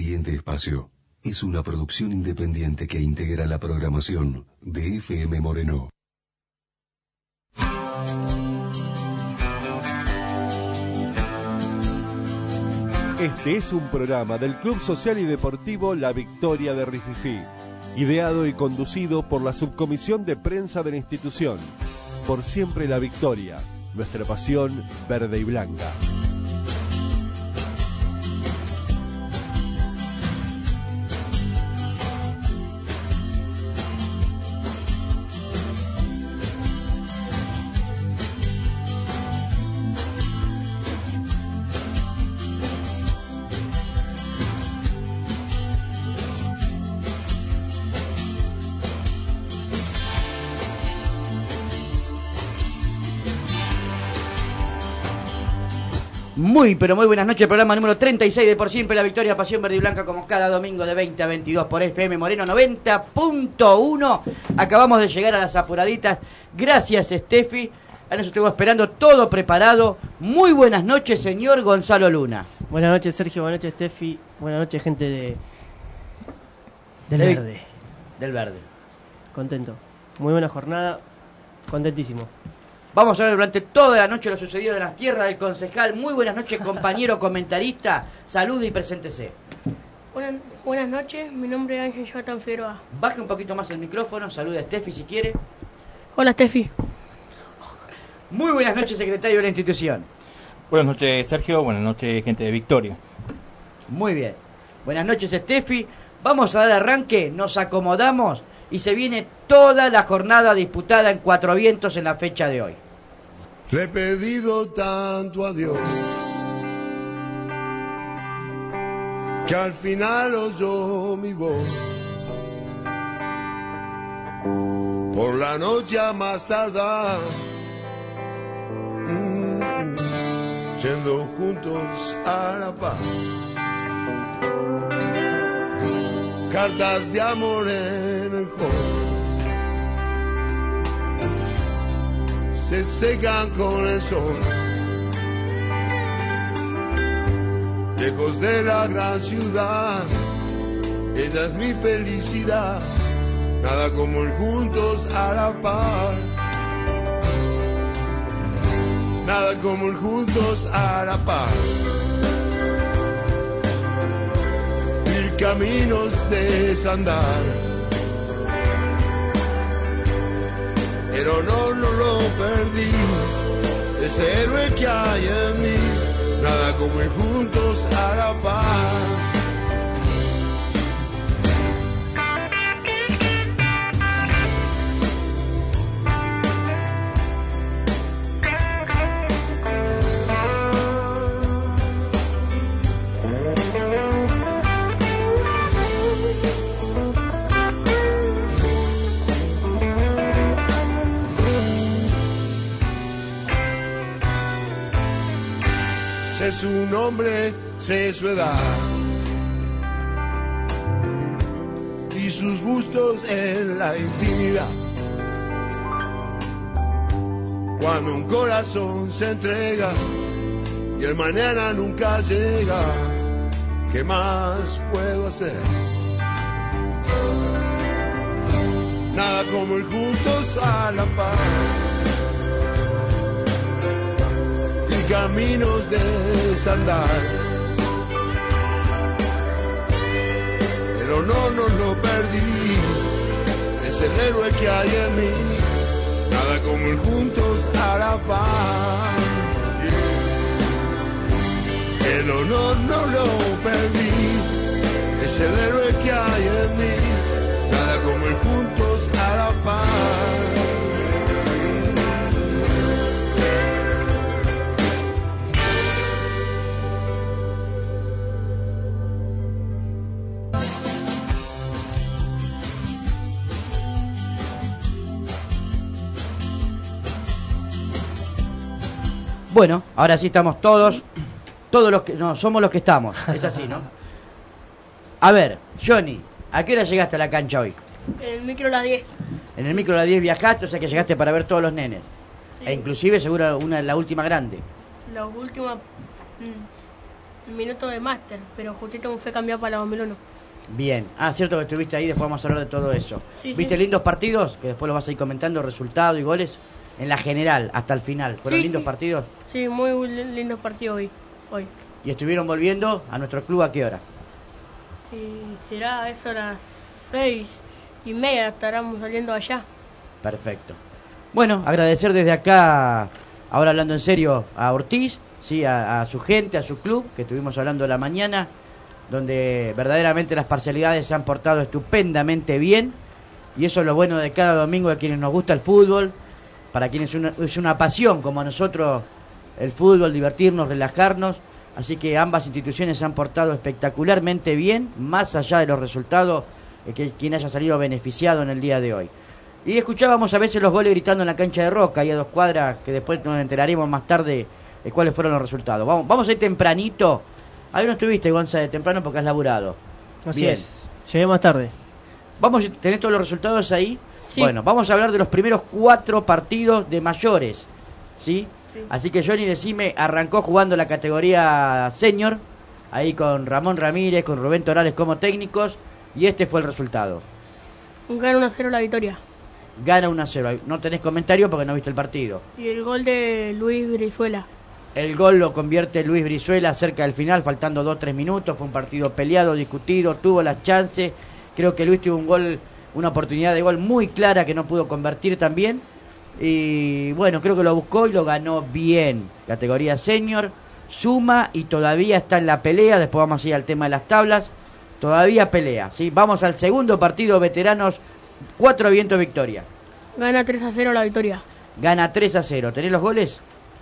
siguiente espacio es una producción independiente que integra la programación de FM Moreno. Este es un programa del Club Social y Deportivo La Victoria de Rififí, ideado y conducido por la Subcomisión de Prensa de la institución. Por siempre la victoria, nuestra pasión verde y blanca. Muy, pero muy buenas noches, programa número 36 de Por Siempre la Victoria, Pasión Verde y Blanca, como cada domingo de 20 a 22 por FM Moreno 90.1. Acabamos de llegar a las apuraditas. Gracias, Steffi. Ahora nos estuvo esperando todo preparado. Muy buenas noches, señor Gonzalo Luna. Buenas noches, Sergio. Buenas noches, Steffi. Buenas noches, gente del Verde. Del Verde. Contento. Muy buena jornada. Contentísimo. Vamos a ver durante toda la noche lo sucedido en las tierras del concejal. Muy buenas noches, compañero comentarista. Salude y preséntese. Buenas noches, mi nombre es Ángel Jonathan Figueroa. Baje un poquito más el micrófono, salude a Steffi si quiere. Hola, Steffi. Muy buenas noches, secretario de la institución. Buenas noches, Sergio. Buenas noches, gente de Victoria. Muy bien. Buenas noches, Steffi. Vamos a dar arranque, nos acomodamos y se viene toda la jornada disputada en Cuatro Vientos en la fecha de hoy. Le he pedido tanto a Dios que al final oyó mi voz. Por la noche a más tardar, yendo juntos a la paz. Cartas de amor en el fuego se secan con el sol. Lejos de la gran ciudad, ella es mi felicidad. Nada como el juntos a la par. Nada como el juntos a la par. Mil caminos desandar, pero no lo perdí. Ese héroe que hay en mí. Nada como ir juntos a la paz. Sé su nombre, sé su edad y sus gustos en la intimidad. Cuando un corazón se entrega y el mañana nunca llega, ¿qué más puedo hacer? Nada como ir juntos a la paz. Caminos de desandar, pero no lo perdí. Es el héroe que hay en mí. Nada como ir juntos a la paz. El honor no lo perdí. Es el héroe que hay en mí. Nada como ir juntos a la paz. Bueno, ahora sí estamos todos los que no somos los que estamos, es así, ¿no? A ver, Johnny, ¿a qué hora llegaste a la cancha hoy? En el micro a las 10. En el micro a las 10 viajaste, o sea que llegaste para ver todos los nenes. Sí. E inclusive seguro la última grande. La última minuto de máster, pero justito me fue cambiado para la 2001. Bien. Cierto que estuviste ahí, después vamos a hablar de todo eso. Sí, ¿Viste sí. lindos partidos? Que después lo vas a ir comentando, resultados y goles. En la general, hasta el final. ¿Fueron Sí, lindos sí. partidos? Sí, muy lindos partidos hoy. ¿Y estuvieron volviendo a nuestro club a qué hora? Y será eso a las 6:30, estaremos saliendo allá. Perfecto. Bueno, agradecer desde acá, ahora hablando en serio, a Ortiz, sí, a su gente, a su club, que estuvimos hablando la mañana, donde verdaderamente las parcialidades se han portado estupendamente bien, y eso es lo bueno de cada domingo de quienes nos gusta el fútbol, para quienes es una pasión como a nosotros el fútbol, divertirnos, relajarnos, así que ambas instituciones se han portado espectacularmente bien, más allá de los resultados, que quien haya salido beneficiado en el día de hoy. Y escuchábamos a veces los goles gritando en la cancha de Roca, ahí a 2 cuadras, que después nos enteraremos más tarde de cuáles fueron los resultados. Vamos a ir tempranito. Ahí no estuviste, Gonza, de temprano porque has laburado. Así Bien. es. Llegué más tarde. ¿Tenés todos los resultados ahí? Sí. Bueno, vamos a hablar de los primeros 4 partidos de mayores, ¿sí? Sí. Así que Johnny, decime, arrancó jugando la categoría senior, ahí con Ramón Ramírez, con Rubén Torales como técnicos, y este fue el resultado. Gana 1-0 la victoria. Gana 1-0. No tenés comentario porque no viste el partido. Y el gol de Luis Brizuela. El gol lo convierte Luis Brizuela cerca del final, faltando 2-3 minutos. Fue un partido peleado, discutido, tuvo las chances. Creo que Luis tuvo un gol, una oportunidad de gol muy clara que no pudo convertir también. Y bueno, creo que lo buscó y lo ganó bien. Categoría senior, suma y todavía está en la pelea. Después vamos a ir al tema de las tablas. Todavía pelea, ¿sí? Vamos al segundo partido, veteranos, 4 vientos victoria. Gana 3-0 la victoria. Gana 3-0. ¿Tenés los goles?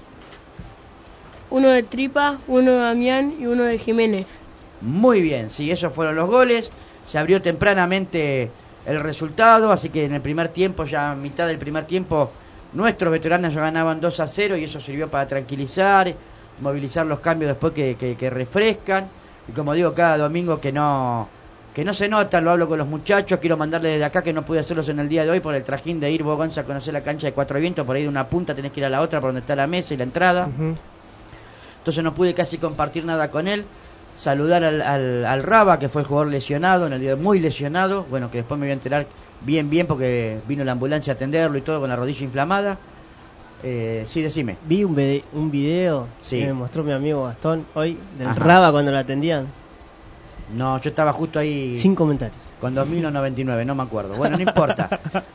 Uno de Tripa, uno de Damián y uno de Jiménez. Muy bien, sí, esos fueron los goles. Se abrió tempranamente el resultado, así que en el primer tiempo, ya a mitad del primer tiempo, nuestros veteranos ya ganaban 2-0 y eso sirvió para tranquilizar, movilizar los cambios después que refrescan. Y como digo, cada domingo que no se notan, lo hablo con los muchachos, quiero mandarles desde acá que no pude hacerlos en el día de hoy por el trajín de ir vos, Gonza, a conocer la cancha de Cuatro Vientos, por ahí de una punta tenés que ir a la otra por donde está la mesa y la entrada. Entonces no pude casi compartir nada con él. Saludar al Raba, que fue el jugador lesionado, en el día muy lesionado, bueno, que después me voy a enterar bien porque vino la ambulancia a atenderlo y todo con la rodilla inflamada. Sí, decime. Vi un video Sí. que me mostró mi amigo Gastón hoy del Ajá. Raba cuando lo atendían. No, yo estaba justo ahí Sin comentarios. con 2099, no me acuerdo. Bueno, no importa.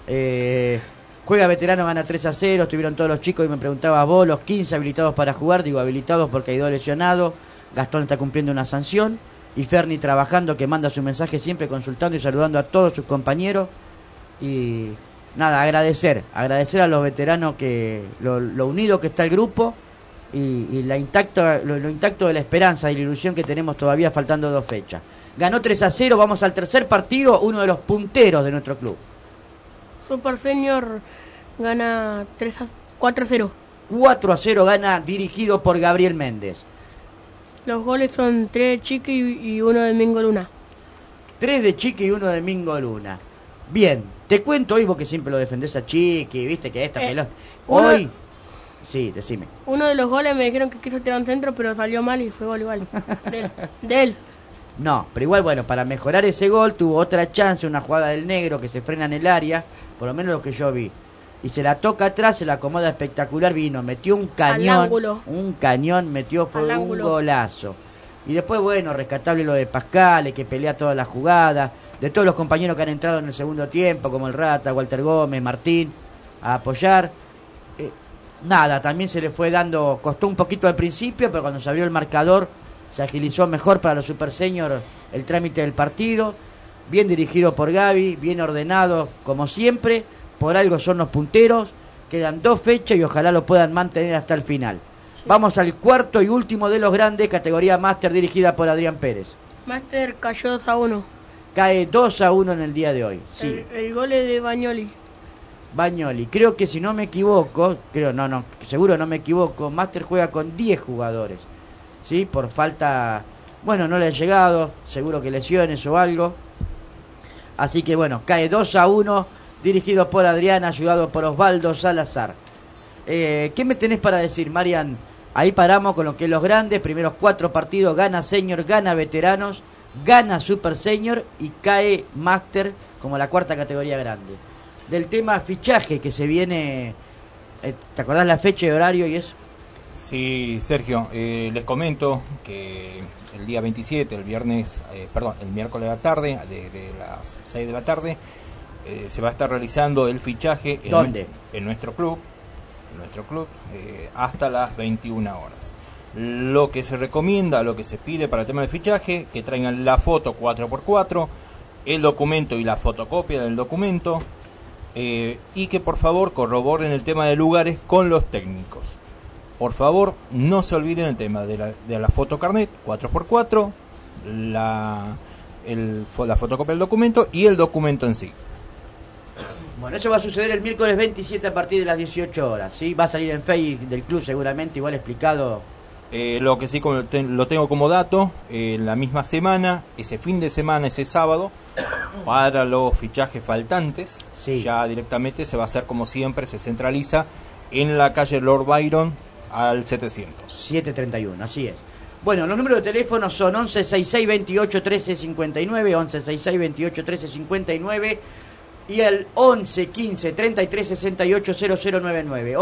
Juega veterano, gana 3-0, estuvieron todos los chicos y me preguntabas vos, los 15 habilitados para jugar, digo habilitados porque hay 2 lesionados, Gastón está cumpliendo una sanción y Ferni trabajando, que manda su mensaje siempre consultando y saludando a todos sus compañeros. Y nada, agradecer a los veteranos que lo unido que está el grupo y lo intacto de la esperanza y la ilusión que tenemos todavía faltando 2 fechas. Ganó 3-0, vamos al tercer partido, uno de los punteros de nuestro club. Super Senior gana 4-0. 4-0 gana, dirigido por Gabriel Méndez. Los goles son 3 de Chiqui y uno de Mingo Luna. 3 de Chiqui y 1 de Mingo Luna. Bien, te cuento hoy, vos que siempre lo defendés a Chiqui, viste que esta pelota... uno- Hoy... Sí, decime. Uno de los goles me dijeron que quiso tirar un centro, pero salió mal y fue gol igual. De él. No, pero igual, bueno, para mejorar ese gol tuvo otra chance, una jugada del negro que se frena en el área, por lo menos lo que yo vi. Y se la toca atrás, se la acomoda espectacular, metió un cañón. Al ángulo. Un cañón, metió, fue Al un ángulo. golazo. Y después, bueno, rescatable lo de Pascal, que pelea toda la jugada, de todos los compañeros que han entrado en el segundo tiempo, como el Rata, Walter Gómez, Martín, a apoyar. Nada, también se le fue dando, costó un poquito al principio, pero cuando se abrió el marcador, se agilizó mejor para los Super Senior el trámite del partido. Bien dirigido por Gaby, bien ordenado, como siempre. Por algo son los punteros. Quedan 2 fechas y ojalá lo puedan mantener hasta el final. Vamos al cuarto y último de los grandes, categoría Máster, dirigida por Adrián Pérez. Máster cayó 2-1. Cae 2-1 en el día de hoy. Sí, El gol es de Bagnoli. Bagnoli. Creo que si no me equivoco, seguro no me equivoco, Máster juega con 10 jugadores. ¿Sí? Por falta, bueno, no le han llegado, seguro que lesiones o algo. Así que bueno, cae 2-1, dirigido por Adrián, ayudado por Osvaldo Salazar. ¿Qué me tenés para decir, Marian, Ahí paramos con lo que es los grandes, primeros 4 partidos, gana Senior, gana Veteranos, gana Super Senior y cae Master como la 4ª categoría grande. Del tema fichaje que se viene, ¿te acordás la fecha y horario y eso? Sí, Sergio, les comento que el día 27, el miércoles de la tarde, de las 6 de la tarde, se va a estar realizando el fichaje en nuestro club, hasta las 21 horas. Lo que se recomienda, lo que se pide para el tema del fichaje, que traigan la foto 4x4, el documento y la fotocopia del documento, y que por favor corroboren el tema de lugares con los técnicos. Por favor, no se olviden el tema de la fotocarnet 4x4, la fotocopia del documento y el documento en sí. Bueno, eso va a suceder el miércoles 27 a partir de las 18 horas, ¿sí? Va a salir en Facebook del club seguramente, igual explicado. Lo que sí lo tengo como dato, la misma semana, ese fin de semana, ese sábado, para los fichajes faltantes, sí, ya directamente se va a hacer como siempre, se centraliza en la calle Lord Byron al 731, así es. Bueno, los números de teléfono son 1166281359, 1166281359 y el 111533680099,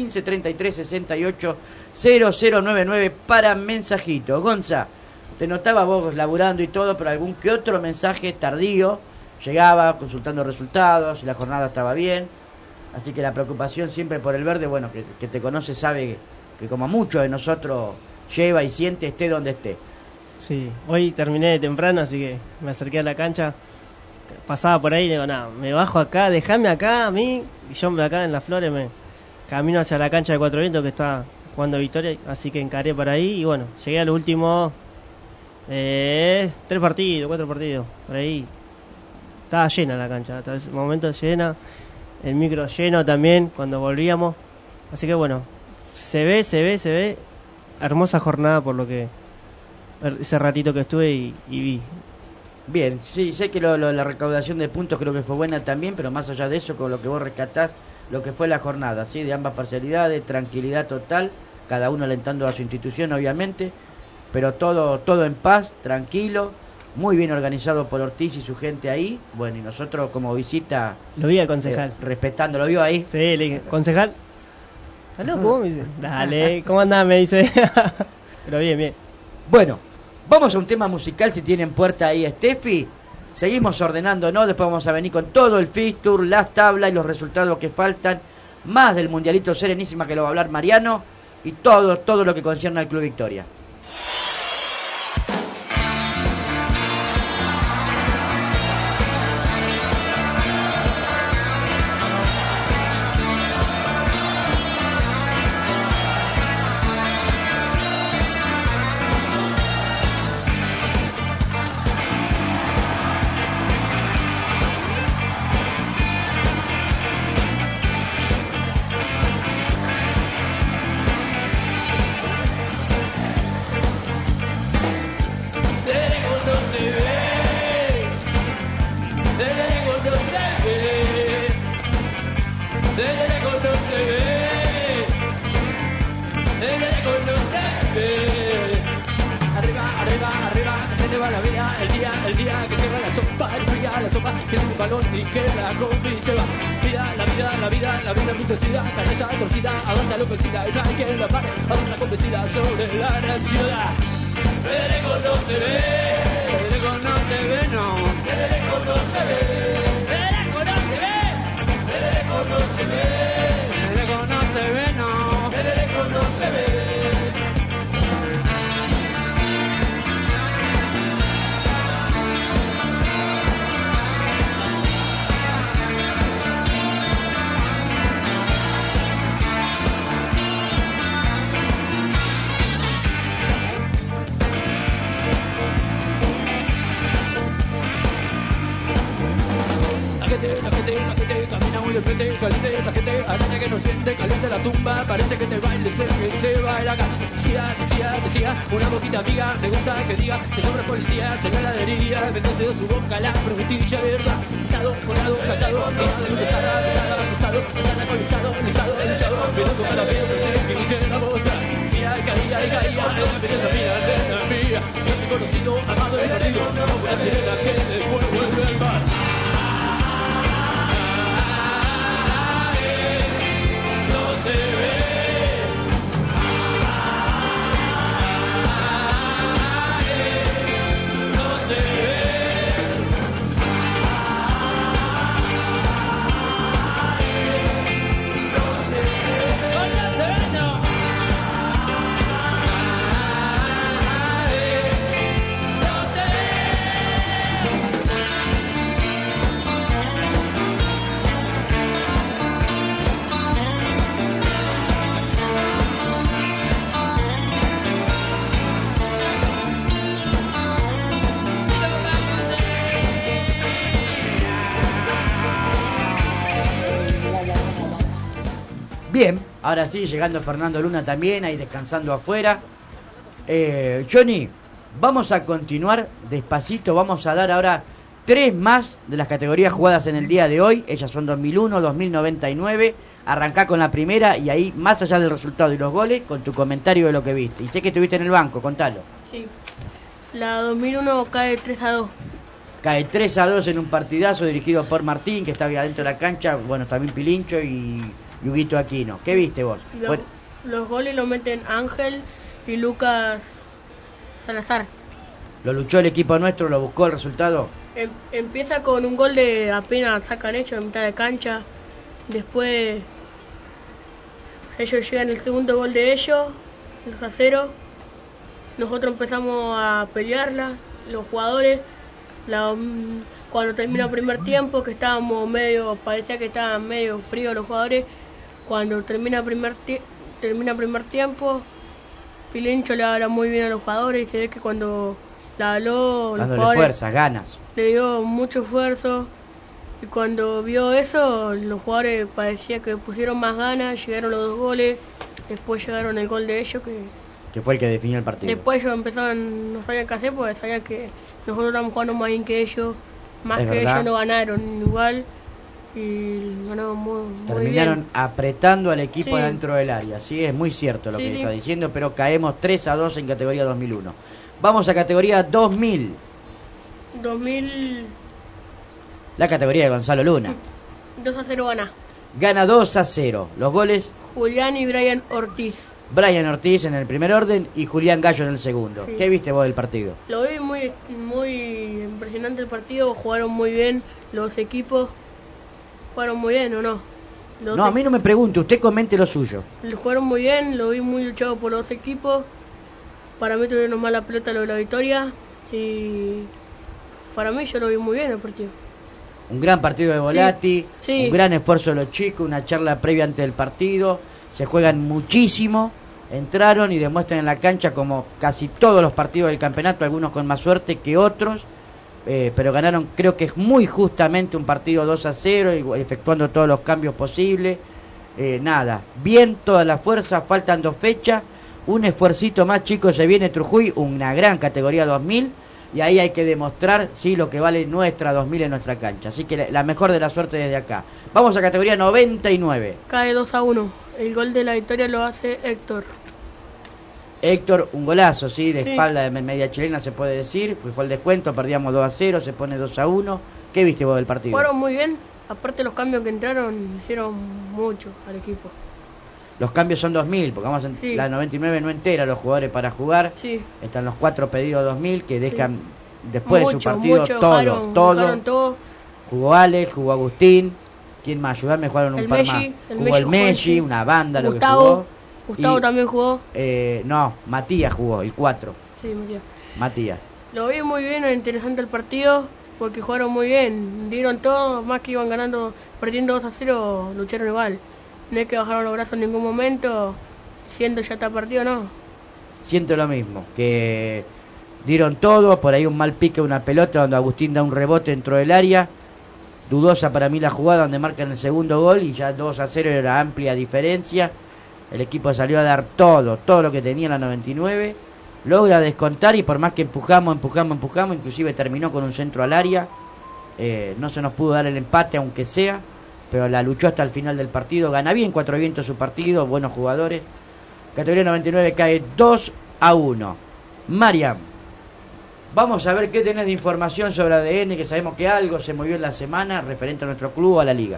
111533680099 para mensajito. Gonza, te notaba vos laburando y todo, pero algún que otro mensaje tardío llegaba consultando resultados, si la jornada estaba bien. Así que la preocupación siempre por el verde, bueno, que te conoce sabe que como muchos de nosotros lleva y siente, esté donde esté. Sí, hoy terminé temprano, así que me acerqué a la cancha, pasaba por ahí y digo, nada, me bajo acá, déjame acá a mí, y yo acá en las flores me camino hacia la cancha de Cuatro Vientos que está jugando Victoria, así que encaré por ahí y bueno, llegué a los últimos 4 partidos, por ahí. Estaba llena la cancha, hasta ese momento llena, el micro lleno también cuando volvíamos, así que bueno, se ve, hermosa jornada por lo que ese ratito que estuve y vi. Bien, sí, sé que la recaudación de puntos creo que fue buena también, pero más allá de eso, con lo que vos rescatás, lo que fue la jornada, ¿sí? De ambas parcialidades, tranquilidad total, cada uno alentando a su institución, obviamente, pero todo en paz, tranquilo, muy bien organizado por Ortiz y su gente ahí. Bueno, y nosotros como visita... Lo vi al concejal. Respetando, ¿lo vio ahí? Sí, le dije, concejal, ¿estás loco? Me dice, dale, ¿cómo andás? Me dice, pero bien. Bueno, vamos a un tema musical, si tienen puerta ahí, Steffi. Seguimos ordenando, ¿no? Después vamos a venir con todo el fixture, las tablas y los resultados que faltan, más del Mundialito Serenísima que lo va a hablar Mariano, y todo lo que concierne al Club Victoria. Una boquita amiga, me gusta que diga que sobre policía se ve la deriva, meterse de su boca la prometilla verdad. Estado, colado, cantado, pesada, acostado, alcoholizado, pero para ver que dice la boca. Mira caía y caía, en serio se mira de mía. Yo te he conocido, amado y perdido, como una sirena que después vuelve al mar. No se ve. Bien, ahora sí, llegando Fernando Luna también, ahí descansando afuera. Johnny, vamos a continuar despacito, vamos a dar ahora 3 más de las categorías jugadas en el día de hoy. Ellas son 2001, 2099. Arrancá con la primera y ahí, más allá del resultado y los goles, con tu comentario de lo que viste. Y sé que estuviste en el banco, contalo. Sí. La 2001 cae 3-2. Cae 3-2 en un partidazo dirigido por Martín, que estaba ahí adentro de la cancha. Bueno, también Pilincho y Huguito Aquino. ¿Qué viste vos? Bueno, Los goles lo meten Ángel y Lucas Salazar. lo luchó el equipo nuestro, lo buscó el resultado. Empieza con un gol de apenas sacan hecho en mitad de cancha. Después ellos llegan el segundo gol de ellos, 2-0. Nosotros empezamos a pelearla, los jugadores. Cuando termina el primer tiempo, que estábamos parecía que estaban medio fríos los jugadores. Cuando termina el primer tiempo, Pilincho le habla muy bien a los jugadores y se ve que cuando la habló, los Dándole jugadores fuerzas, ganas. le dio mucho esfuerzo. Y cuando vio eso, los jugadores parecía que pusieron más ganas, llegaron los 2 goles, después llegaron el gol de ellos Que fue el que definió el partido. después ellos empezaron, no sabían qué hacer porque sabían que nosotros estábamos jugando más bien que ellos, más Es que verdad. ellos no ganaron igual y ganaron muy Terminaron bien. apretando al equipo Sí. dentro del área. Sí, es muy cierto lo Sí, que sí. está diciendo, pero caemos 3-2 en categoría 2001. Vamos a categoría 2000, 2000, la categoría de Gonzalo Luna. 2-0 gana. Gana 2-0. Los goles, Julián y Brian Ortiz. Brian Ortiz en el primer orden y Julián Gallo en el segundo. Sí. ¿Qué viste vos del partido? Lo vi muy impresionante el partido, jugaron muy bien los equipos, jugaron muy bien, ¿o no? No, a mí no me pregunte, usted comente lo suyo. Jugaron muy bien, lo vi muy luchado por los equipos. Para mí tuvieron más la pelota lo de la victoria y para mí yo lo vi muy bien el partido. Un gran partido de Volati, Sí. un gran esfuerzo de los chicos, una charla previa antes del partido. Se juegan muchísimo, entraron y demuestran en la cancha como casi todos los partidos del campeonato, algunos con más suerte que otros, pero ganaron, creo que es muy justamente un partido 2-0, efectuando todos los cambios posibles. Nada, bien, toda la fuerza, faltan 2 fechas, un esfuercito más, chicos, se viene Trujuy, una gran categoría 2000, y ahí hay que demostrar sí lo que vale nuestra 2000 en nuestra cancha. Así que la mejor de la suerte desde acá. Vamos a categoría 99. Cae 2-1, el gol de la victoria lo hace Héctor. Héctor, un golazo, sí, de Sí. espalda de media chilena se puede decir, pues fue el descuento, perdíamos 2-0, se pone 2-1. ¿Qué viste vos del partido? Jugaron muy bien, aparte los cambios que entraron hicieron mucho al equipo. Los cambios son 2000, porque vamos Sí. la 99 no entera los jugadores para jugar. Sí. Están los 4 pedidos 2000 que dejan después de su partido mucho, todo, dejaron todo. todo. Jugó Alex, jugó Agustín. ¿Quién más? Ayudarme, jugaron un El par Messi, más. el Jugó Messi el jugó, Messi, sí. una banda lo que Gustavo, jugó. Gustavo Y, también jugó. No, Matías jugó, el 4. Sí, Matías. Matías. Lo vi muy bien, interesante el partido, porque jugaron muy bien, dieron todo, más que iban ganando, perdiendo 2-0, lucharon igual. No es que bajaron los brazos en ningún momento, siendo ya está partido, no. Siento lo mismo, que dieron todo, por ahí un mal pique, una pelota donde Agustín da un rebote dentro del área, dudosa para mí la jugada donde marcan el segundo gol y ya 2-0 era amplia diferencia. El equipo salió a dar todo lo que tenía en la 99, logra descontar y por más que empujamos, inclusive terminó con un centro al área, no se nos pudo dar el empate aunque sea, pero la luchó hasta el final del partido, gana bien Cuatro Vientos su partido, buenos jugadores. Categoría 99 cae 2-1. Mariam, vamos a ver qué tenés de información sobre ADN, que sabemos que algo se movió en la semana referente a nuestro club o a la liga.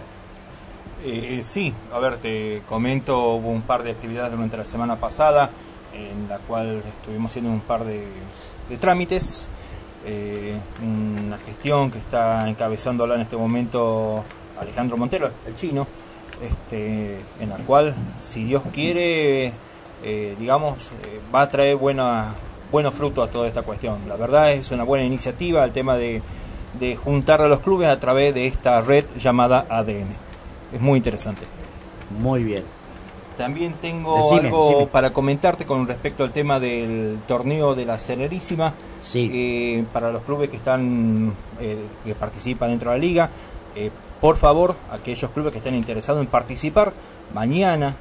Sí, a ver, te comento, hubo un par de actividades durante la semana pasada en la cual estuvimos haciendo un par de trámites, una gestión que está encabezándola en este momento Alejandro Montero, el chino, en la cual, si Dios quiere, va a traer buenos frutos a toda esta cuestión. La verdad es una buena iniciativa el tema de juntar a los clubes a través de esta red llamada ADN. Es muy interesante. Muy bien. También tengo algo para comentarte con respecto al tema del torneo de la Serenísima. Sí. Para los clubes que están que participan dentro de la liga, por favor, aquellos clubes que estén interesados en participar, mañana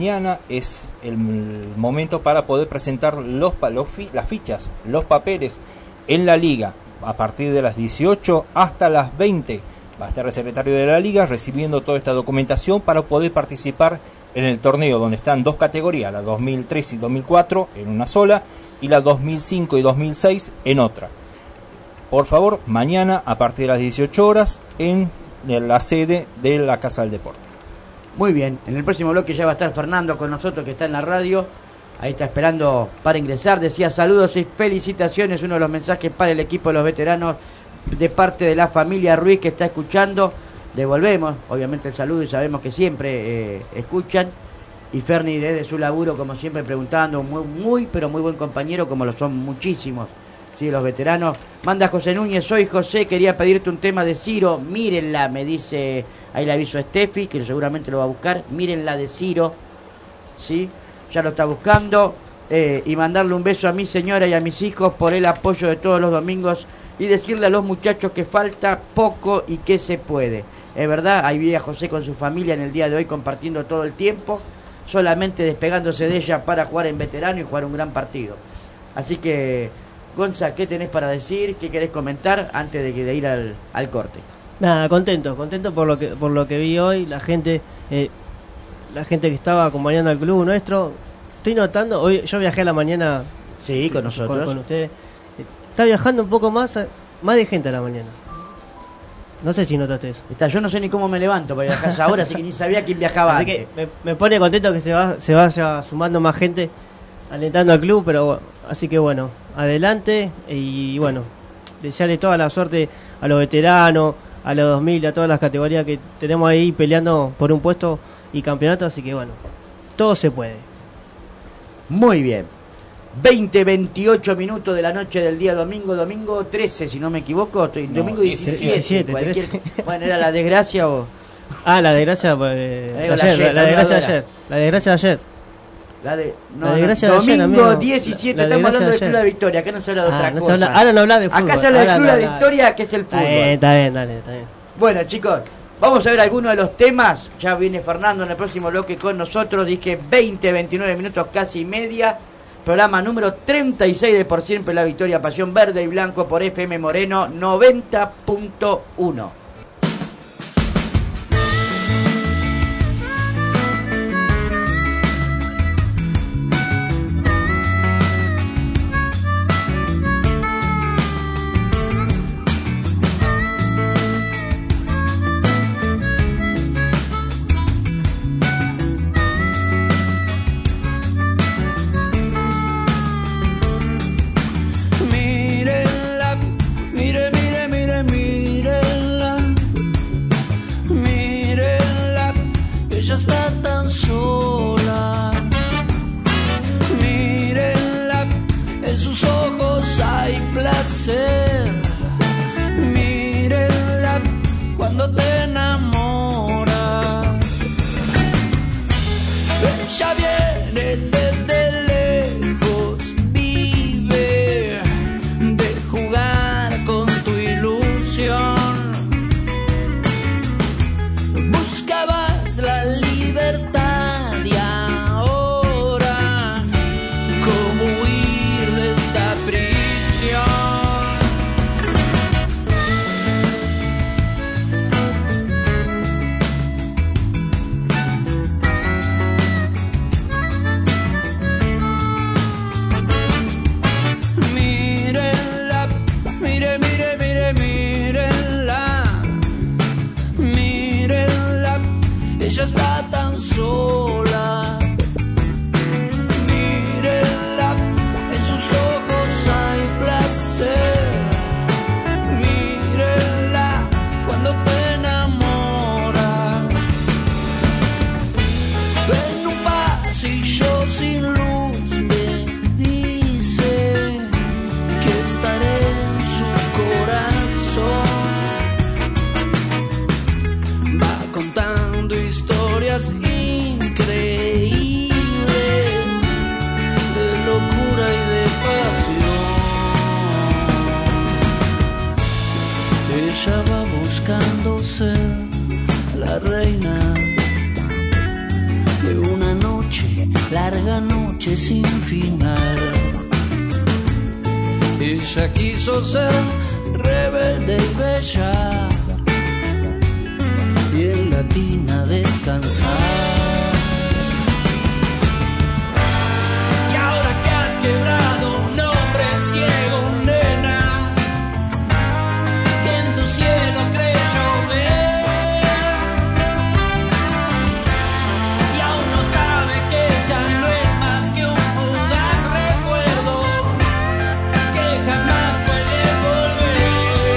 es el momento para poder presentar las fichas, los papeles en la liga a partir de las 18 hasta las 20. Va a estar el secretario de la liga recibiendo toda esta documentación para poder participar en el torneo, donde están dos categorías, la 2003 y 2004 en una sola y la 2005 y 2006 en otra. Por favor, mañana a partir de las 18 horas en la sede de la Casa del Deporte. Muy bien, en el próximo bloque ya va a estar Fernando con nosotros, que está en la radio. Ahí está esperando para ingresar. Decía saludos y felicitaciones, uno de los mensajes para el equipo de los veteranos de parte de la familia Ruiz que está escuchando. Devolvemos obviamente el saludo y sabemos que siempre escuchan. Y Ferni desde su laburo, como siempre, preguntando, pero muy buen compañero, como lo son muchísimos, ¿sí? Los veteranos. Manda José Núñez: soy José, quería pedirte un tema de Ciro, mírenla, me dice, ahí le aviso a Steffi, que seguramente lo va a buscar, mírenla de Ciro, ¿sí? Ya lo está buscando. Y mandarle un beso a mi señora y a mis hijos por el apoyo de todos los domingos, y decirle a los muchachos que falta poco y que se puede. Es verdad, ahí vi a José con su familia en el día de hoy compartiendo todo el tiempo, solamente despegándose de ella para jugar en veterano y jugar un gran partido. Así que, Gonza, ¿qué tenés para decir? ¿Qué querés comentar antes de ir al corte? Nada, contento por lo que vi hoy, la gente que estaba acompañando al club nuestro. Estoy notando, hoy yo viajé a la mañana. Sí, con nosotros. Con ustedes. Está viajando un poco más de gente a la mañana. No sé si notaste eso. Yo no sé ni cómo me levanto para viajar ahora, así que ni sabía quién viajaba así antes. Que me pone contento que se vaya sumando más gente alentando al club, pero así que bueno, adelante y bueno, desearle toda la suerte a los veteranos, a los 2000, a todas las categorías que tenemos ahí peleando por un puesto y campeonato, así que bueno, todo se puede. Muy bien. 28 minutos de la noche del día domingo 13, si no me equivoco, domingo 17. Bueno, ¿era la desgracia o...? Ah, la desgracia ayer. La desgracia de ayer. Domingo 17, estamos hablando del Club de la Victoria, acá no se habla de otra cosa. Ahora no habla de fútbol. Acá se habla del Club de la Victoria, que es el fútbol. Está bien. Bueno, chicos, vamos a ver algunos de los temas. Ya viene Fernando en el próximo bloque con nosotros. Dije 29 minutos, casi media. Programa número 36 de Por Siempre la Victoria, Pasión Verde y Blanco por FM Moreno 90.1. Mírenla, Ella va buscando ser la reina de una noche, larga noche sin final. Ella quiso ser rebelde y bella y en la tina descansar. Y ahora que has quebrado un hombre ciego, nena, que en tu cielo creyó ver, y aún no sabe que ya no es más que un fugaz recuerdo que jamás puede volver.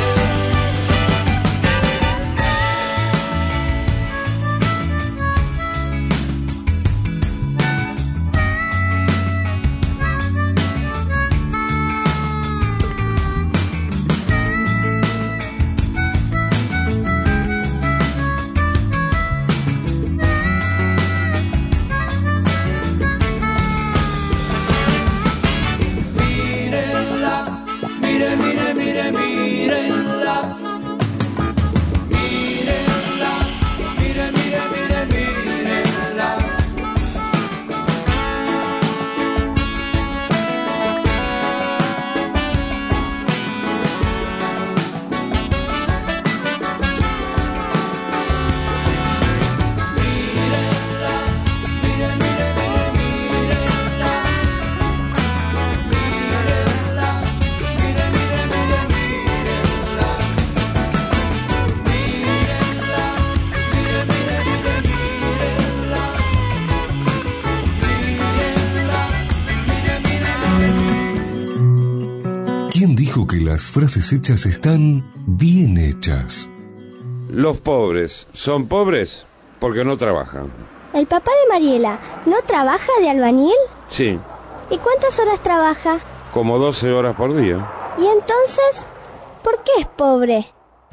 ¿Quién dijo que las frases hechas están bien hechas? Los pobres son pobres porque no trabajan. ¿El papá de Mariela no trabaja de albañil? Sí, ¿Y cuántas horas trabaja? como 12 horas por día. ¿Y entonces por qué es pobre?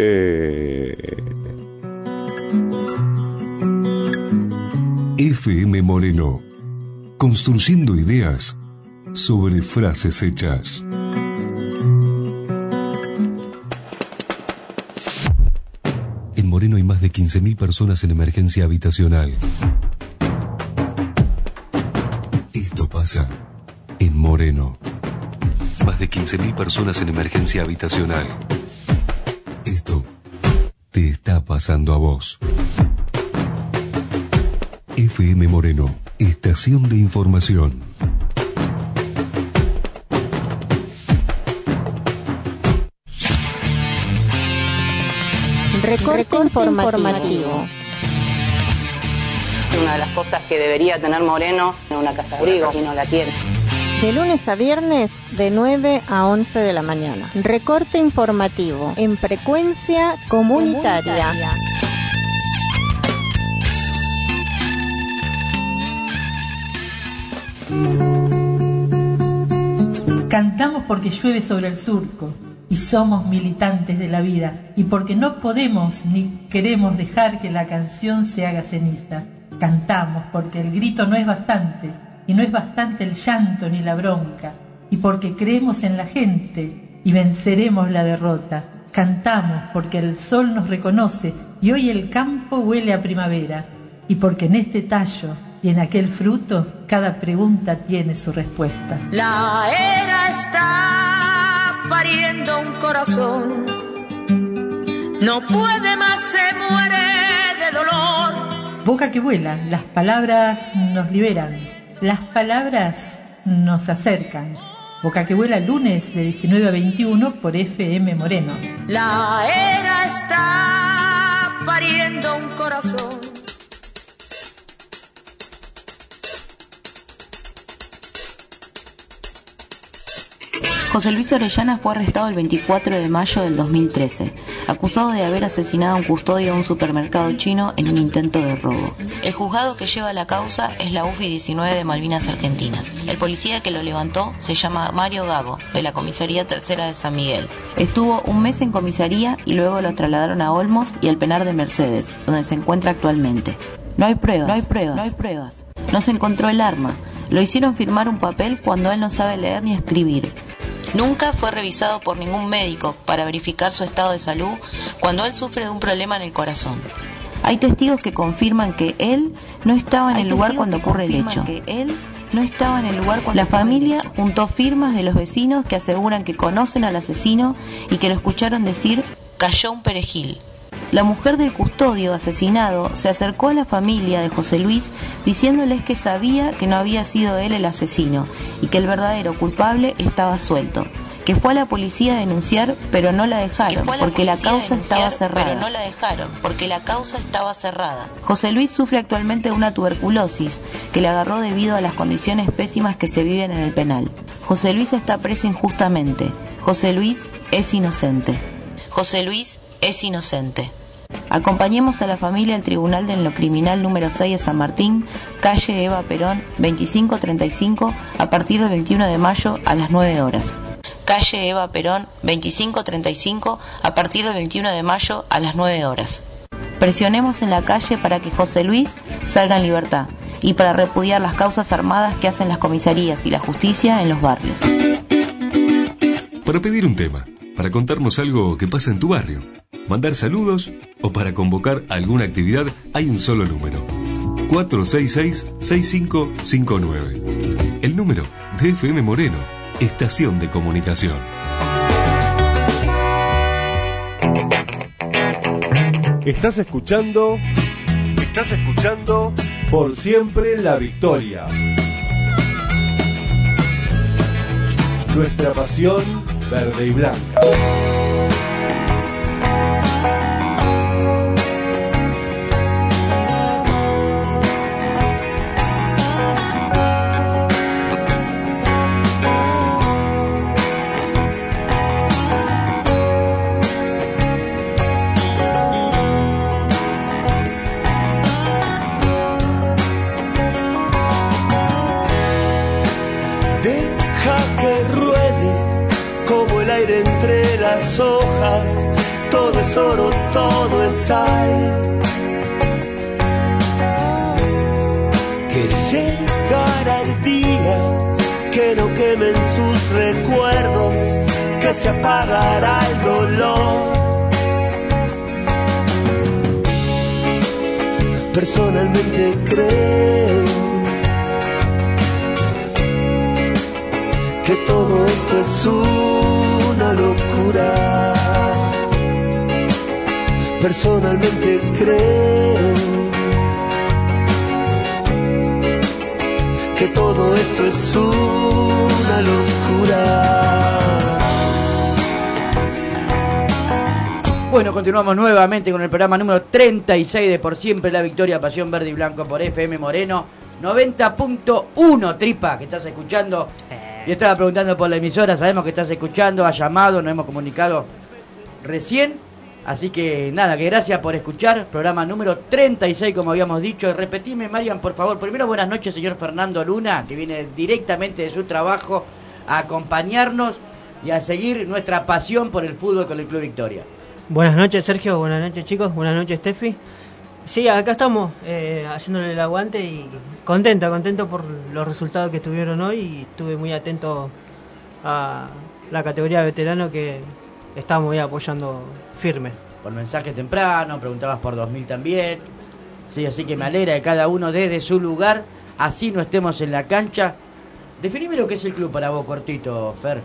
FM Moreno. Construyendo ideas sobre frases hechas. En Moreno hay más de 15.000 personas en emergencia habitacional. Esto pasa en Moreno. Más de 15.000 personas en emergencia habitacional. Esto te está pasando a vos. FM Moreno, estación de información. Recorte informativo. Una de las cosas que debería tener Moreno en una casa de abrigo, si no la tiene. De lunes a viernes, de 9 a 11 de la mañana. Recorte informativo en frecuencia comunitaria. Cantamos porque llueve sobre el surco y somos militantes de la vida y porque no podemos ni queremos dejar que la canción se haga ceniza. Cantamos porque el grito no es bastante y no es bastante el llanto ni la bronca y porque creemos en la gente y venceremos la derrota. Cantamos porque el sol nos reconoce y hoy el campo huele a primavera y porque en este tallo y en aquel fruto cada pregunta tiene su respuesta. La era está pariendo un corazón, no puede más, se muere de dolor. Boca que vuela, las palabras nos liberan, las palabras nos acercan. Boca que vuela, lunes de 19 a 21 por FM Moreno. La era está pariendo un corazón. José Luis Orellana fue arrestado el 24 de mayo del 2013, acusado de haber asesinado a un custodio de un supermercado chino en un intento de robo. El juzgado que lleva la causa es la UFI 19 de Malvinas Argentinas. El policía que lo levantó se llama Mario Gago, de la Comisaría Tercera de San Miguel. Estuvo un mes en comisaría y luego lo trasladaron a Olmos y al Penar de Mercedes, donde se encuentra actualmente. No hay pruebas. No se encontró el arma. Lo hicieron firmar un papel cuando él no sabe leer ni escribir. Nunca fue revisado por ningún médico para verificar su estado de salud cuando él sufre de un problema en el corazón. Hay testigos que confirman que él no estaba en el lugar cuando ocurre el hecho. La familia juntó firmas de los vecinos que aseguran que conocen al asesino y que lo escucharon decir: cayó un perejil. La mujer del custodio asesinado se acercó a la familia de José Luis diciéndoles que sabía que no había sido él el asesino y que el verdadero culpable estaba suelto, que fue a la policía a denunciar pero no la dejaron porque la causa estaba cerrada. José Luis sufre actualmente de una tuberculosis que le agarró debido a las condiciones pésimas que se viven en el penal. José Luis está preso injustamente. José Luis es inocente. José Luis es inocente. Acompañemos a la familia al Tribunal de lo Criminal número 6 de San Martín, calle Eva Perón, 2535, a partir del 21 de mayo a las 9 horas. Calle Eva Perón, 2535, a partir del 21 de mayo a las 9 horas. Presionemos en la calle para que José Luis salga en libertad y para repudiar las causas armadas que hacen las comisarías y la justicia en los barrios. Para pedir un tema, para contarnos algo que pasa en tu barrio, mandar saludos o para convocar alguna actividad, hay un solo número: 466-6559. El número de FM Moreno, Estación de Comunicación. Estás escuchando Por Siempre la Victoria. Nuestra pasión verde y blanca. Entre las hojas, todo es oro, todo es sal. Que llegara el día, que no quemen sus recuerdos, que se apagará el dolor. Personalmente creo que todo esto es una locura. Personalmente creo que todo esto es una locura. Bueno, continuamos nuevamente con el programa número 36 de Por Siempre la Victoria, Pasión Verde y Blanco por FM Moreno 90.1. Tripa, que estás escuchando. Y estaba preguntando por la emisora, sabemos que estás escuchando, has llamado, nos hemos comunicado recién. Así que nada, que gracias por escuchar. Programa número 36, como habíamos dicho. Repetime, Marian, por favor. Primero, buenas noches, señor Fernando Luna, que viene directamente de su trabajo a acompañarnos y a seguir nuestra pasión por el fútbol con el Club Victoria. Buenas noches, Sergio. Buenas noches, chicos. Buenas noches, Steffi. Sí, acá estamos haciéndole el aguante y contento por los resultados que tuvieron hoy, y estuve muy atento a la categoría de veterano que estamos ahí apoyando firme. Por mensaje temprano, preguntabas por 2000 también. Sí, así que me alegra que cada uno desde su lugar, así no estemos en la cancha. Definime lo que es el club para vos, cortito, Fer.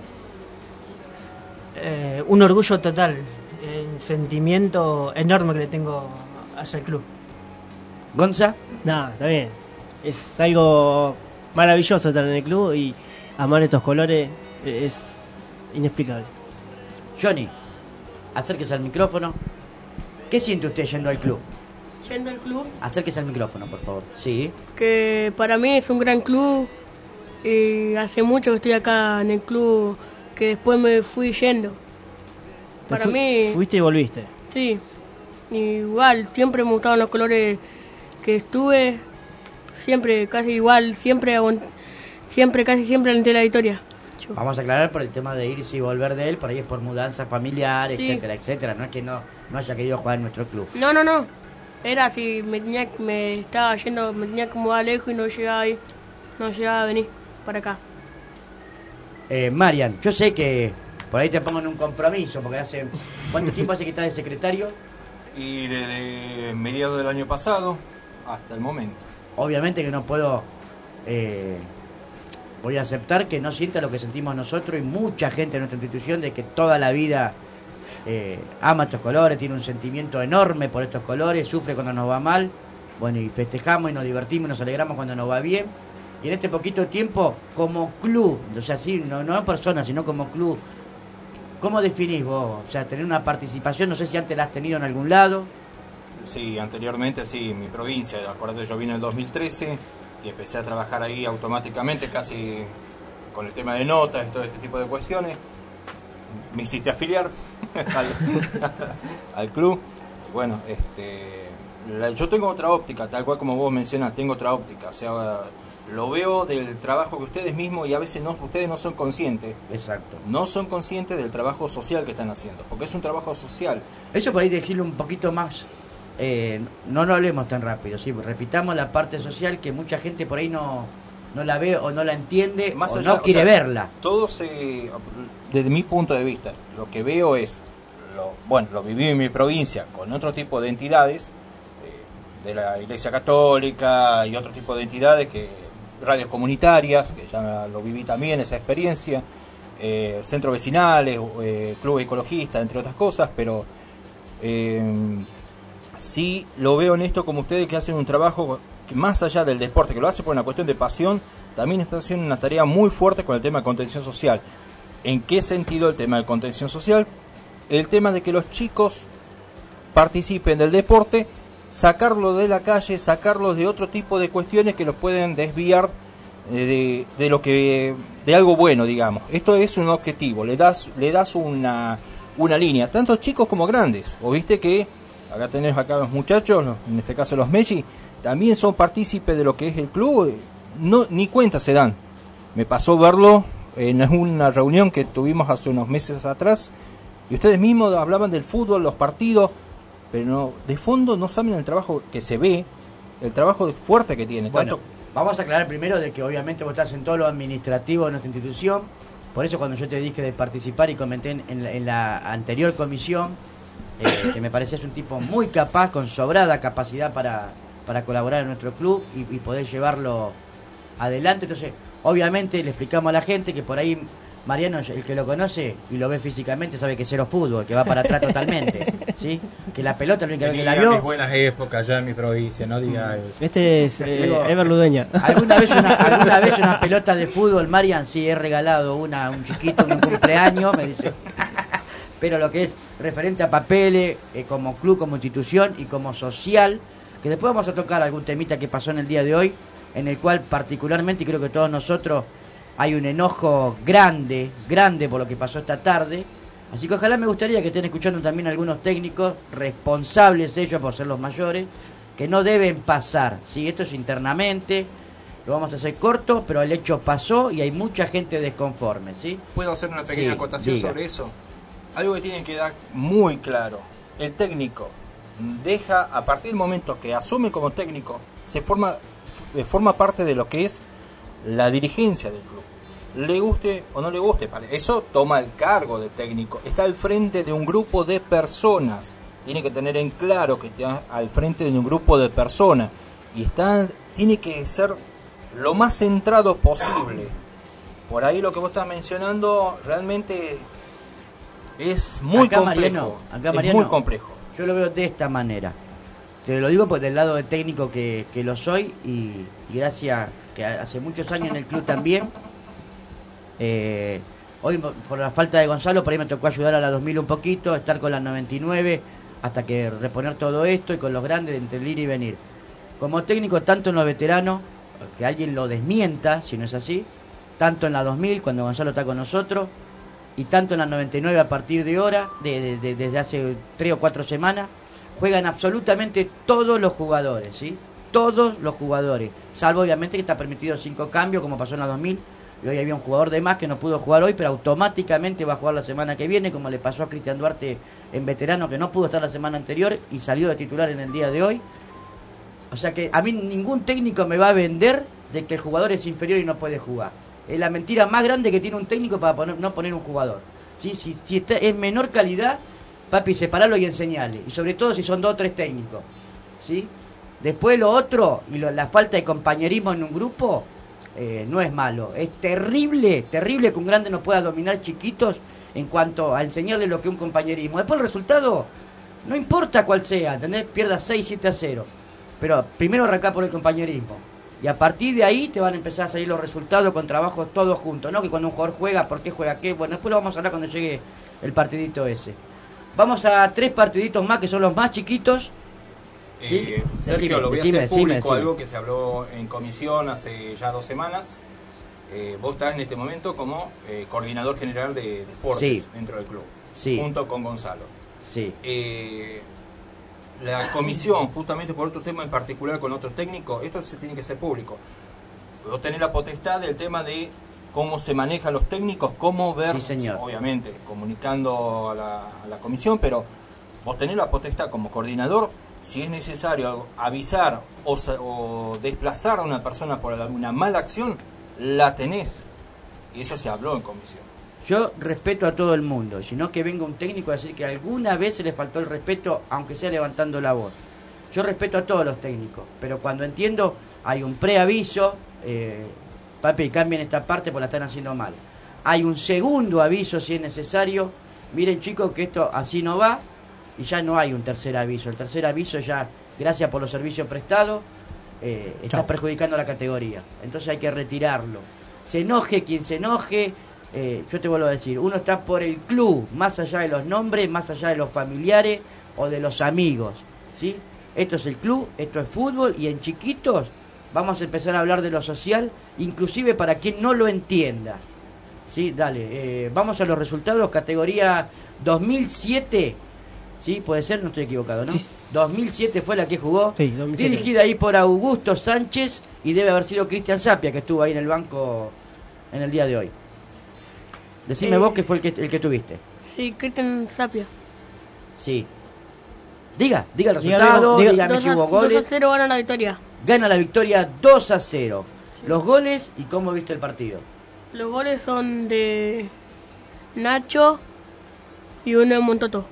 Un orgullo total, un sentimiento enorme que le tengo hacia el club. ¿Gonza? No, está bien. Es algo maravilloso estar en el club y amar estos colores es inexplicable. Johnny, acérquese al micrófono. ¿Qué siente usted yendo al club? Yendo al club. Acérquese al micrófono, por favor. Sí. Que para mí es un gran club. Y hace mucho que estoy acá en el club, que después me fui yendo. Para mí... ¿Fuiste y volviste? Sí. Igual, siempre me gustaban los colores que estuve. Siempre, casi igual, casi siempre alenté la Victoria. Vamos a aclarar por el tema de irse y volver de él, por ahí es por mudanza familiar, sí, etcétera, etcétera. No es que no haya querido jugar en nuestro club. No. Era así, me estaba yendo, me tenía que mudar lejos y no llegaba a venir para acá. Marian, yo sé que por ahí te pongo en un compromiso, porque hace... ¿Cuánto tiempo hace que estás de secretario? Y desde mediados del año pasado hasta el momento. Obviamente que no puedo... voy a aceptar que no sienta lo que sentimos nosotros y mucha gente en nuestra institución, de que toda la vida ama estos colores, tiene un sentimiento enorme por estos colores, sufre cuando nos va mal, bueno, y festejamos y nos divertimos y nos alegramos cuando nos va bien. Y en este poquito tiempo, como club, o sea, sí, no persona, sino como club, ¿cómo definís vos? O sea, tener una participación, no sé si antes la has tenido en algún lado. Sí, anteriormente sí, en mi provincia, acuérdate, yo vine en el 2013 y empecé a trabajar ahí automáticamente, casi con el tema de notas y todo este tipo de cuestiones. Me hiciste afiliar al club. Y bueno, yo tengo otra óptica, tal cual como vos mencionás, tengo otra óptica, o sea, lo veo del trabajo que ustedes mismos, y a veces ustedes no son conscientes. Exacto. No son conscientes del trabajo social que están haciendo, porque es un trabajo social. Eso por ahí decirlo un poquito más, no lo hablemos tan rápido, ¿sí? Repitamos la parte social, que mucha gente por ahí no la ve o no la entiende, más o allá, no quiere verla. Todo desde mi punto de vista, lo que veo es, lo viví en mi provincia con otro tipo de entidades, de la Iglesia Católica y otro tipo de entidades, radios comunitarias, que ya lo viví también, esa experiencia, centros vecinales, clubes ecologistas, entre otras cosas, pero sí lo veo en esto como ustedes, que hacen un trabajo que más allá del deporte, que lo hace por una cuestión de pasión, también están haciendo una tarea muy fuerte con el tema de contención social. ¿En qué sentido el tema de contención social? El tema de que los chicos participen del deporte, sacarlo de la calle, sacarlos de otro tipo de cuestiones que los pueden desviar de algo bueno, digamos. Esto es un objetivo, le das una línea, tanto chicos como grandes. O viste que acá tenés los muchachos, en este caso los Mechi, también son partícipes de lo que es el club, ni cuenta se dan. Me pasó verlo en una reunión que tuvimos hace unos meses atrás, y ustedes mismos hablaban del fútbol, los partidos, pero de fondo no saben el trabajo que se ve, el trabajo fuerte que tiene. Bueno, vamos a aclarar primero de que obviamente vos estás en todo lo administrativo de nuestra institución, por eso cuando yo te dije de participar y comenté en la anterior comisión, que me parecías un tipo muy capaz, con sobrada capacidad para colaborar en nuestro club y poder llevarlo adelante. Entonces, obviamente le explicamos a la gente que por ahí Mariano, el que lo conoce y lo ve físicamente, sabe que es cero fútbol, que va para atrás totalmente, ¿sí? Que la pelota, la única vez que la vio... mis buenas épocas ya en mi provincia, no digas... Este es Ever Ludeña. ¿Alguna vez una pelota de fútbol, Marian? Sí, he regalado un chiquito en un cumpleaños, me dice. Pero lo que es referente a papeles, como club, como institución y como social, que después vamos a tocar algún temita que pasó en el día de hoy, en el cual particularmente, y creo que todos nosotros, hay un enojo grande por lo que pasó esta tarde. Así que ojalá, me gustaría que estén escuchando también algunos técnicos, responsables ellos por ser los mayores, que no deben pasar, ¿sí? Esto es internamente, lo vamos a hacer corto, pero el hecho pasó y hay mucha gente desconforme, ¿sí? ¿Puedo hacer una pequeña acotación sobre eso? Algo que tienen que dar muy claro: el técnico deja, a partir del momento que asume como técnico, forma parte de lo que es la dirigencia del club. Le guste o no le guste, eso toma el cargo del técnico. Está al frente de un grupo de personas. Tiene que tener en claro que está al frente de un grupo de personas. Y tiene que ser lo más centrado posible. Por ahí lo que vos estás mencionando realmente es muy complejo. Mariano, muy complejo. Yo lo veo de esta manera. Te lo digo pues del lado de técnico que lo soy, y gracias que hace muchos años en el club también. Hoy por la falta de Gonzalo, por ahí me tocó ayudar a la 2000 un poquito, estar con la 99 hasta que reponer todo esto, y con los grandes entre el ir y venir. Como técnico, tanto en los veteranos, que alguien lo desmienta si no es así, tanto en la 2000 cuando Gonzalo está con nosotros, y tanto en la 99 a partir de ahora, desde hace 3 o 4 semanas, juegan absolutamente todos los jugadores, ¿sí? Todos los jugadores, salvo obviamente que está permitido 5 cambios, como pasó en la 2000, y hoy había un jugador de más que no pudo jugar hoy, pero automáticamente va a jugar la semana que viene, como le pasó a Cristian Duarte en veterano, que no pudo estar la semana anterior y salió de titular en el día de hoy. O sea que a mí ningún técnico me va a vender de que el jugador es inferior y no puede jugar. es la mentira más grande que tiene un técnico para no poner un jugador. ¿Sí? Si es menor calidad, papi, separalo y enseñale. Y sobre todo si son 2 o 3 técnicos. ¿Sí? Después lo otro, y la falta de compañerismo en un grupo, no es malo. Es terrible que un grande no pueda dominar chiquitos en cuanto a enseñarle lo que es un compañerismo. Después el resultado, no importa cuál sea, ¿entendés? Pierdas 6-7-0. Pero primero arrancá por el compañerismo. Y a partir de ahí te van a empezar a salir los resultados con trabajos todos juntos, ¿no? Que cuando un jugador juega, ¿por qué juega qué? Bueno, después lo vamos a hablar cuando llegue el partidito ese. Vamos a 3 partiditos más que son los más chiquitos. ¿Sí? Sergio, lo voy a hacer público, algo que se habló en comisión hace ya 2 semanas. Vos estás en este momento como coordinador general de deportes dentro del club, junto con Gonzalo. Sí. La comisión, justamente por otro tema en particular con otros técnicos, esto se tiene que ser público. Vos tenés la potestad del tema de cómo se manejan los técnicos, cómo ver, obviamente, comunicando a la comisión, pero vos tenés la potestad como coordinador, si es necesario avisar o desplazar a una persona por alguna mala acción, la tenés. Y eso se habló en comisión. Yo respeto a todo el mundo, sino que venga un técnico a decir que alguna vez se le faltó el respeto, aunque sea levantando la voz. Yo respeto a todos los técnicos, pero cuando entiendo hay un preaviso, papi, cambien esta parte porque la están haciendo mal. Hay un segundo aviso si es necesario. Miren, chicos, que esto así no va, y ya no hay un tercer aviso. El tercer aviso ya, gracias por los servicios prestados, está perjudicando a la categoría. Entonces hay que retirarlo. Se enoje quien se enoje. Yo te vuelvo a decir, uno está por el club, más allá de los nombres, más allá de los familiares o de los amigos, ¿sí? Esto es el club, esto es fútbol, y en chiquitos vamos a empezar a hablar de lo social, inclusive para quien no lo entienda, ¿sí? Dale, vamos a los resultados. Categoría 2007, ¿sí? Puede ser, no estoy equivocado, ¿no? Sí. 2007 fue la que jugó, sí, 2007. Dirigida ahí por Augusto Sánchez, y debe haber sido Cristian Sapia, que estuvo ahí en el banco en el día de hoy. Decime vos que fue el que tuviste. Sí, Cristian Sapia. Sí. Diga el resultado, dígame si hubo goles. 2-0 gana la victoria. Gana la victoria 2-0. Sí. Los goles y cómo viste el partido. Los goles son de Nacho y uno de Montoto.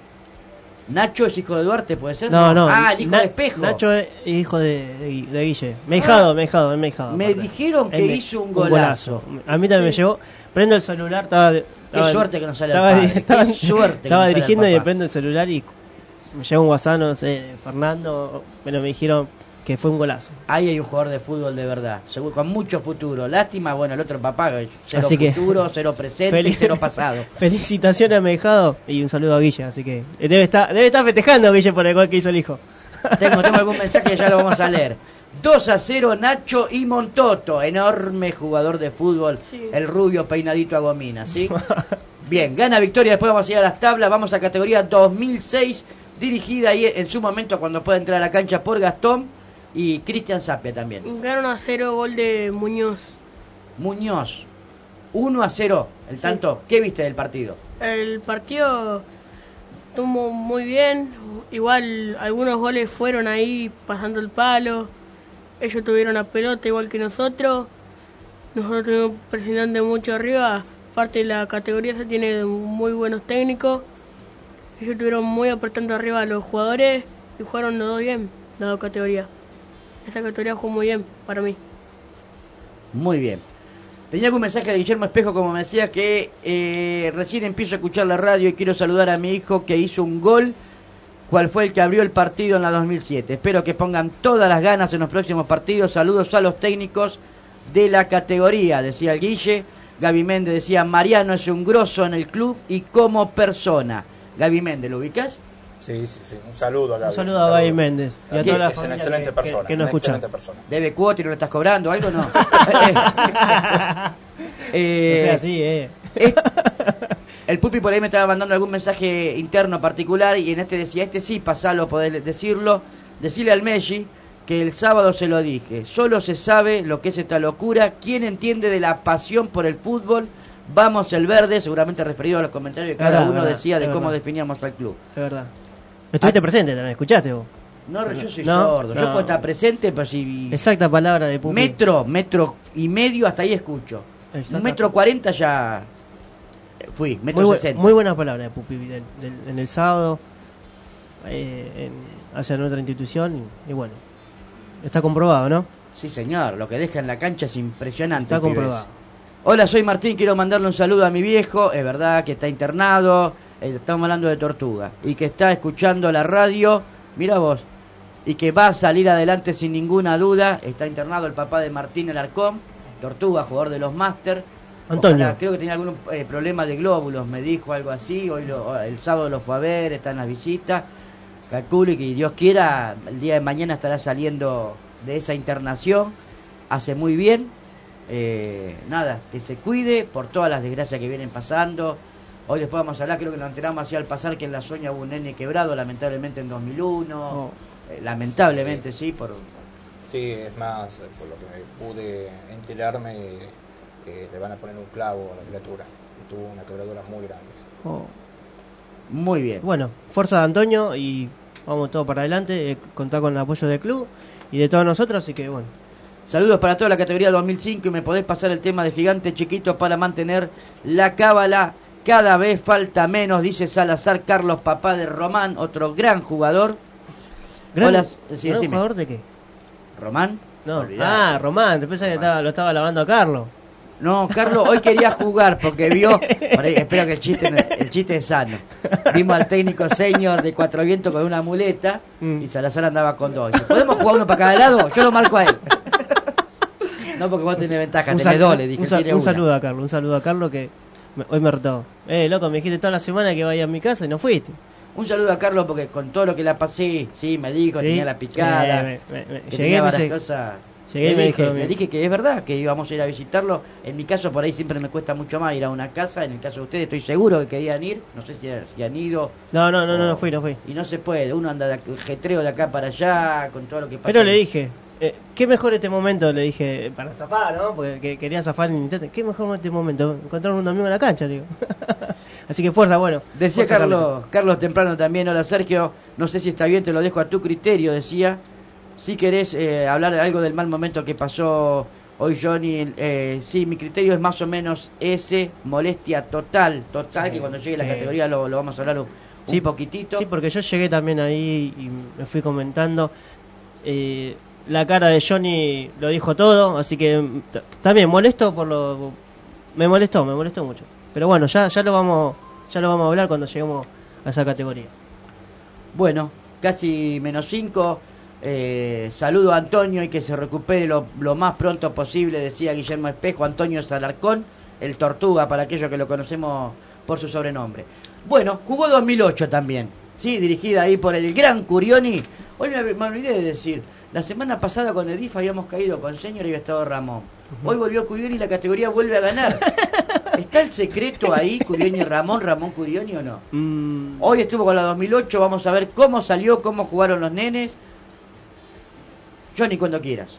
¿Nacho es hijo de Duarte, puede ser? No. Ah, el hijo de Espejo. Nacho es hijo de Guille. Mejado. Me dijeron que hizo un golazo. A mí también me llegó. Prendo el celular, qué suerte que no sale el padre. Estaba dirigiendo y prendo el celular y me llegó un WhatsApp, no sé, de Fernando, pero me dijeron que fue un golazo. Ahí hay un jugador de fútbol de verdad, seguro, con mucho futuro. Lástima, bueno, el otro papá, cero futuro, cero presente y cero pasado. Felicitaciones a Mejado y un saludo a Guille, así que debe estar festejando Guille por el gol que hizo el hijo. Tengo algún mensaje que ya lo vamos a leer. 2-0 Nacho y Montoto, enorme jugador de fútbol, sí. El rubio peinadito a gomina, ¿sí? Bien, gana victoria, después vamos a ir a las tablas, vamos a categoría 2006, dirigida ahí en su momento cuando pueda entrar a la cancha por Gastón y Cristian Sapia también. Gana 1-0 gol de Muñoz. 1-0, el tanto, ¿qué viste del partido? El partido estuvo muy bien, igual algunos goles fueron ahí pasando el palo. Ellos tuvieron la pelota igual que nosotros estuvimos presionando mucho arriba, aparte de la categoría se tiene muy buenos técnicos, ellos estuvieron muy apretando arriba a los jugadores y jugaron los dos bien, las dos categorías. Esa categoría jugó muy bien para mí. Muy bien. Tenía algún mensaje de Guillermo Espejo, como me decía, que recién empiezo a escuchar la radio y quiero saludar a mi hijo que hizo un gol. ¿Cuál fue el que abrió el partido en la 2007? Espero que pongan todas las ganas en los próximos partidos. Saludos a los técnicos de la categoría, decía el Guille. Gaby Méndez decía, Mariano es un grosso en el club y como persona. Gaby Méndez, ¿lo ubicás? Sí. Un saludo a Gaby. Un saludo a Gaby Méndez. Y a toda la es una excelente persona. Que nos escucha. ¿Debe cuota y no lo estás cobrando? ¿Algo no? O sea, sí, El Pupi por ahí me estaba mandando algún mensaje interno particular y en este decía, sí, pasalo, podés decirlo. Decirle al Messi que el sábado se lo dije. Solo se sabe lo que es esta locura. ¿Quién entiende de la pasión por el fútbol? Vamos el verde, seguramente referido a los comentarios que cada uno decía de cómo definíamos al club. Es verdad. ¿Estuviste presente también? ¿Escuchaste vos? No, yo soy sordo. Yo puedo estar presente, pero si... Exacta palabra de Pupi. Metro y medio, hasta ahí escucho. 1,40 m ya fui, 1,60 m. Muy buena palabra de Pupi en el sábado, hacia nuestra institución, y bueno, está comprobado, ¿no? Sí, señor, lo que deja en la cancha es impresionante. Está comprobado. Hola, soy Martín, quiero mandarle un saludo a mi viejo, es verdad que está internado, estamos hablando de Tortuga, y que está escuchando la radio, mira vos, y que va a salir adelante sin ninguna duda. Está internado el papá de Martín Alarcón, Tortuga, jugador de los Máster. Antonio. Ojalá, creo que tenía algún problema de glóbulos, me dijo algo así, el sábado lo fue a ver, está en las visitas. Calculo que Dios quiera, el día de mañana estará saliendo de esa internación, hace muy bien. Nada, que se cuide por todas las desgracias que vienen pasando. Hoy después vamos a hablar, creo que nos enteramos así al pasar que en La Soña hubo un nene quebrado, lamentablemente en 2001. Lamentablemente, sí, por... Sí, es más, por lo que me pude enterarme, le van a poner un clavo a la criatura. Tuvo una quebradura muy grande. Muy bien. Bueno, fuerza de Antonio y vamos todo para adelante, contar con el apoyo del club y de todos nosotros, así que bueno. Saludos para toda la categoría 2005 y me podés pasar el tema de Gigante Chiquito para mantener la cábala. Cada vez falta menos, dice Salazar Carlos, papá de Román, otro gran jugador. Hola, sí, ¿Gran jugador de qué? ¿Román? No. Olvidate. Román, te pensás que lo estaba lavando a Carlos. No, Carlos hoy quería jugar porque vio, por ahí, espero que el chiste es sano. Vimos al técnico señor de Cuatro Vientos con una muleta y Salazar andaba con dos. Dice, ¿podemos jugar uno para cada lado? Yo lo marco a él. No, porque vos tenés ventaja, tenés dos, le dije. Un saludo a Carlos que hoy me retó. Loco, me dijiste toda la semana que vaya a mi casa y no fuiste. Un saludo a Carlos porque con todo lo que la pasé, sí, me dijo, tenía la picada, que tenía varias cosas. Le dije que es verdad que íbamos a ir a visitarlo. En mi caso por ahí siempre me cuesta mucho más ir a una casa. En el caso de ustedes estoy seguro que querían ir. No sé si han ido. No fui. Y no se puede, uno anda de jetreo de acá para allá con todo lo que pasa. Pero le dije, qué mejor este momento, le dije, para zafar, ¿no? Porque quería zafar en Nintendo. Qué mejor este momento, encontrar un domingo en la cancha, digo. Así que fuerza, bueno. Decía fuerza, Carlos temprano también, hola Sergio, no sé si está bien, te lo dejo a tu criterio, decía. Si querés hablar algo del mal momento que pasó hoy Johnny, sí, mi criterio es más o menos ese, molestia total, que cuando llegue la categoría lo vamos a hablar un poquitito. Sí, porque yo llegué también ahí y me fui comentando. La cara de Johnny lo dijo todo, así que también molesto me molestó mucho. Pero bueno, ya lo vamos a hablar cuando lleguemos a esa categoría. Bueno, casi -5. Saludo a Antonio y que se recupere lo más pronto posible, decía Guillermo Espejo. Antonio Salarcón, el Tortuga, para aquellos que lo conocemos por su sobrenombre. Bueno, jugó 2008 también, sí, dirigida ahí por el gran Curioni. Hoy me olvidé de decir, la semana pasada con el DIF habíamos caído con Señor y estado Ramón. Hoy volvió Curioni y la categoría vuelve a ganar. ¿Está el secreto ahí, Curioni Ramón Curioni o no? Hoy estuvo con la 2008, vamos a ver cómo salió, cómo jugaron los nenes. Johnny, cuando quieras.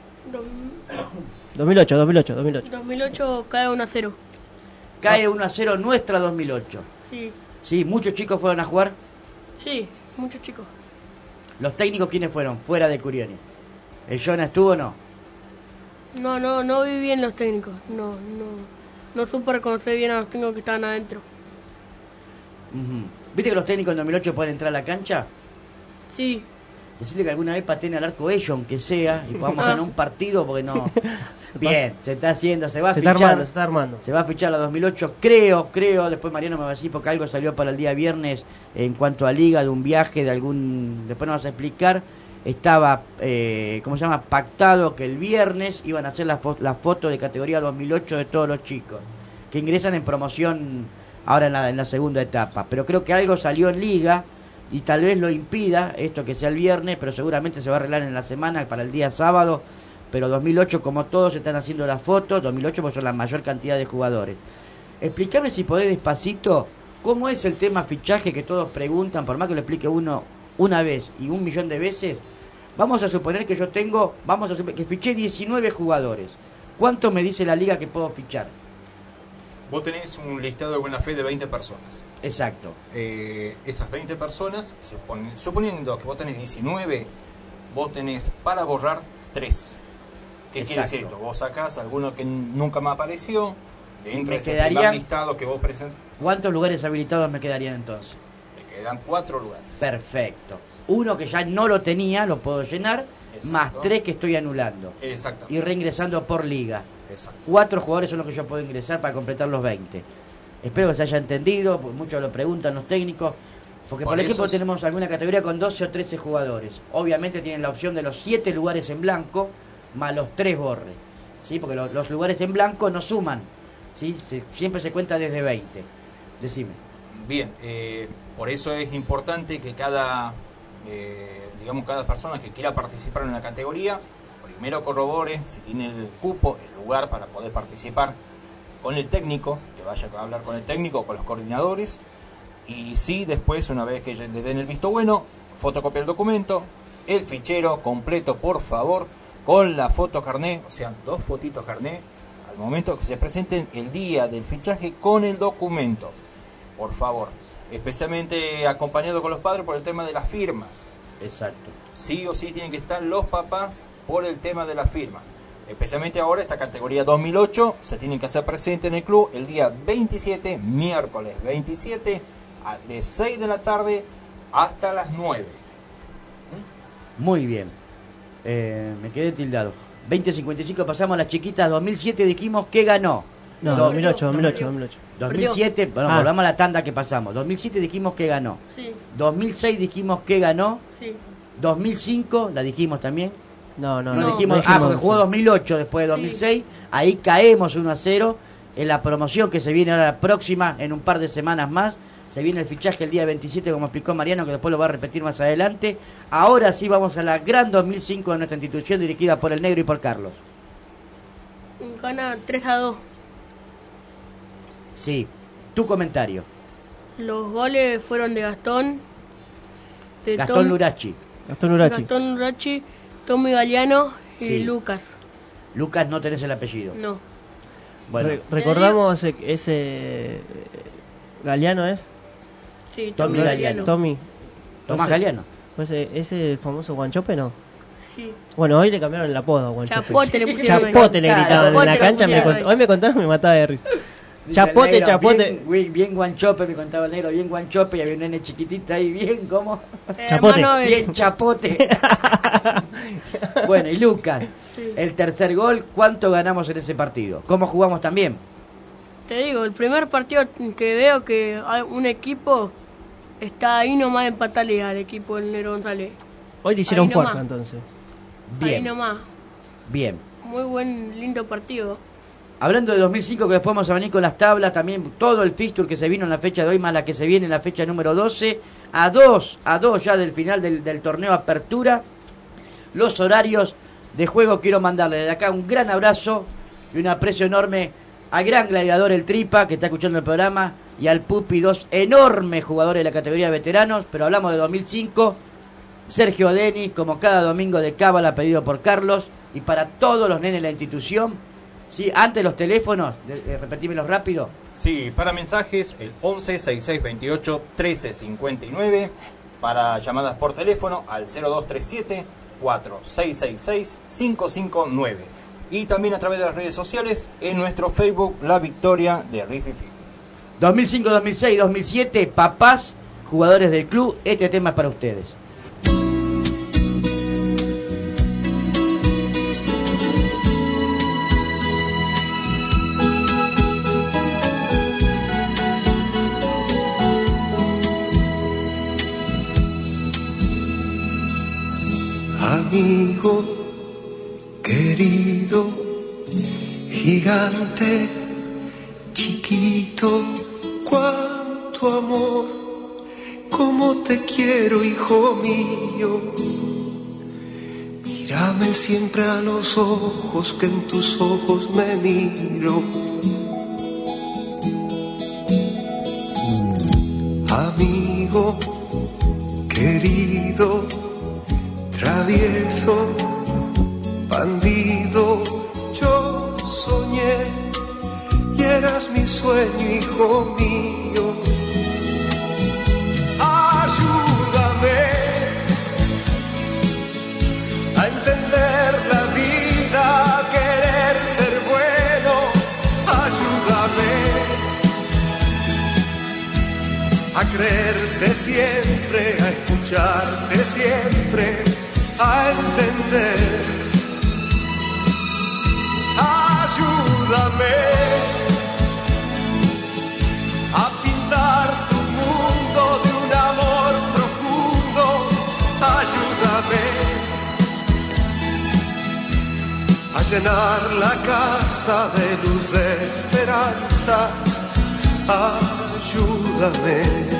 2008. 2008 cae 1-0. Cae 1-0 nuestra 2008. Sí. Sí, muchos chicos fueron a jugar. Sí, muchos chicos. ¿Los técnicos quiénes fueron? Fuera de Curioni. ¿El Jonah estuvo o no? No vi bien los técnicos. No supe reconocer bien a los técnicos que estaban adentro. ¿Viste que los técnicos en 2008 pueden entrar a la cancha? Sí. Decirle que alguna vez pateen al arco ellos, aunque sea, y podamos ganar un partido, porque no... Bien, se está haciendo, se va a fichar. Se está armando. Se va a fichar la 2008, creo, después Mariano me va a decir, porque algo salió para el día viernes en cuanto a liga, de un viaje, después nos vas a explicar. Estaba, pactado que el viernes iban a hacer la foto de categoría 2008 de todos los chicos, que ingresan en promoción ahora en la segunda etapa. Pero creo que algo salió en liga, y tal vez lo impida esto que sea el viernes, pero seguramente se va a arreglar en la semana para el día sábado. Pero 2008, como todos están haciendo las fotos, 2008 pues son la mayor cantidad de jugadores. Explícame, si podés, despacito, cómo es el tema fichaje que todos preguntan, por más que lo explique uno una vez y 1.000.000 de veces. Vamos a suponer que que fiché 19 jugadores. ¿Cuánto me dice la liga que puedo fichar? Vos tenés un listado de buena fe de 20 personas. Exacto. Esas 20 personas, suponiendo que vos tenés 19, vos tenés para borrar 3. ¿Qué quiere decir esto? Vos sacás alguno que nunca me apareció, dentro de ese quedaría- primer listado que vos presentás, ¿Cuántos lugares habilitados me quedarían entonces? te quedan 4 lugares. Perfecto. Uno que ya no lo tenía, lo puedo llenar, Exacto. más 3 que estoy anulando. Exacto. Y reingresando por liga. Exacto. 4 jugadores son los que yo puedo ingresar para completar los 20. Espero que se haya entendido, porque muchos lo preguntan los técnicos. Porque, por ejemplo, eso tenemos alguna categoría con 12 o 13 jugadores. Obviamente tienen la opción de los 7 lugares en blanco, más los 3 borres. ¿Sí? Porque los lugares en blanco no suman. ¿Sí? Siempre se cuenta desde 20. Decime. Bien, por eso es importante que cada persona que quiera participar en la categoría, primero corrobore si tiene el cupo, el lugar para poder participar con el técnico, que vaya a hablar con el técnico, con los coordinadores, y sí, después, una vez que le den el visto bueno, fotocopiar el documento, el fichero completo, por favor, con la foto carné, o sea, 2 fotitos carné, al momento que se presenten el día del fichaje con el documento, por favor, especialmente acompañado con los padres por el tema de las firmas. Exacto. Sí o sí tienen que estar los papás por el tema de la firma. Especialmente ahora, esta categoría 2008 se tienen que hacer presente en el club el día 27, miércoles 27, de 6 de la tarde hasta las 9. Muy bien. Me quedé tildado. 20:55, pasamos a las chiquitas. 2007 dijimos que ganó. No, 2008. 2007, bueno, volvamos a la tanda que pasamos. 2007 dijimos que ganó. Sí. 2006 dijimos que ganó. Sí. 2005 la dijimos también. No, Dijimos, porque jugó 2008 después de 2006. Ahí caemos 1-0. En la promoción que se viene ahora la próxima, en un par de semanas más. Se viene el fichaje el día 27, como explicó Mariano, que después lo va a repetir más adelante. Ahora sí vamos a la gran 2005 de nuestra institución, dirigida por el Negro y por Carlos. Gana 3-2. Sí, tu comentario. Los goles fueron de Gastón. De Gastón Lurachi. Gastón Lurachi, Tommy Galeano y Sí. Lucas. Lucas, no tenés el apellido. No. Bueno, recordamos ese Galeano es. Sí, Tommy Galeano. Tomás Galeano. Pues ese el famoso Guanchope, ¿no? Sí. Bueno, hoy le cambiaron el apodo a Guanchope. Chapote le pusieron. Chapote le gritaban en la Chapote cancha. le pusieron. Hoy me contaron, me mataba de risa. Dice el Chapote, negro, chapote. Bien Guanchope, me contaba el Negro, bien Guanchope, y había un nene chiquitita ahí, bien, ¿cómo? Chapote. Bien Chapote. Bueno, y Lucas, Sí. el tercer gol, ¿cuánto ganamos en ese partido? ¿Cómo jugamos también? Te digo, el primer partido que veo que hay un equipo está ahí nomás de empatarle al equipo del Negro González. Hoy le hicieron Ahí fuerza nomás. entonces. Ahí Bien, nomás. bien. Muy buen, lindo partido. Hablando de 2005, que después vamos a venir con las tablas, también todo el fixture que se vino en la fecha de hoy, más la que se viene en la fecha número 12, a dos ya del final del torneo Apertura. Los horarios de juego, quiero mandarle de acá un gran abrazo y un aprecio enorme al gran gladiador El Tripa, que está escuchando el programa, y al Pupi, 2 enormes jugadores de la categoría de veteranos, pero hablamos de 2005, Sergio Denis, como cada domingo de cábala, pedido por Carlos, y para todos los nenes de la institución. Sí, antes los teléfonos, repetímelos rápido. Sí, para mensajes el 11 66 28 13 59, para llamadas por teléfono al 0237 4666 559, y también a través de las redes sociales en nuestro Facebook La Victoria de Rififi. 2005, 2006, 2007, papás, jugadores del club, este tema es para ustedes. Amigo querido, gigante, chiquito, cuánto amor, cómo te quiero, hijo mío. Mírame siempre a los ojos, que en tus ojos me miro. Amigo querido, travieso, bandido, yo soñé y eras mi sueño, hijo mío. Ayúdame a entender la vida que siempre a escucharte, siempre a entender. Ayúdame a pintar tu mundo de un amor profundo. Ayúdame a llenar la casa de luz, de esperanza. Ayúdame.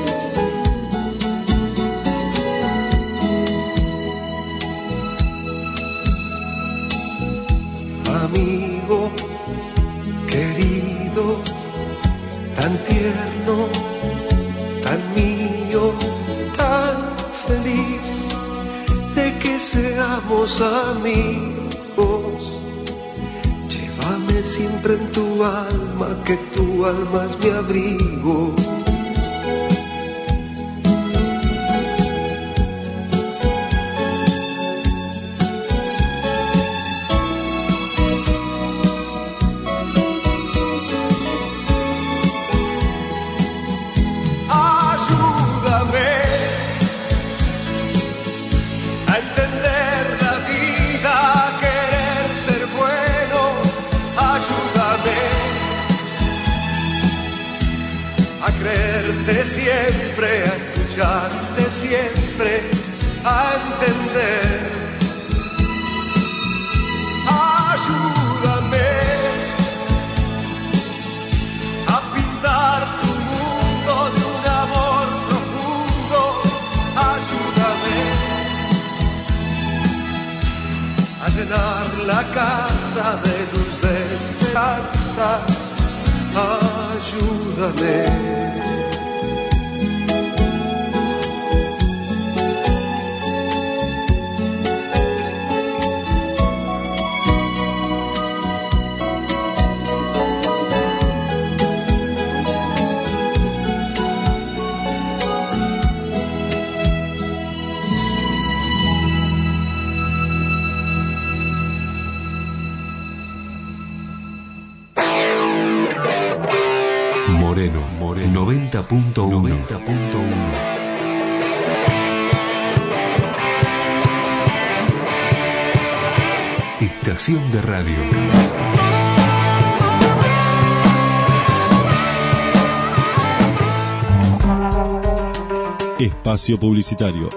Amigo querido, tan tierno, tan mío, tan feliz de que seamos amigos. Llévame siempre en tu alma, que tu alma es mi abrigo. Siempre a escucharte, siempre a entender. Ayúdame a pintar tu mundo de un amor profundo. Ayúdame a llenar la casa de luz, de esperanza. Ayúdame. Moreno 90.1. Estación de radio. Espacio publicitario.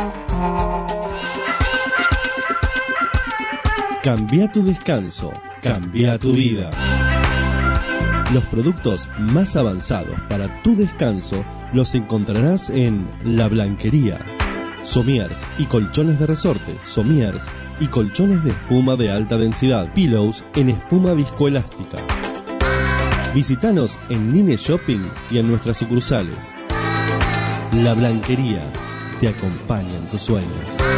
Cambia tu descanso, cambia tu vida. Los productos más avanzados para tu descanso los encontrarás en La Blanquería. Somiers y colchones de resorte, somiers y colchones de espuma de alta densidad, pillows en espuma viscoelástica. Visítanos en Nine Shopping y en nuestras sucursales. La Blanquería te acompaña en tus sueños.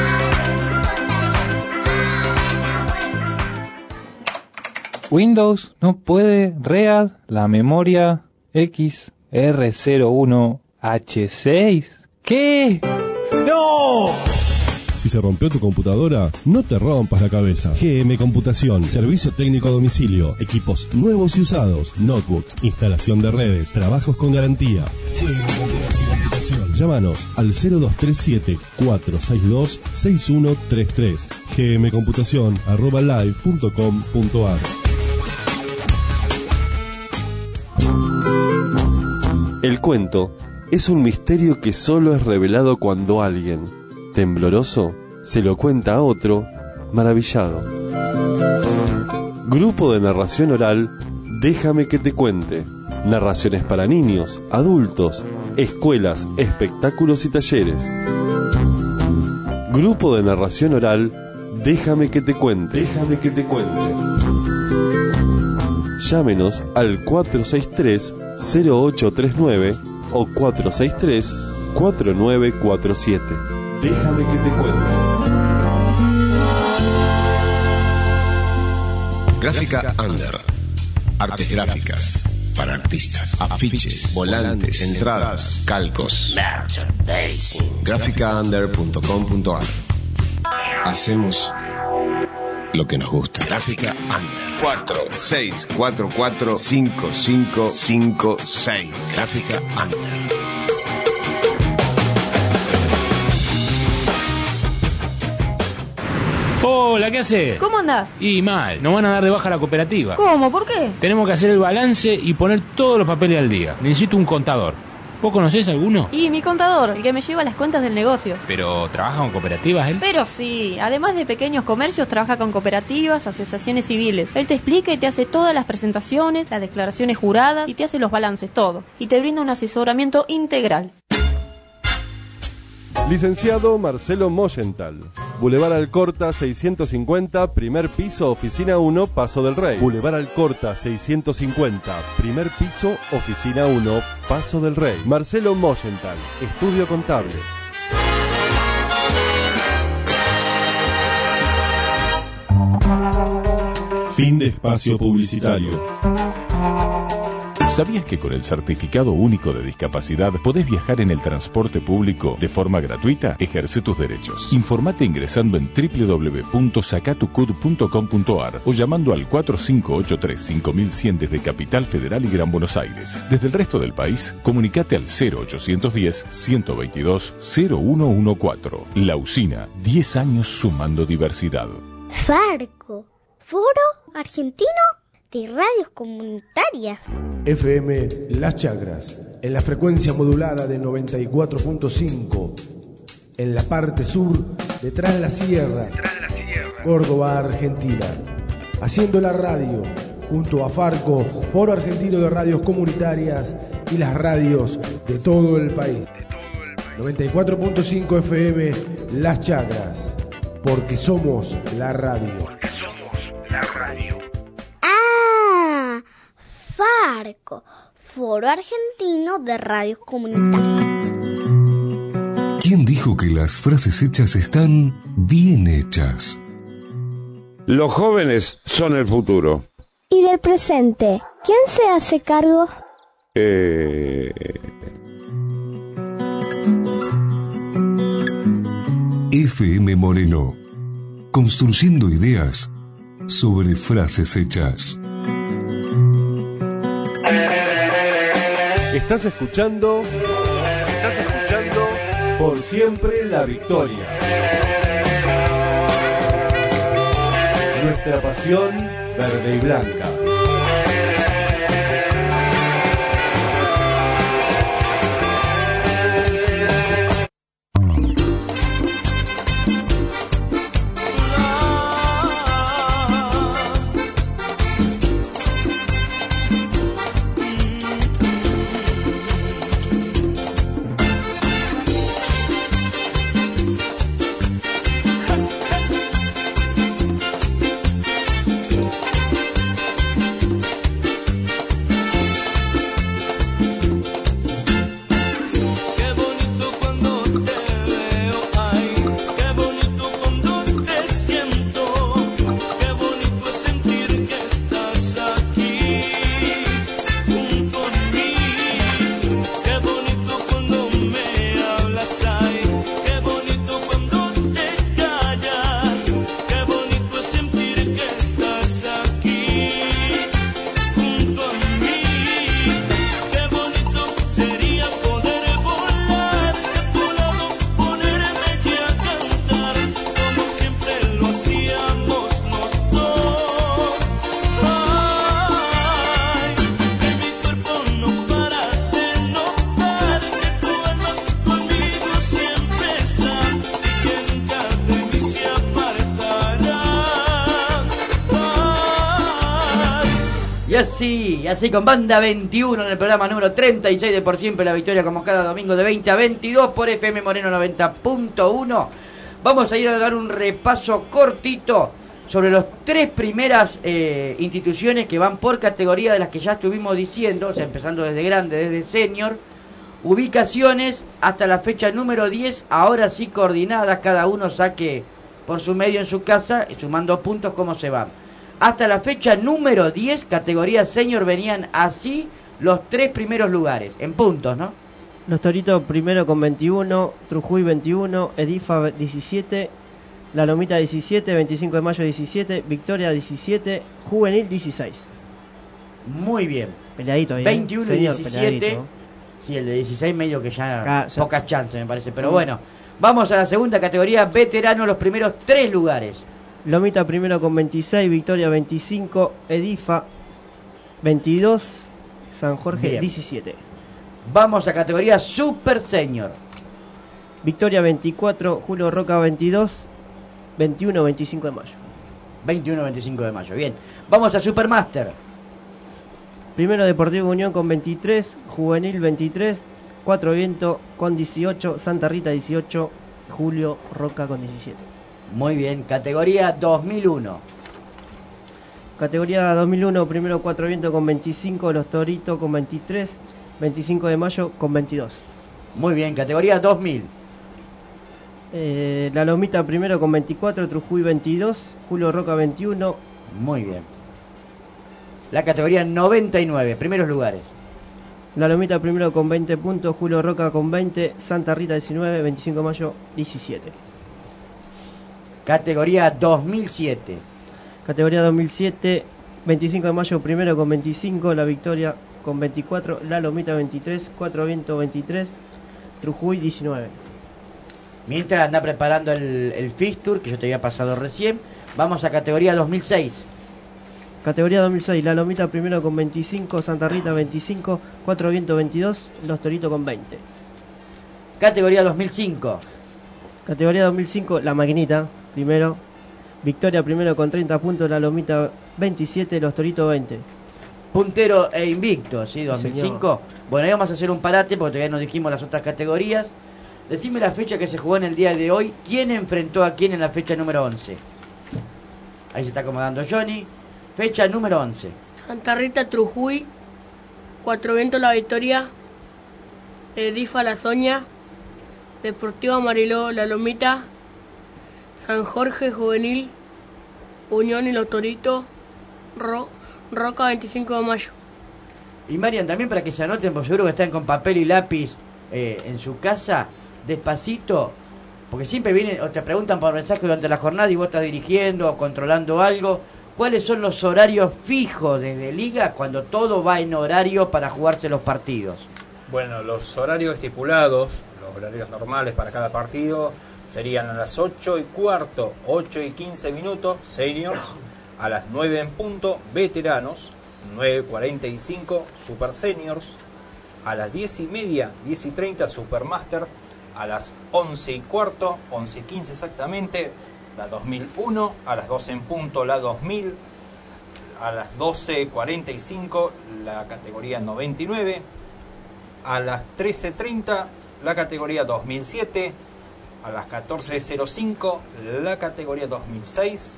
Windows no puede read la memoria XR01H6. ¿Qué? ¡No! Si se rompió tu computadora, no te rompas la cabeza. GM Computación, servicio técnico a domicilio, equipos nuevos y usados, notebooks, instalación de redes, trabajos con garantía. Llámanos al 0237-462-6133. gmcomputacion@live.com.ar. El cuento es un misterio que solo es revelado cuando alguien, tembloroso, se lo cuenta a otro, maravillado. Grupo de narración oral, Déjame que te cuente. Narraciones para niños, adultos, escuelas, espectáculos y talleres. Grupo de narración oral, Déjame que te cuente. Déjame que te cuente. Llámenos al 463-0839 o 463-4947. Déjame que te cuente. Gráfica Under. Artes gráficas para artistas. Afiches, volantes, entradas, calcos. Gráficaunder.com.ar. Hacemos lo que nos gusta. Gráfica Under. 46445556. Gráfica Under. Hola, ¿qué haces? ¿Cómo andás? Y mal, nos van a dar de baja la cooperativa. ¿Cómo? ¿Por qué? Tenemos que hacer el balance y poner todos los papeles al día. Necesito un contador. ¿Vos conocés alguno? Y mi contador, el que me lleva las cuentas del negocio. ¿Pero trabaja con cooperativas él? Pero sí, además de pequeños comercios, trabaja con cooperativas, asociaciones civiles. Él te explica y te hace todas las presentaciones, las declaraciones juradas y te hace los balances, todo. Y te brinda un asesoramiento integral. Licenciado Marcelo Moyental. Boulevard Alcorta 650, primer piso, oficina 1, Paso del Rey. Boulevard Alcorta 650, primer piso, oficina 1, Paso del Rey. Marcelo Moyental, estudio contable. Fin de espacio publicitario. ¿Sabías que con el Certificado Único de Discapacidad podés viajar en el transporte público de forma gratuita? Ejerce tus derechos. Informate ingresando en www.sacatucud.com.ar o llamando al 4583-5100 desde Capital Federal y Gran Buenos Aires. Desde el resto del país, comunicate al 0810-122-0114. La Usina, 10 años sumando diversidad. Farco, Foro Argentino de Radios Comunitarias. FM Las Chacras, en la frecuencia modulada de 94.5, en la parte sur, detrás de la sierra, Córdoba, Argentina. Haciendo la radio, junto a Farco, Foro Argentino de Radios Comunitarias y las radios de todo el país. 94.5 FM Las Chacras, porque somos la radio. Farco, Foro Argentino de Radios Comunitarias. ¿Quién dijo que las frases hechas están bien hechas? Los jóvenes son el futuro. ¿Y del presente? ¿Quién se hace cargo? FM Moreno. Construyendo ideas sobre frases hechas. Estás escuchando Por Siempre la Victoria. Nuestra pasión verde y blanca. Y así con Banda 21 en el programa número 36 de Por Siempre la Victoria, como cada domingo de 20 a 22 por FM Moreno 90.1. Vamos a ir a dar un repaso cortito sobre las tres primeras instituciones que van por categoría de las que ya estuvimos diciendo, o sea, empezando desde grande, desde senior, ubicaciones hasta la fecha número 10, ahora sí coordinadas, cada uno saque por su medio en su casa, sumando puntos cómo se van. Hasta la fecha número 10, categoría senior, venían así los tres primeros lugares, en puntos, ¿no? Los Toritos primero con 21, Trujuy 21, Edifa 17, La Lomita 17, 25 de mayo 17, Victoria 17, Juvenil 16. Muy bien. Peleadito ahí. 21 y Señor, 17. Peleadito. Sí, el de 16 medio que ya ya. pocas chances me parece. Pero bueno, vamos a la segunda categoría, veterano, los primeros tres lugares. Lomita primero con 26, Victoria 25, Edifa 22, San Jorge Bien. 17. Vamos a categoría Super Senior. Victoria 24, Julio Roca 22, 21, 25 de mayo. 21-25 de mayo. Bien. Vamos a Supermaster. Primero Deportivo Unión con 23, Juvenil 23, Cuatro Vientos con 18, Santa Rita 18, Julio Roca con 17. Muy bien. Categoría 2001. Categoría 2001, primero Cuatro Vientos con 25, Los Toritos con 23, 25 de mayo con 22. Muy bien. Categoría 2000. La Lomita primero con 24, Trujuy 22, Julio Roca 21. Muy bien. La categoría 99. Primeros lugares. La Lomita primero con 20 puntos, Julio Roca con 20, Santa Rita 19, 25 de mayo 17. Categoría 2007. Categoría 2007, 25 de mayo primero con 25, La Victoria con 24, La Lomita 23, Cuatro Vientos 23, Trujuy 19. Mientras anda preparando el fixture que yo te había pasado recién, vamos a categoría 2006. Categoría 2006, La Lomita primero con 25, Santa Rita 25, Cuatro Vientos 22, Los Toritos con 20. Categoría 2005. Categoría 2005, La Maquinita primero, Victoria primero con 30 puntos, La Lomita 27, Los Toritos 20. Puntero e invicto, ¿sí? 2005. Señor. Bueno, ahí vamos a hacer un parate porque todavía no dijimos las otras categorías. Decime la fecha que se jugó en el día de hoy. ¿Quién enfrentó a quién en la fecha número 11? Ahí se está acomodando Johnny. Fecha número 11. Santa Rita, Trujuy, Cuatro Vientos, La Victoria, Edifa, La Soña, Deportivo Amarillo, La Lomita, San Jorge, Juvenil, Unión y Los Toritos, Roca 25 de mayo. Y Marian, también para que se anoten, por seguro que están con papel y lápiz en su casa, despacito, porque siempre vienen o te preguntan por mensaje durante la jornada y vos estás dirigiendo o controlando algo. ¿Cuáles son los horarios fijos desde Liga cuando todo va en horario para jugarse los partidos? Bueno, los horarios estipulados, los horarios normales para cada partido, serían a las 8:15, 8:15 seniors, a las 9 en punto veteranos, 9:45 super seniors, a las 10:30, 10:30 supermaster, a las 11:15, 11:15 exactamente, la 2001, a las 12 en punto la 2000, a las 12:45 la categoría 99, a las 13:30 la categoría 2007, a las 14:05 la categoría 2006,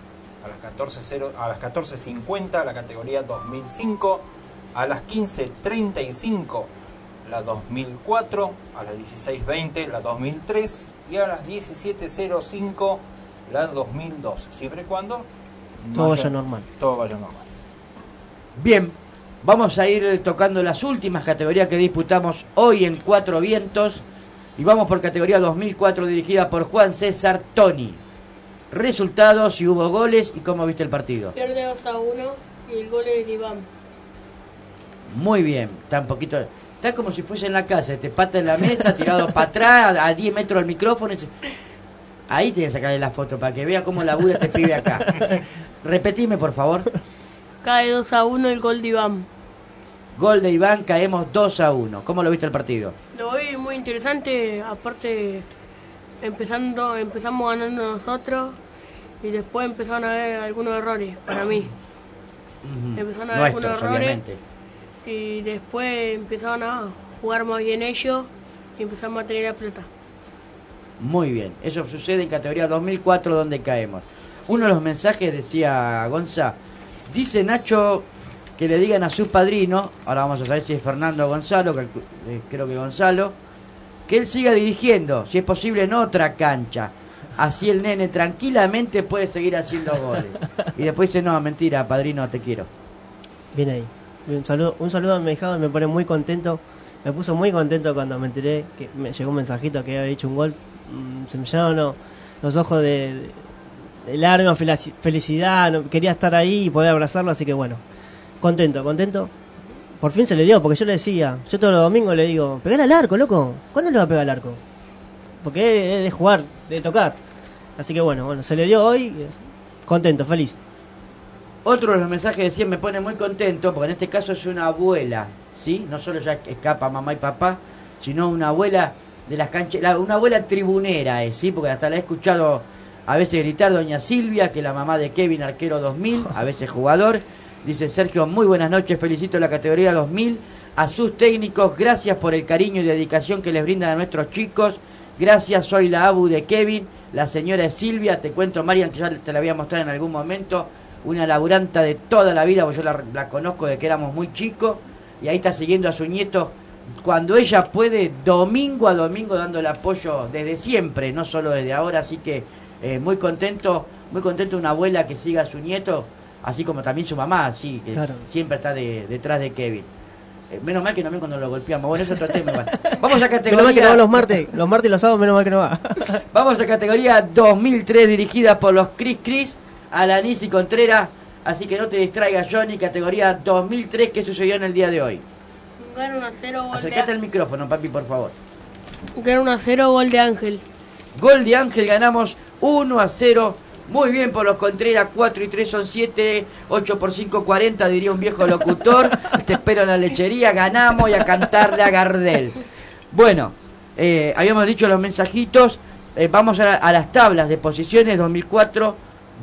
a las 14:50 la categoría 2005, a las 15:35 la 2004, a las 16:20 la 2003 y a las 17:05 la 2002, siempre y cuando todo vaya normal. Todo vaya normal. Bien, vamos a ir tocando las últimas categorías que disputamos hoy en Cuatro Vientos y vamos por categoría 2004 dirigida por Juan César Toni. Resultados, si hubo goles y cómo viste el partido. Pierde 2-1 y el gol es de Iván. Muy bien, está un poquito... Está como si fuese en la casa, pata en la mesa, tirado para atrás, a 10 metros del micrófono. Ahí tienes que sacarle la foto para que vea cómo labura este pibe acá. Repetime, por favor. Cae 2-1 el gol de Iván. Gol de Iván, caemos 2-1. ¿Cómo lo viste el partido? Lo vi muy interesante, aparte empezamos ganando nosotros y después empezaron a haber algunos errores para mí. Empezaron a haber algunos errores obviamente. Y después empezaron a jugar más bien ellos y empezamos a tener la pelota. Muy bien, eso sucede en categoría 2004 donde caemos. Uno de los mensajes decía Gonza, dice Nacho que le digan a su padrino, ahora vamos a saber si es Fernando o Gonzalo, creo que Gonzalo, que él siga dirigiendo, si es posible en otra cancha. Así el nene tranquilamente puede seguir haciendo goles. Y después dice, no, mentira, padrino, te quiero. Bien ahí. Un saludo a mi hijado, me pone muy contento. Me puso muy contento cuando me enteré que me llegó un mensajito que había hecho un gol. Se me llenaron los ojos de lágrimas, felicidad. Quería estar ahí y poder abrazarlo, así que bueno, contento. Por fin se le dio, porque yo le decía, yo todos los domingos le digo, pegale al arco, loco. ¿Cuándo le va a pegar al arco? Porque es de jugar, de tocar. Así que bueno, se le dio hoy. Contento, feliz. Otro de los mensajes decían me pone muy contento, porque en este caso es una abuela, ¿sí? No solo ya escapa mamá y papá, sino una abuela de las canchas, una abuela tribunera, ¿sí? Porque hasta la he escuchado a veces gritar doña Silvia, que es la mamá de Kevin, arquero 2000, a veces jugador. Dice Sergio, muy buenas noches, felicito la categoría 2000, a sus técnicos, gracias por el cariño y dedicación que les brindan a nuestros chicos. Gracias, soy la abu de Kevin, la señora es Silvia, te cuento, Marian, que ya te la voy a mostrar en algún momento, una laburanta de toda la vida, porque yo la conozco desde que éramos muy chicos, y ahí está siguiendo a su nieto cuando ella puede, domingo a domingo, dando el apoyo desde siempre, no solo desde ahora, así que muy contento una abuela que siga a su nieto, así como también su mamá, sí, que claro, siempre está detrás de Kevin. Menos mal que no ven cuando lo golpeamos. Bueno, eso es otro tema. Vamos a categoría... Menos mal que no va los martes y los sábados, menos mal que no va. Vamos a categoría 2003, dirigida por los Cris, Alanis y Contreras. Así que no te distraigas, Johnny. Categoría 2003, ¿qué sucedió en el día de hoy? Gana 1-0, gol Acércate al micrófono, papi, por favor. Gana 1-0, gol de Ángel. Gol de Ángel, ganamos 1-0. Muy bien por los Contreras, 4 y 3 son 7, 8 por 5, 40, diría un viejo locutor. Te espero en la lechería, ganamos y a cantarle a Gardel. Bueno, habíamos dicho los mensajitos, vamos a las tablas de posiciones 2004,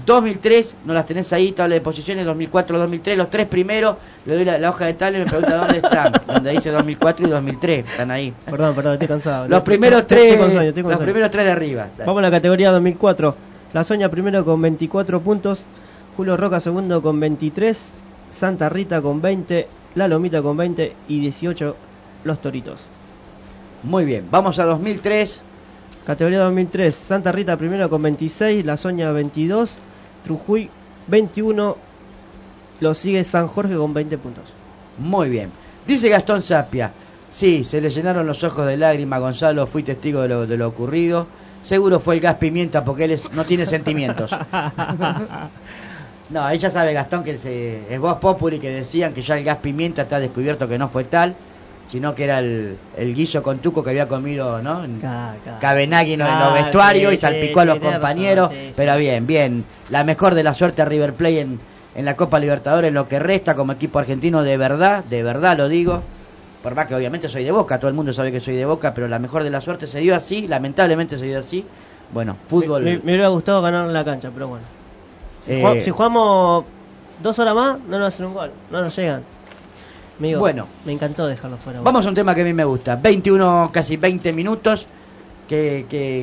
2003, no las tenés ahí, tabla de posiciones 2004, 2003, los tres primeros, le doy la hoja de tabla y me pregunta dónde están, donde dice 2004 y 2003, están ahí. Perdón, estoy cansado. Los primeros tres de arriba. Vamos a la categoría 2004. La Soña primero con 24 puntos, Julio Roca segundo con 23, Santa Rita con 20, La Lomita con 20 y 18 Los Toritos. Muy bien, vamos a 2003. Categoría 2003, Santa Rita primero con 26, La Soña 22, Trujuy 21, lo sigue San Jorge con 20 puntos. Muy bien, dice Gastón Sapia, sí, se le llenaron los ojos de lágrimas, Gonzalo, fui testigo de lo ocurrido. Seguro fue el gas pimienta porque él no tiene sentimientos. No, ella sabe, Gastón, que es Voz Populi, que decían que ya el gas pimienta está descubierto que no fue tal, sino que era el guiso con tuco que había comido, ¿no? Cabenagui en los vestuarios, sí, y salpicó a los compañeros. Razón, sí, pero sí. Bien. La mejor de la suerte a River Plate en la Copa Libertadores, en lo que resta como equipo argentino, de verdad lo digo. Por más que obviamente soy de Boca, todo el mundo sabe que soy de Boca, pero la mejor de la suerte se dio así, lamentablemente se dio así. Bueno, fútbol... Me hubiera gustado ganar en la cancha, pero bueno. Si jugamos 2 horas más, no nos hacen un gol, no nos llegan. Bueno, me encantó dejarlo fuera. Vamos a un tema que a mí me gusta. 21, casi 20 minutos, que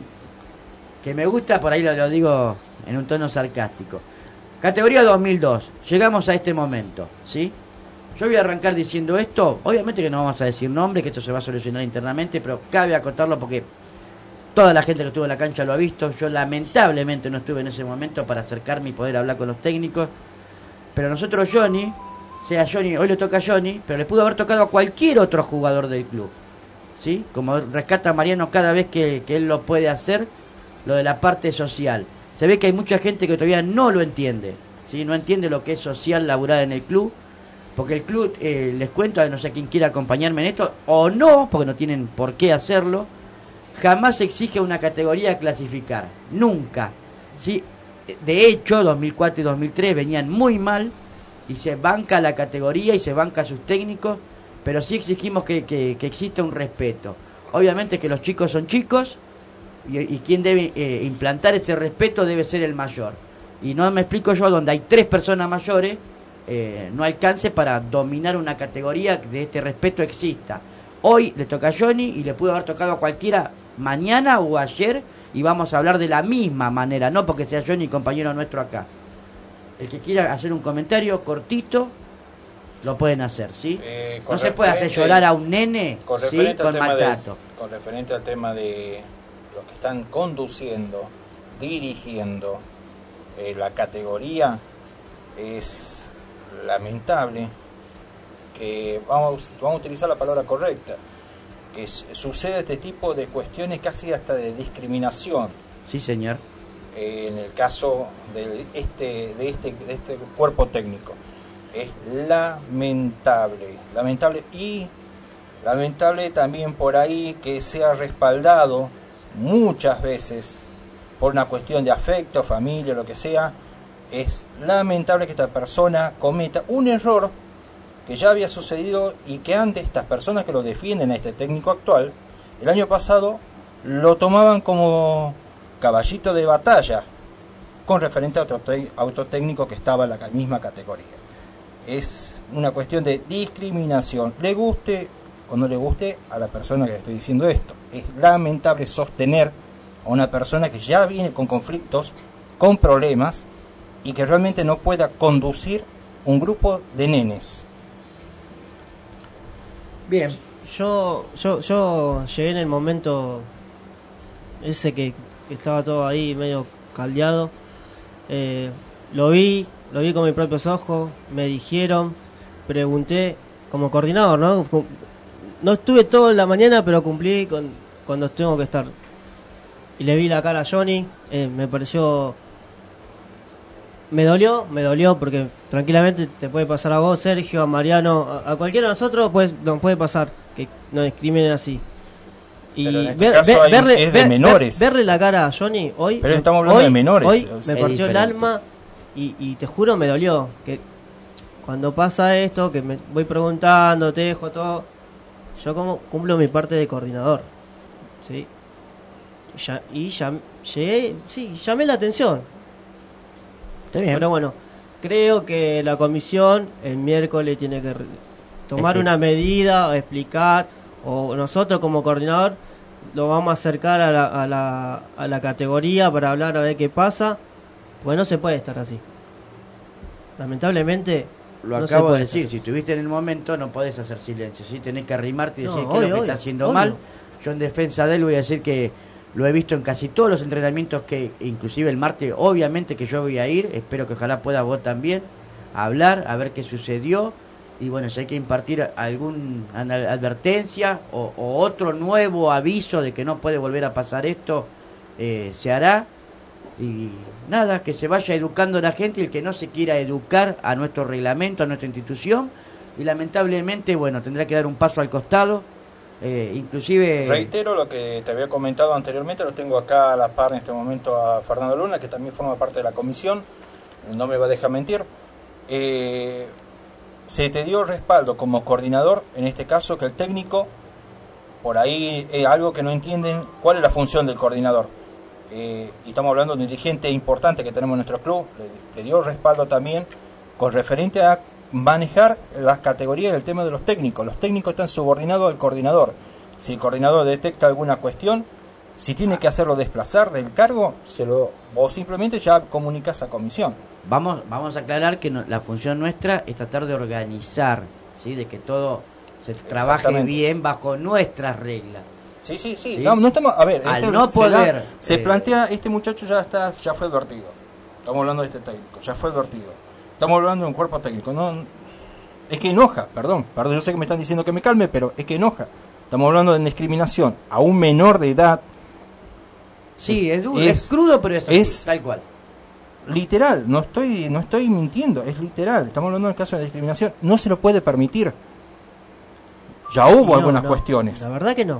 me gusta, por ahí lo digo en un tono sarcástico. Categoría 2002, llegamos a este momento, ¿sí? Yo voy a arrancar diciendo esto, obviamente que no vamos a decir nombre, que esto se va a solucionar internamente, pero cabe acotarlo porque toda la gente que estuvo en la cancha lo ha visto. Yo lamentablemente no estuve en ese momento para acercarme y poder hablar con los técnicos, pero nosotros Johnny, hoy le toca a Johnny, pero le pudo haber tocado a cualquier otro jugador del club, ¿sí? Como rescata Mariano cada vez que él lo puede hacer, lo de la parte social. Se ve que hay mucha gente que todavía no lo entiende, ¿sí? No entiende lo que es social laburar en el club. Porque el club, les cuento, no sé quién quiera acompañarme en esto, o no, porque no tienen por qué hacerlo, jamás exige una categoría a clasificar, nunca. ¿Sí? De hecho, 2004 y 2003 venían muy mal, y se banca la categoría y se banca a sus técnicos, pero sí exigimos que exista un respeto. Obviamente que los chicos son chicos, y quien debe implantar ese respeto debe ser el mayor. Y no me explico yo, donde hay 3 personas mayores, no alcance para dominar una categoría de este respeto exista. Hoy le toca a Johnny y le pudo haber tocado a cualquiera mañana o ayer, y vamos a hablar de la misma manera, no porque sea Johnny compañero nuestro acá. El que quiera hacer un comentario cortito lo pueden hacer, ¿sí? No se puede hacer llorar a un nene, ¿sí? Con maltrato. Con referente al tema de los que están conduciendo, dirigiendo la categoría, es lamentable que vamos a utilizar la palabra correcta, que sucede este tipo de cuestiones casi hasta de discriminación. Sí, señor. En el caso de este cuerpo técnico es lamentable y lamentable también por ahí que sea respaldado muchas veces por una cuestión de afecto, familia, lo que sea, Es lamentable que esta persona cometa un error que ya había sucedido y que antes estas personas que lo defienden a este técnico actual, el año pasado lo tomaban como caballito de batalla con referente a otro técnico que estaba en la misma categoría. Es una cuestión de discriminación, le guste o no le guste a la persona que le estoy diciendo esto. Es lamentable sostener a una persona que ya viene con conflictos, con problemas, y que realmente no pueda conducir un grupo de nenes. Bien. Yo llegué en el momento ese que estaba todo ahí medio caldeado. Lo vi con mis propios ojos, me dijeron, pregunté como coordinador, ¿no? No estuve toda la mañana, pero cumplí cuando tengo que estar. Y le vi la cara a Johnny, me pareció... Me dolió porque tranquilamente te puede pasar a vos, Sergio, a Mariano, a cualquiera de nosotros, pues nos puede pasar que nos discriminen así. Y pero en este caso es de menores. Verle la cara a Johnny hoy... Pero estamos hablando de menores. Hoy me partió el alma y te juro me dolió. Que cuando pasa esto, que me voy preguntando, te dejo todo, yo como cumplo mi parte de coordinador. ¿Sí? Llamé la atención. Está bien. Pero bueno, creo que la comisión el miércoles tiene que tomar una medida o explicar, o nosotros como coordinador lo vamos a acercar a la categoría para hablar a ver qué pasa, pues no se puede estar así. Lamentablemente lo acabo de decir, si estuviste en el momento no podés hacer silencio, ¿sí? Tenés que arrimarte y decir qué es lo que está haciendo mal. Yo en defensa de él voy a decir que lo he visto en casi todos los entrenamientos, que inclusive el martes obviamente que yo voy a ir, espero que ojalá pueda vos también hablar, a ver qué sucedió, y bueno, si hay que impartir alguna advertencia o otro nuevo aviso de que no puede volver a pasar esto, se hará. Y nada, que se vaya educando la gente, y el que no se quiera educar a nuestro reglamento, a nuestra institución, y lamentablemente, bueno, tendrá que dar un paso al costado. Inclusive reitero lo que te había comentado anteriormente, lo tengo acá a la par en este momento a Fernando Luna, que también forma parte de la comisión, no me va a dejar mentir. Se te dio respaldo como coordinador, en este caso, que el técnico, por ahí algo que no entienden, cuál es la función del coordinador. Y estamos hablando de un dirigente importante que tenemos en nuestro club, te dio respaldo también con referente a manejar las categorías del tema de los técnicos. Los técnicos están subordinados al coordinador. Si el coordinador detecta alguna cuestión, si tiene que hacerlo desplazar del cargo, o simplemente ya comunicas a comisión. Vamos a aclarar que la función nuestra es tratar de organizar, ¿sí? De que todo se trabaje bien bajo nuestras reglas. Sí. No estamos, a ver, al no poder se plantea, este muchacho ya fue advertido. Estamos hablando de este técnico, ya fue advertido. Estamos hablando de un cuerpo técnico, no, es que enoja, perdón, yo sé que me están diciendo que me calme, pero es que enoja. Estamos hablando de discriminación a un menor de edad. Sí, es duro, es crudo, pero es así, tal cual. Literal, no estoy mintiendo, es literal. Estamos hablando del caso de discriminación, no se lo puede permitir. Ya hubo algunas cuestiones. La verdad que no.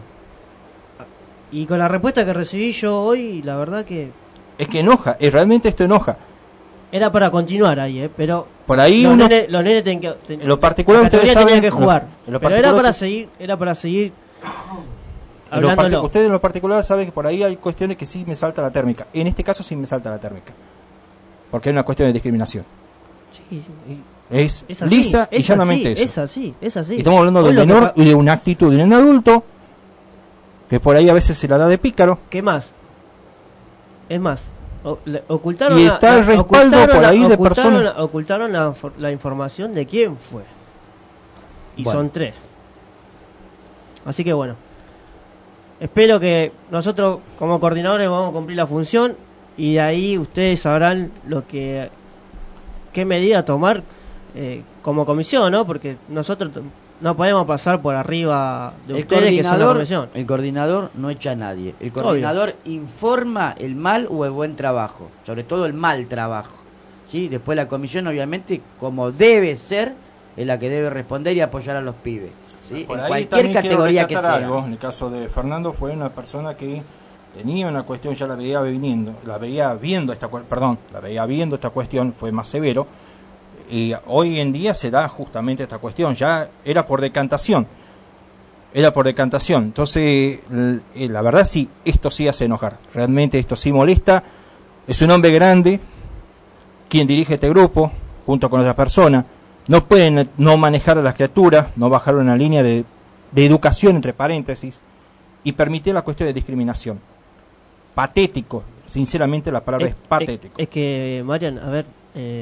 Y con la respuesta que recibí yo hoy, la verdad que... Es que enoja, realmente esto enoja. Era para continuar ahí, pero por ahí los nenes tienen que... En lo particular ustedes saben, tenían que jugar, pero era para seguir hablándolo. Ustedes en lo particular saben que por ahí hay cuestiones que sí me salta la térmica. En este caso sí me salta la térmica, porque hay una cuestión de discriminación. Sí, es así, lisa y llanamente eso. Es así. Y estamos hablando de un menor y de una actitud de un adulto que por ahí a veces se la da de pícaro. ¿Qué más? Es más, ocultaron y está el respaldo por ahí de personas. Ocultaron la información de quién fue. Y son 3. Así que bueno, espero que nosotros como coordinadores vamos a cumplir la función, y de ahí ustedes sabrán qué medida tomar como comisión, ¿no? Porque nosotros no podemos pasar por arriba de ustedes, que son la comisión. El coordinador no echa a nadie. El coordinador informa el mal o el buen trabajo, sobre todo el mal trabajo, ¿sí? Después la comisión, obviamente, como debe ser, es la que debe responder y apoyar a los pibes, ¿sí? Por en ahí cualquier categoría que sea. Algo. En el caso de Fernando fue una persona que tenía una cuestión, ya la veía viendo esta cuestión, fue más severo, y hoy en día se da justamente esta cuestión, ya era por decantación, entonces la verdad sí, esto sí hace enojar, realmente esto sí molesta. Es un hombre grande quien dirige este grupo, junto con otras personas, no pueden no manejar a las criaturas, no bajar una línea de educación, entre paréntesis, y permitir la cuestión de discriminación. Patético, sinceramente la palabra es patético. Es que, Marian, a ver,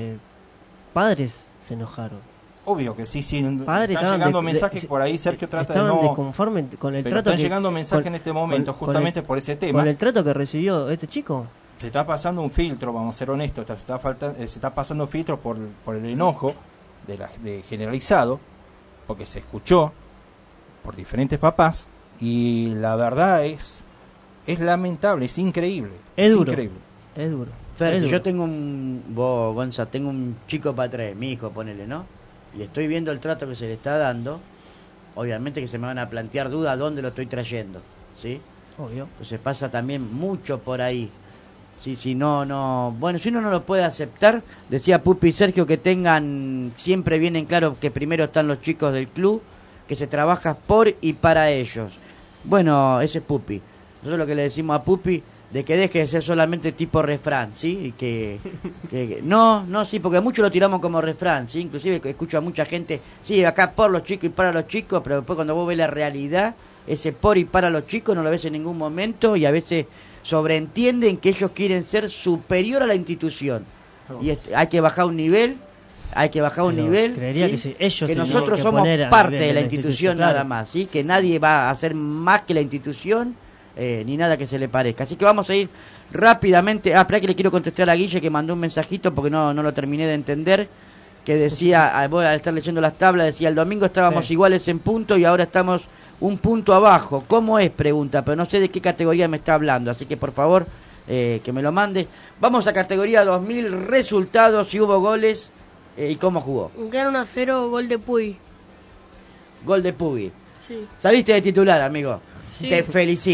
padres se enojaron. Obvio que sí, Padres están llegando mensajes por ahí, Sergio trata de no... Estaban desconformes con el pero trato están llegando mensajes en este momento, justamente por ese tema. Con el trato que recibió este chico. Se está pasando un filtro, vamos a ser honestos, se está pasando un filtro por el enojo de generalizado, porque se escuchó por diferentes papás, y la verdad es lamentable, es increíble. Es duro. Increíble. Es duro. Fer, si yo tengo tengo un chico para traer, mi hijo, ponele, ¿no? Y estoy viendo el trato que se le está dando, obviamente que se me van a plantear dudas dónde lo estoy trayendo, ¿sí? Obvio. Entonces pasa también mucho por ahí. Sí, si no, bueno, si uno no lo puede aceptar, decía Pupi y Sergio que siempre vienen claro que primero están los chicos del club, que se trabaja por y para ellos. Bueno, ese es Pupi. Nosotros lo que le decimos a Pupi, de que deje de ser solamente tipo refrán, ¿sí? Y que no, sí, porque muchos lo tiramos como refrán, ¿sí? Inclusive escucho a mucha gente, sí, acá por los chicos y para los chicos, pero después cuando vos ves la realidad, ese por y para los chicos no lo ves en ningún momento, y a veces sobreentienden que ellos quieren ser superior a la institución. Y hay que bajar un nivel, creería ¿sí? que ellos que nosotros somos parte de la institución nada claro. Más, ¿sí? Que nadie va a hacer más que la institución, ni nada que se le parezca. Así que vamos a ir rápidamente. Espera que le quiero contestar a Guille, que mandó un mensajito porque no lo terminé de entender, que decía, voy a estar leyendo las tablas, decía, el domingo estábamos iguales en punto y ahora estamos un punto abajo. ¿Cómo es? Pregunta, pero no sé de qué categoría me está hablando, así que por favor que me lo mande. Vamos a categoría 2000, resultados, si hubo goles y cómo jugó. Gana 1-0, gol de Puy. Gol de Puy. Sí. Saliste de titular, amigo. Sí. Te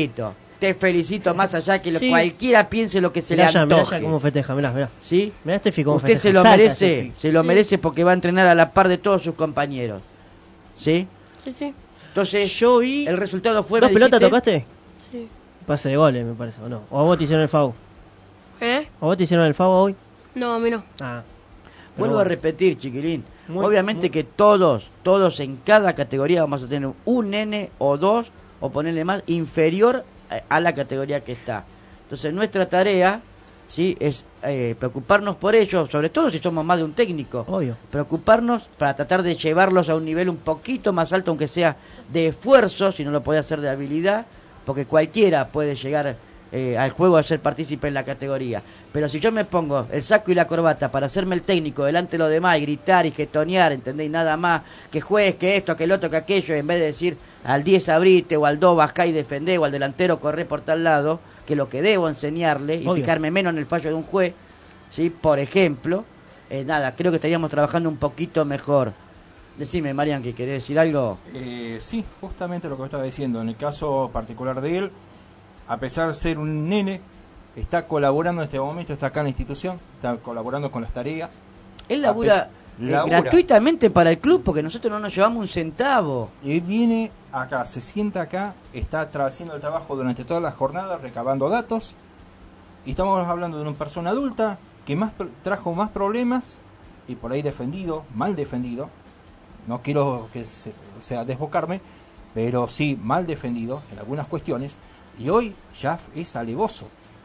felicito más allá que cualquiera piense lo que se le antoje. Mirá ya cómo festeja, mirá. ¿Sí? Mirá Steffi cómo usted festeja. Se lo merece porque va a entrenar a la par de todos sus compañeros. ¿Sí? Sí. Entonces, yo vi el resultado fue... ¿Dos pelotas tocaste? Sí. Pase de goles, me parece, ¿o no? ¿O a vos te hicieron el FAU? ¿A vos te hicieron el FAU hoy? No, a mí no. Vuelvo a repetir, chiquilín. Obviamente que todos en cada categoría vamos a tener un nene o dos, o ponerle más, inferior a la categoría que está. Entonces, nuestra tarea, ¿sí? Es preocuparnos por ellos, sobre todo si somos más de un técnico. Obvio. Preocuparnos para tratar de llevarlos a un nivel un poquito más alto, aunque sea de esfuerzo, si no lo puede hacer de habilidad, porque cualquiera puede llegar al juego a ser partícipe en la categoría. Pero si yo me pongo el saco y la corbata para hacerme el técnico delante de los demás y gritar y getonear, ¿entendéis? Nada más que juez, que esto, que el otro, que aquello, en vez de decir al 10 abrite o al 2 bajá y defendé o al delantero corré por tal lado, que lo que debo enseñarle y fijarme menos en el fallo de un juez, ¿sí? Por ejemplo, creo que estaríamos trabajando un poquito mejor. Decime, Marian, que querés decir algo. Sí, justamente lo que estaba diciendo. En el caso particular de él, a pesar de ser un nene, está colaborando en este momento, está acá en la institución, está colaborando con las tareas. Él labura gratuitamente para el club porque nosotros no nos llevamos un centavo. Y viene acá, se sienta acá, está haciendo el trabajo durante toda la jornada, recabando datos. Y estamos hablando de una persona adulta que trajo más problemas y por ahí mal defendido. No quiero desbocarme, pero sí mal defendido en algunas cuestiones. Y hoy ya es alevoso.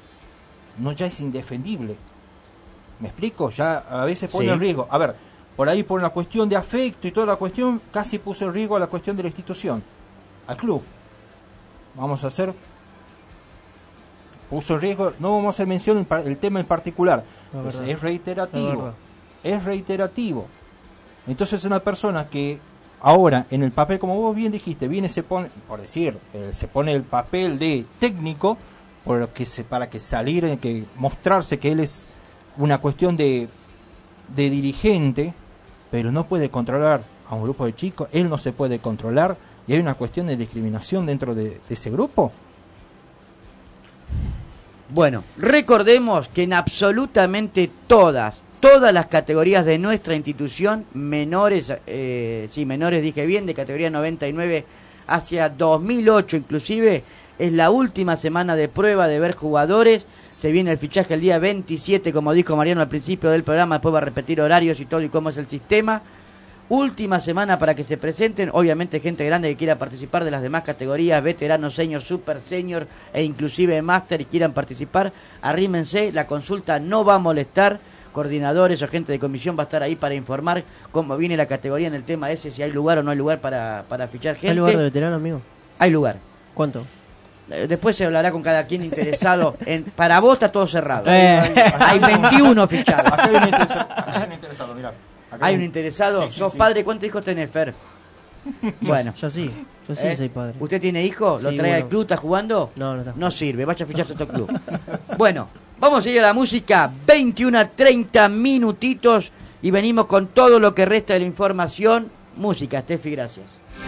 Ya es indefendible. ¿Me explico? Ya a veces pone en riesgo. A ver, por ahí por una cuestión de afecto y toda la cuestión, casi puso en riesgo a la cuestión de la institución, al club. Puso en riesgo, no vamos a hacer mención el tema en particular. Pues es reiterativo. Entonces es una persona que ahora en el papel, como vos bien dijiste, se pone el papel de técnico para que mostrarse que él es una cuestión de dirigente, pero no puede controlar a un grupo de chicos, él no se puede controlar y hay una cuestión de discriminación dentro de ese grupo. Bueno, recordemos que en absolutamente todas las categorías de nuestra institución, menores dije bien, de categoría 99 hacia 2008 inclusive, es la última semana de prueba de ver jugadores. Se viene el fichaje el día 27, como dijo Mariano al principio del programa, después va a repetir horarios y todo y cómo es el sistema. Última semana para que se presenten, obviamente gente grande que quiera participar de las demás categorías, veteranos, senior, super senior e inclusive máster y quieran participar, arrímense, la consulta no va a molestar, coordinadores o gente de comisión va a estar ahí para informar cómo viene la categoría en el tema ese, si hay lugar o no hay lugar para fichar gente. ¿Hay lugar de veterano, amigo? Hay lugar. ¿Cuánto? Después se hablará con cada quien interesado. Para vos está todo cerrado. Hay 21 fichados. Acá hay un interesado, mirá. ¿Hay un interesado? Sí, ¿Sos sí. padre? ¿Cuántos hijos tenés, Fer? Bueno. Yo sí soy padre. ¿Usted tiene hijos? ¿Lo Sí, trae bueno. al club? ¿Está jugando? No está. No sirve, vaya a ficharse a otro club. Bueno, vamos a ir a la música. 21 a 30 minutitos y venimos con todo lo que resta de la información. Música, Steffi, gracias.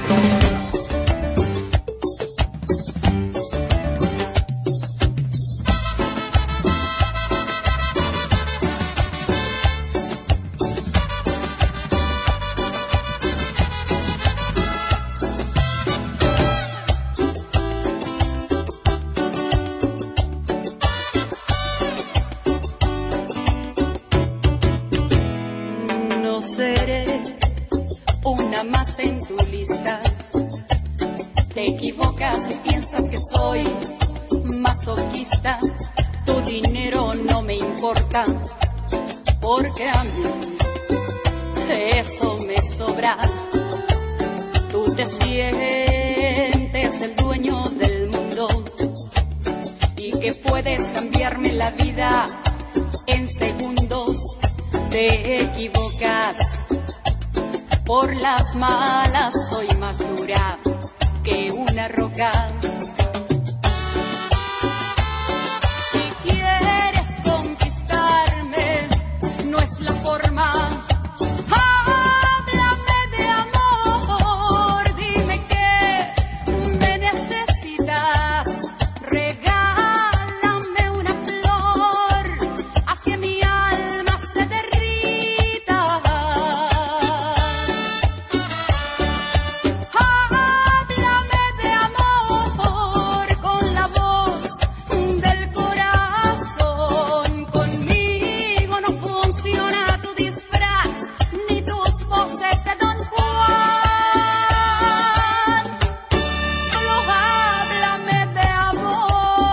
No seré una más en tu lista. Te equivocas si piensas que soy masoquista. Tu dinero no me importa, porque a mí eso me sobra. Tú te sientes el dueño del mundo y que puedes cambiarme la vida en segundos. Te equivocas, por las malas soy más dura que una roca. Si quieres conquistarme, no es la forma. Háblame de amor, dime que me necesitas. Regálame una flor, haz que mi alma se derrita. Háblame de amor con la voz del corazón. Conmigo no funciona tu disfraz ni tus voces de Don Juan. Solo háblame de amor.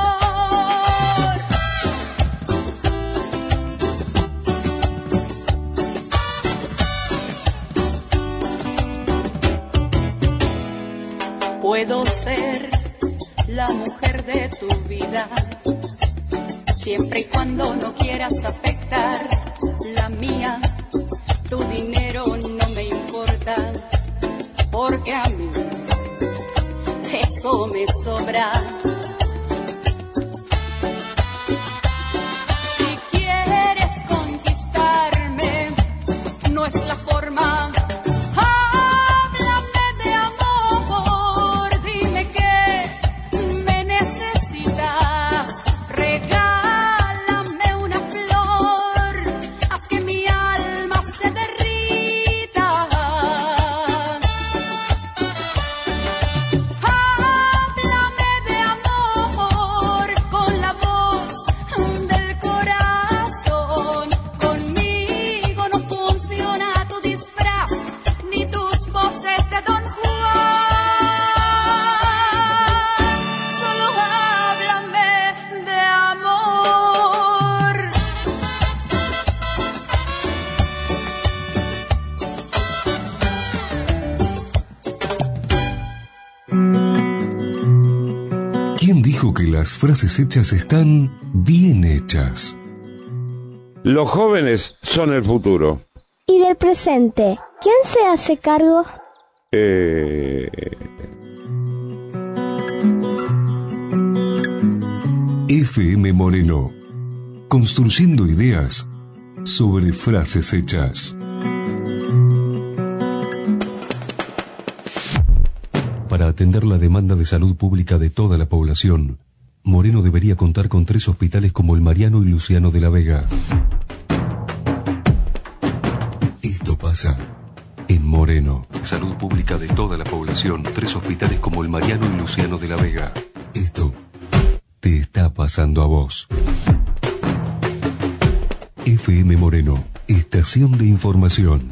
Puedo ser la mujer de tu vida, siempre y cuando no quieras afectar la mía. Tu dinero no me importa, porque a mí eso me sobra. Si quieres conquistarme, no es la forma. Háblame de amor, dime que me necesitas. Regálame una flor, haz que mi alma se derrita. Háblame de amor con la voz del corazón. Conmigo no funciona tu disfraz ni tus voces de Don Juan. Solo háblame de amor. ¿Quién dijo que las frases hechas están bien hechas? Los jóvenes son el futuro. ¿Y del presente? ¿Quién se hace cargo? FM Moreno. Construyendo ideas sobre frases hechas. Para atender la demanda de salud pública de toda la población, Moreno debería contar con 3 hospitales como el Mariano y Luciano de la Vega. Esto pasa en Moreno. Salud pública de toda la población. 3 hospitales como el Mariano y Luciano de la Vega. Esto te está pasando a vos. FM Moreno, estación de información.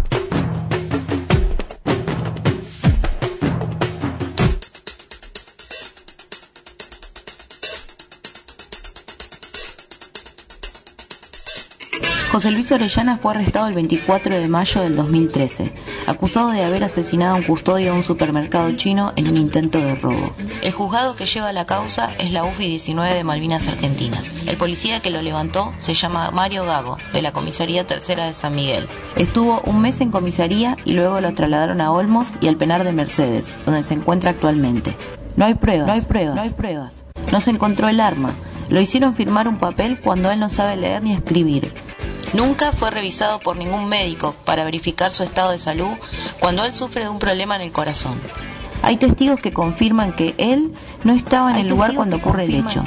José Luis Orellana fue arrestado el 24 de mayo del 2013, acusado de haber asesinado a un custodio de un supermercado chino en un intento de robo. El juzgado que lleva la causa es la UFI 19 de Malvinas Argentinas. El policía que lo levantó se llama Mario Gago, de la Comisaría Tercera de San Miguel. Estuvo un mes en comisaría y luego lo trasladaron a Olmos y al penal de Mercedes, donde se encuentra actualmente. No hay pruebas. No se encontró el arma. Lo hicieron firmar un papel cuando él no sabe leer ni escribir. Nunca fue revisado por ningún médico para verificar su estado de salud cuando él sufre de un problema en el corazón. Hay testigos que confirman que él no estaba en el lugar cuando ocurre el hecho.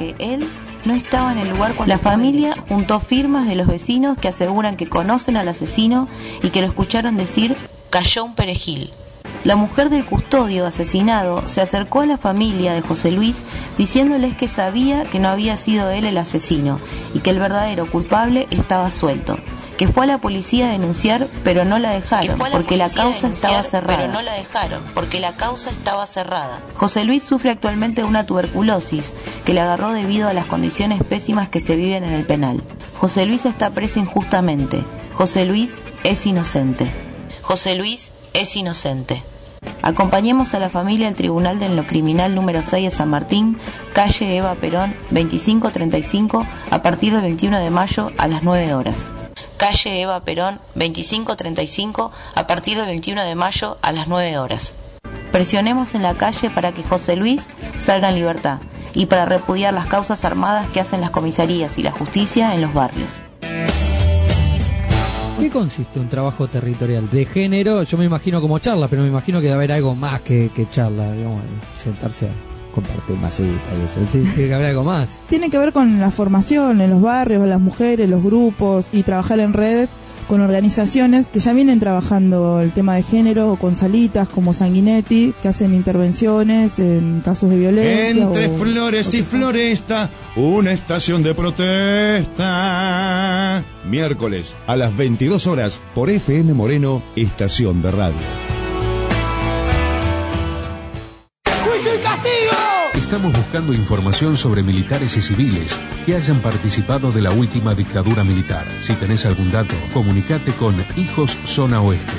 La familia juntó firmas de los vecinos que aseguran que conocen al asesino y que lo escucharon decir «cayó un perejil». La mujer del custodio asesinado se acercó a la familia de José Luis diciéndoles que sabía que no había sido él el asesino y que el verdadero culpable estaba suelto, que fue a la policía a denunciar pero no la dejaron porque la causa estaba cerrada. José Luis sufre actualmente una tuberculosis que le agarró debido a las condiciones pésimas que se viven en el penal. José Luis está preso injustamente. José Luis es inocente. Acompañemos a la familia al Tribunal de lo Criminal número 6 de San Martín, calle Eva Perón, 2535, a partir del 21 de mayo a las 9 horas. Calle Eva Perón, 2535, a partir del 21 de mayo a las 9 horas. Presionemos en la calle para que José Luis salga en libertad y para repudiar las causas armadas que hacen las comisarías y la justicia en los barrios. ¿Qué consiste un trabajo territorial de género? Yo me imagino como charla, pero me imagino que debe haber algo más que charla, digamos, sentarse a compartir macetas y eso. Tiene que haber algo más. Tiene que ver con la formación en los barrios, las mujeres, los grupos y trabajar en redes con organizaciones que ya vienen trabajando el tema de género, con salitas como Sanguinetti, que hacen intervenciones en casos de violencia. Entre flores y floresta, una estación de protesta. Miércoles a las 22 horas por FM Moreno, estación de radio. ¡Juicio y castigo! Estamos buscando información sobre militares y civiles que hayan participado de la última dictadura militar. Si tenés algún dato, comunicate con Hijos Zona Oeste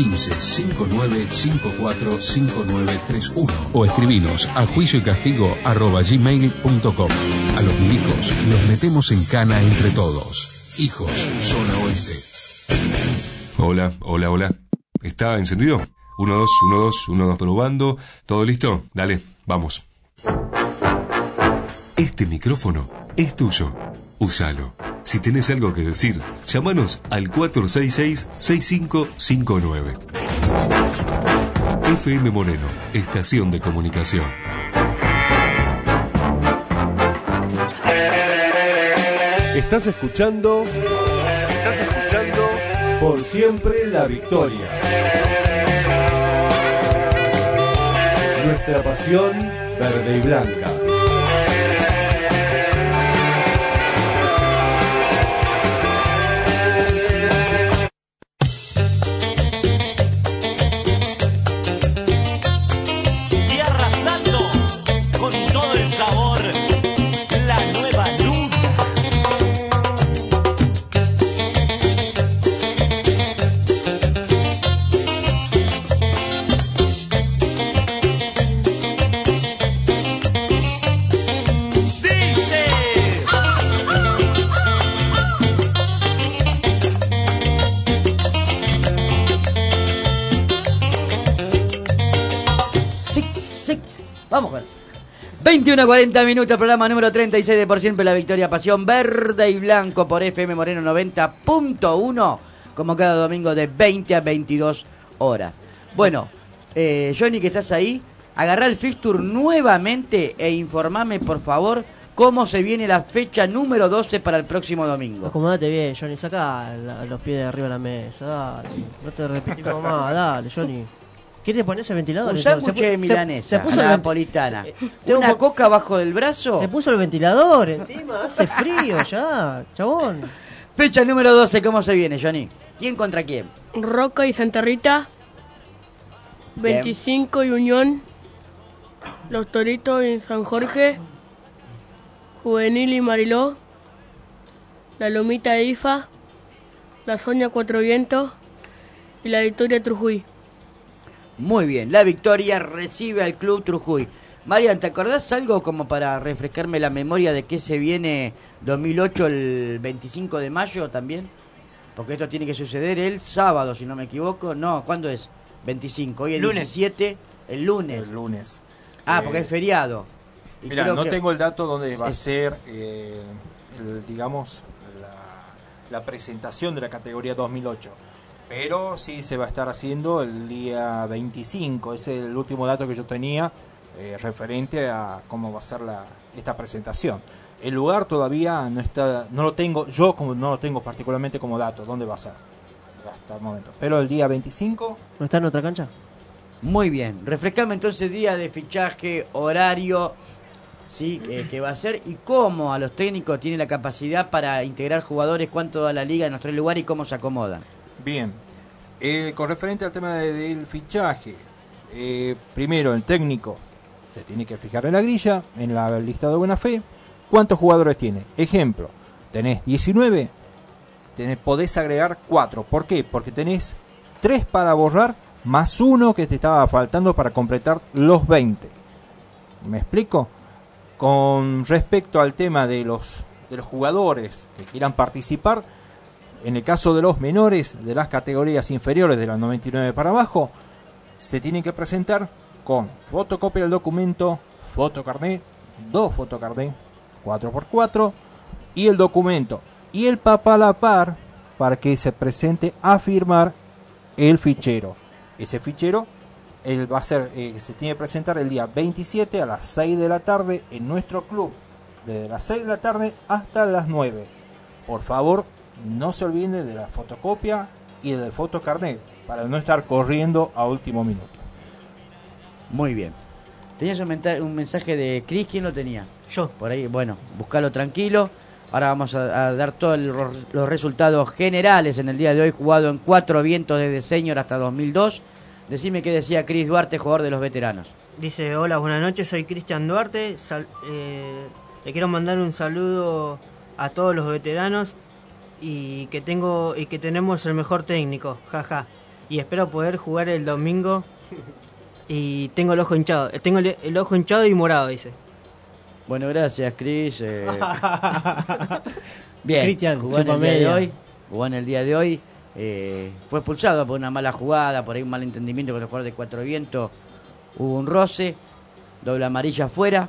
15-5954-5931 o escribinos a juicioycastigo@gmail.com. A los milicos los metemos en cana entre todos. Hijos Zona Oeste. Hola. ¿Está encendido? 1, 2, 1, 2, 1, 2, probando. ¿Todo listo? Dale, vamos. Este micrófono es tuyo. Úsalo. Si tenés algo que decir, llámanos al 466-6559. FM Moreno, estación de comunicación. Estás escuchando Por Siempre la Victoria. Nuestra pasión verde y blanca. Y arrasando con todo el sabor, la nueva luna. Vamos con eso. 21:40 minutos, programa número 36 de Por Siempre la Victoria, pasión verde y blanco por FM Moreno 90.1, como cada domingo de 20 a 22 horas. Bueno, Johnny, que estás ahí, agarrá el fixture nuevamente e informame, por favor, cómo se viene la fecha número 12 para el próximo domingo. Acomodate bien, Johnny, saca los pies de arriba de la mesa, dale. No te repetimos más, dale, Johnny. ¿Quieres ponerse el ventilador? Un sándwich de milanesa, napolitana. ¿Una coca bajo del brazo? Se puso el ventilador encima, hace frío ya, chabón. Fecha número 12, ¿cómo se viene, Johnny? ¿Quién contra quién? Roca y Santa Rita. 25 y Unión. Los Toritos y San Jorge. Juvenil y Mariló. La Lomita de Ifa. La Soña Cuatro Vientos. Y la Victoria Trujuy. Muy bien, la Victoria recibe al Club Trujuy. Marian, ¿te acordás algo como para refrescarme la memoria de qué se viene 2008 el 25 de mayo también? Porque esto tiene que suceder el sábado, si no me equivoco. No, ¿cuándo es? 25. Hoy es Lunes. 17, el lunes. El lunes. Porque es feriado. Y mira, creo no que tengo el dato donde va a es- ser, digamos, la presentación de la categoría 2008. Pero sí se va a estar haciendo el día 25. Ese es el último dato que yo tenía referente a cómo va a ser esta presentación. El lugar todavía no lo tengo, yo como no lo tengo particularmente como dato, ¿dónde va a ser? Hasta el momento. Pero el día 25... ¿No está en otra cancha? Muy bien, refrescame entonces día de fichaje, horario, sí, que va a ser y cómo a los técnicos tienen la capacidad para integrar jugadores, cuánto da la liga en los 3 lugares y cómo se acomodan. Bien, con referente al tema del fichaje, primero el técnico se tiene que fijar en la grilla, en la lista de buena fe, cuántos jugadores tiene. Ejemplo, tenés 19, podés agregar 4. ¿Por qué? Porque tenés 3 para borrar, más 1 que te estaba faltando para completar los 20. ¿Me explico? Con respecto al tema de los jugadores que quieran participar, en el caso de los menores de las categorías inferiores de las 99 para abajo, se tienen que presentar con fotocopia del documento, fotocarnet, 2 fotocarnet, 4x4 y el documento y el papá a la par para que se presente a firmar el fichero. Ese fichero va a ser, se tiene que presentar el día 27 a las 6 de la tarde en nuestro club, desde las 6 de la tarde hasta las 9. Por favor, no se olviden de la fotocopia y del fotocarnet para no estar corriendo a último minuto. Muy bien. ¿Tenías un mensaje de Cris? ¿Quién lo tenía? Yo. Por ahí, bueno, buscalo tranquilo. Ahora vamos a dar todos los resultados generales en el día de hoy, jugado en 4 vientos desde Senior hasta 2002. Decime qué decía Cris Duarte, jugador de los veteranos. Dice, hola, buenas noches, soy Cristian Duarte. Le quiero mandar un saludo a todos los veteranos y que tenemos el mejor técnico, jaja. Y espero poder jugar el domingo. Y tengo el ojo hinchado. Tengo el ojo hinchado y morado, dice. Bueno, gracias, Cris. Bien, Cristian, jugó en el día de hoy. Jugó en el día de hoy. Fue expulsado por una mala jugada, por ahí un mal entendimiento con el jugador de Cuatro Vientos. Hubo un roce, doble amarilla afuera.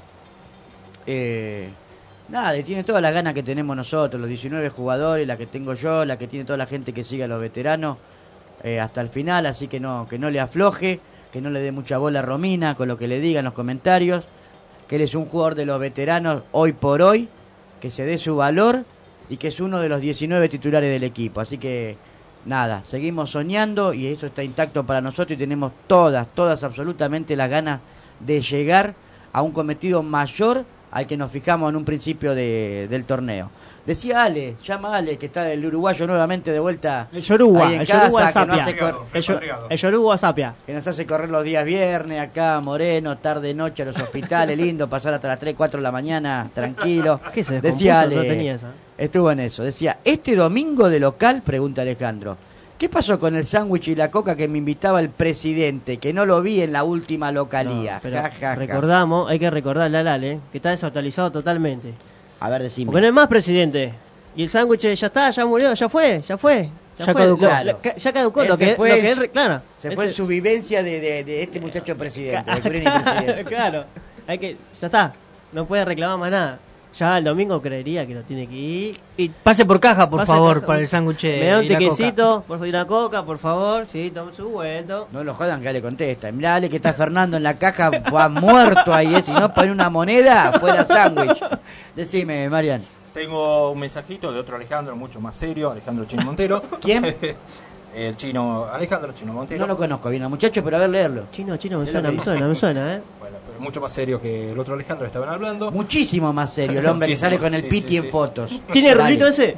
Nada, tiene todas las ganas que tenemos nosotros, los 19 jugadores, la que tengo yo, la que tiene toda la gente que sigue a los veteranos hasta el final, así que no le afloje, que no le dé mucha bola a Romina con lo que le diga en los comentarios, que él es un jugador de los veteranos hoy por hoy, que se dé su valor y que es uno de los 19 titulares del equipo, así que nada, seguimos soñando y eso está intacto para nosotros y tenemos todas absolutamente las ganas de llegar a un cometido mayor al que nos fijamos en un principio del torneo. Decía Ale, llama a Ale, que está del uruguayo nuevamente de vuelta El Yoruba, ahí en el casa, Yoruba que nos Sapia. hace El Yoruba Sapia. que nos hace correr los días viernes acá, Moreno, tarde, noche a los hospitales, lindo, pasar hasta las 3, 4 de la mañana, tranquilo. ¿Qué se Decía Ale, descompuso? No tenía esa. estuvo en eso, decía, este domingo de local, pregunta Alejandro, ¿qué pasó con el sándwich y la coca que me invitaba el presidente, que no lo vi en la última localía? No, pero Ja, ja, ja. recordamos, hay que recordarle al Ale, que está desactualizado totalmente. A ver, decime. Porque no hay más presidente. Y el sándwich ya está, ya murió, ya fue. Ya caducó. Ya caducó Él lo se que fue él reclama. Se fue en su vivencia de este muchacho presidente, de Curini presidente. Claro, ya está, no puede reclamar más nada. Ya el domingo creería que lo tiene que ir. Y pase por caja, por Pase favor, caja. para el sándwich. Me da un y la tequecito, por favor, y una coca, por favor. Sí, tome su vuelto. No lo jodan que le contesta. Mirá, Ale, que está Fernando en la caja, va muerto ahí, si no pone una moneda, fuera sándwich. Decime, Marian. Tengo un mensajito de otro Alejandro, mucho más serio, Alejandro Chino Montero. ¿Quién? El chino, Alejandro Chino Montero. No lo conozco bien al muchacho, pero a ver, leerlo. Chino, me Es lo suena, que me dice. suena, me suena, Bueno, pero mucho más serio que el otro Alejandro que estaban hablando. Muchísimo más serio, el hombre que Muchísimo, sale con el sí, piti sí, en sí. fotos. ¿Tiene Dale. rulito ese?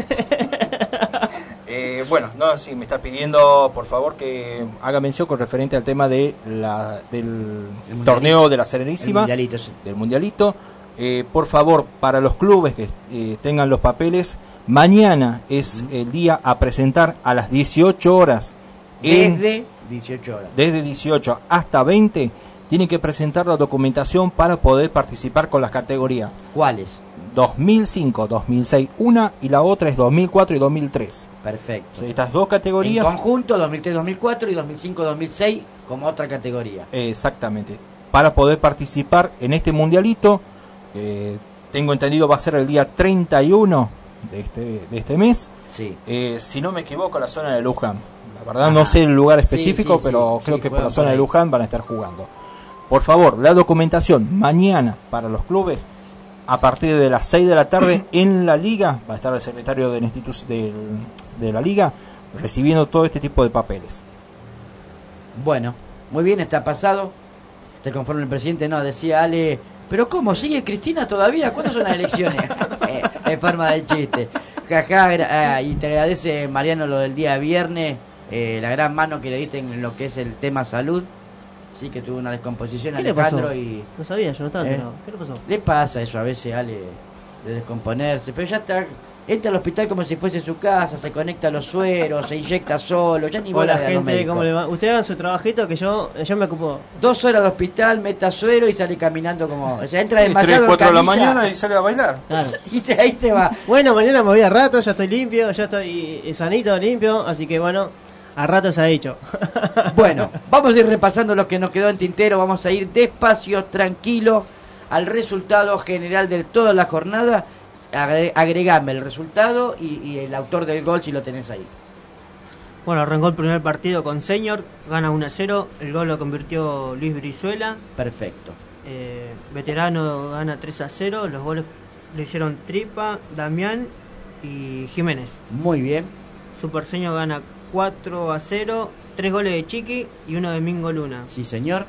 Bueno, no, sí, me está pidiendo, por favor, que haga mención con referente al tema de del torneo de la Serenísima, El mundialito, sí. del Mundialito. Por favor, para los clubes que tengan los papeles, mañana es el día a presentar a las 18 horas. Desde 18 horas. Desde 18 hasta 20 tienen que presentar la documentación para poder participar con las categorías. ¿Cuáles? 2005, 2006, una, y la otra es 2004 y 2003. Perfecto. Estas dos categorías. En conjunto, 2003-2004 y 2005-2006 como otra categoría. Exactamente. Para poder participar en este mundialito, tengo entendido va a ser el día 31 de este mes. Sí. Si no me equivoco, la zona de Luján. La verdad no sé el lugar específico, sí, pero creo sí, que por la juegan zona por de ahí. Luján van a estar jugando. Por favor, la documentación mañana para los clubes a partir de las 6 de la tarde en la liga. Va a estar el secretario de la liga recibiendo todo este tipo de papeles. Bueno, muy bien, está pasado. ¿Te conforme el presidente? No, decía Ale. ¿Pero cómo? ¿Sigue Cristina todavía? ¿Cuándo son las elecciones? En forma de chiste. Jaja, y te agradece, Mariano, lo del día viernes, la gran mano que le diste en lo que es el tema salud. Sí, que tuvo una descomposición ¿Qué le Alejandro pasó? y... No sabía, yo no estaba enterado. ¿Qué le pasó? Le pasa eso a veces, Ale, de descomponerse, pero ya está... Entra al hospital como si fuese su casa, se conecta a los sueros, se inyecta solo, ya ni bola Hola de a los gente, médicos. ¿cómo le va? Ustedes hagan su trabajito que yo me ocupo. 2 horas de hospital, meta suero y sale caminando como... O sea, entra desmayado 3, 4 de la en camilla, mañana y sale a bailar. Claro. y ahí se va. Bueno, mañana me voy a rato, ya estoy limpio, ya estoy sanito, limpio, así que bueno, a rato se ha dicho. Bueno, vamos a ir repasando lo que nos quedó en tintero, vamos a ir despacio, tranquilo, al resultado general de toda la jornada. Agregame el resultado y el autor del gol si lo tenés ahí. Bueno, arrancó el primer partido con Senior, gana 1-0, el gol lo convirtió Luis Brizuela. Perfecto. Veterano gana 3-0, los goles lo hicieron Tripa, Damián y Jiménez. Muy bien. Super Senior gana 4-0, 3 goles de Chiqui y uno de Mingo Luna. Sí, señor.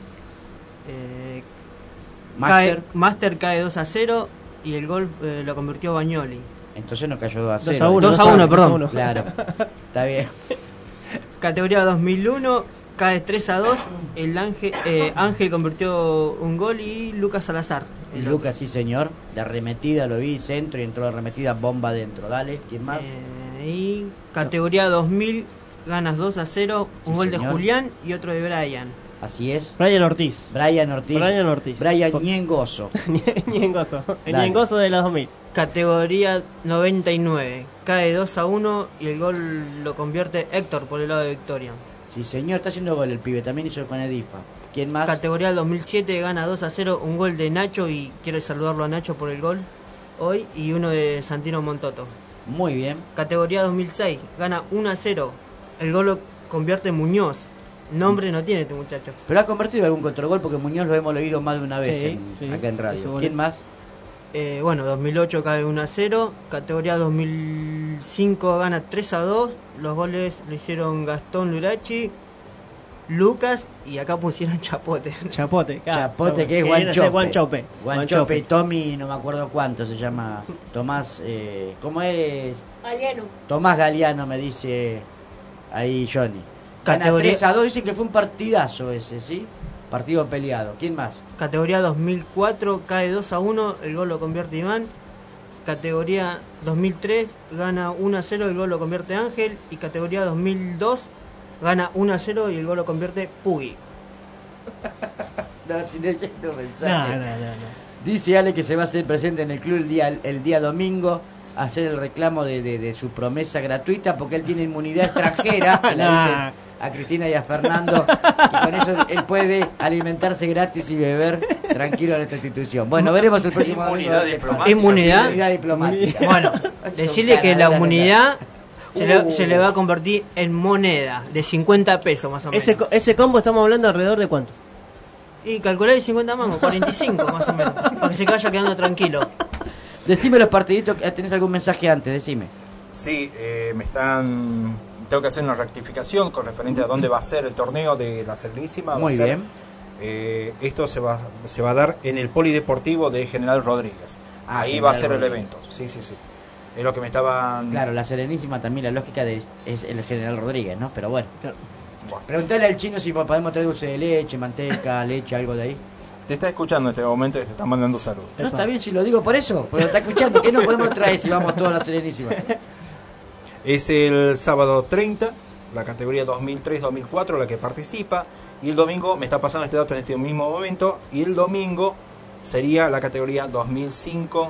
Master cae 2-0 y el gol lo convirtió Bagnoli. Entonces no cayó 2-0. 2-1, perdón. Claro, está bien. Categoría 2001, cae 3-2, el Ángel convirtió un gol y Lucas Salazar. Y Lucas, sí señor, de arremetida lo vi, centro y entró de arremetida, bomba adentro. Dale, ¿quién más? Y categoría 2000, ganas 2-0, un gol señor. de Julián y otro de Brian. Así es. Brian Ortiz. Brian Ñengoso. Ñengoso. El Dale. Ñengoso de los 2000. Categoría 99, cae 2-1 y el gol lo convierte Héctor por el lado de Victoria. Sí señor, está haciendo gol el pibe, también hizo con Edifa. ¿Quién más? Categoría 2007, gana 2-0, un gol de Nacho y quiero saludarlo a Nacho por el gol hoy y uno de Santino Montoto. Muy bien. Categoría 2006, gana 1-0, el gol lo convierte Muñoz. Nombre no tiene este muchacho. Pero ha convertido algún contragol porque Muñoz lo hemos leído más de una vez Sí, acá en radio. Eso, ¿Quién más? Bueno, 2008 cae 1-0, categoría 2005 gana 3-2, los goles lo hicieron Gastón Lurachi, Lucas y acá pusieron Chapote. Chapote, Chapote, que es Guanchope. Guanchope, Tommy, no me acuerdo cuánto se llama. Tomás, ¿cómo es? Galeano. Tomás Galeano, me dice ahí Johnny. Gana Categoría- 3-2, dicen que fue un partidazo ese, ¿sí? Partido peleado. ¿Quién más? Categoría 2004 cae 2-1, el gol lo convierte Iván. Categoría 2003 gana 1-0, el gol lo convierte Ángel. Y categoría 2002 gana 1-0 y el gol lo convierte Pugui. No, tiene leyendo mensaje. No. Dice Ale que se va a hacer presente en el club el día domingo a hacer el reclamo de su promesa gratuita porque él tiene inmunidad extranjera. Que la Nah. dicen a Cristina y a Fernando, y con eso él puede alimentarse gratis y beber tranquilo en esta institución. Bueno, veremos el próximo Inmunidad domingo. diplomática. Inmunidad diplomática. Bueno, decirle que la inmunidad Uh. se le va a convertir en moneda de 50 pesos más o menos. Ese combo estamos hablando alrededor de cuánto. Y calcular de 50 mangos, 45 más o menos, para que se vaya quedando tranquilo. Decime los partiditos, ¿tenés algún mensaje antes? Decime. Sí, tengo que hacer una rectificación con referente a dónde va a ser el torneo de la Serenísima. Muy bien. Esto se va a dar en el Polideportivo de General Rodríguez. Ahí General va a ser el Rodríguez. evento. Sí. Es lo que me estaban... Claro, la Serenísima también, la lógica es el General Rodríguez, ¿no? Pero bueno. Preguntale al chino si podemos traer dulce de leche, manteca, leche, algo de ahí. Te está escuchando en este momento y te está mandando saludos. No, está bien si lo digo por eso, porque lo está escuchando. ¿Qué no podemos traer si vamos todos a la Serenísima? Es el sábado 30, la categoría 2003-2004 la que participa, y el domingo, me está pasando este dato en este mismo momento, y el domingo sería la categoría 2005-2006.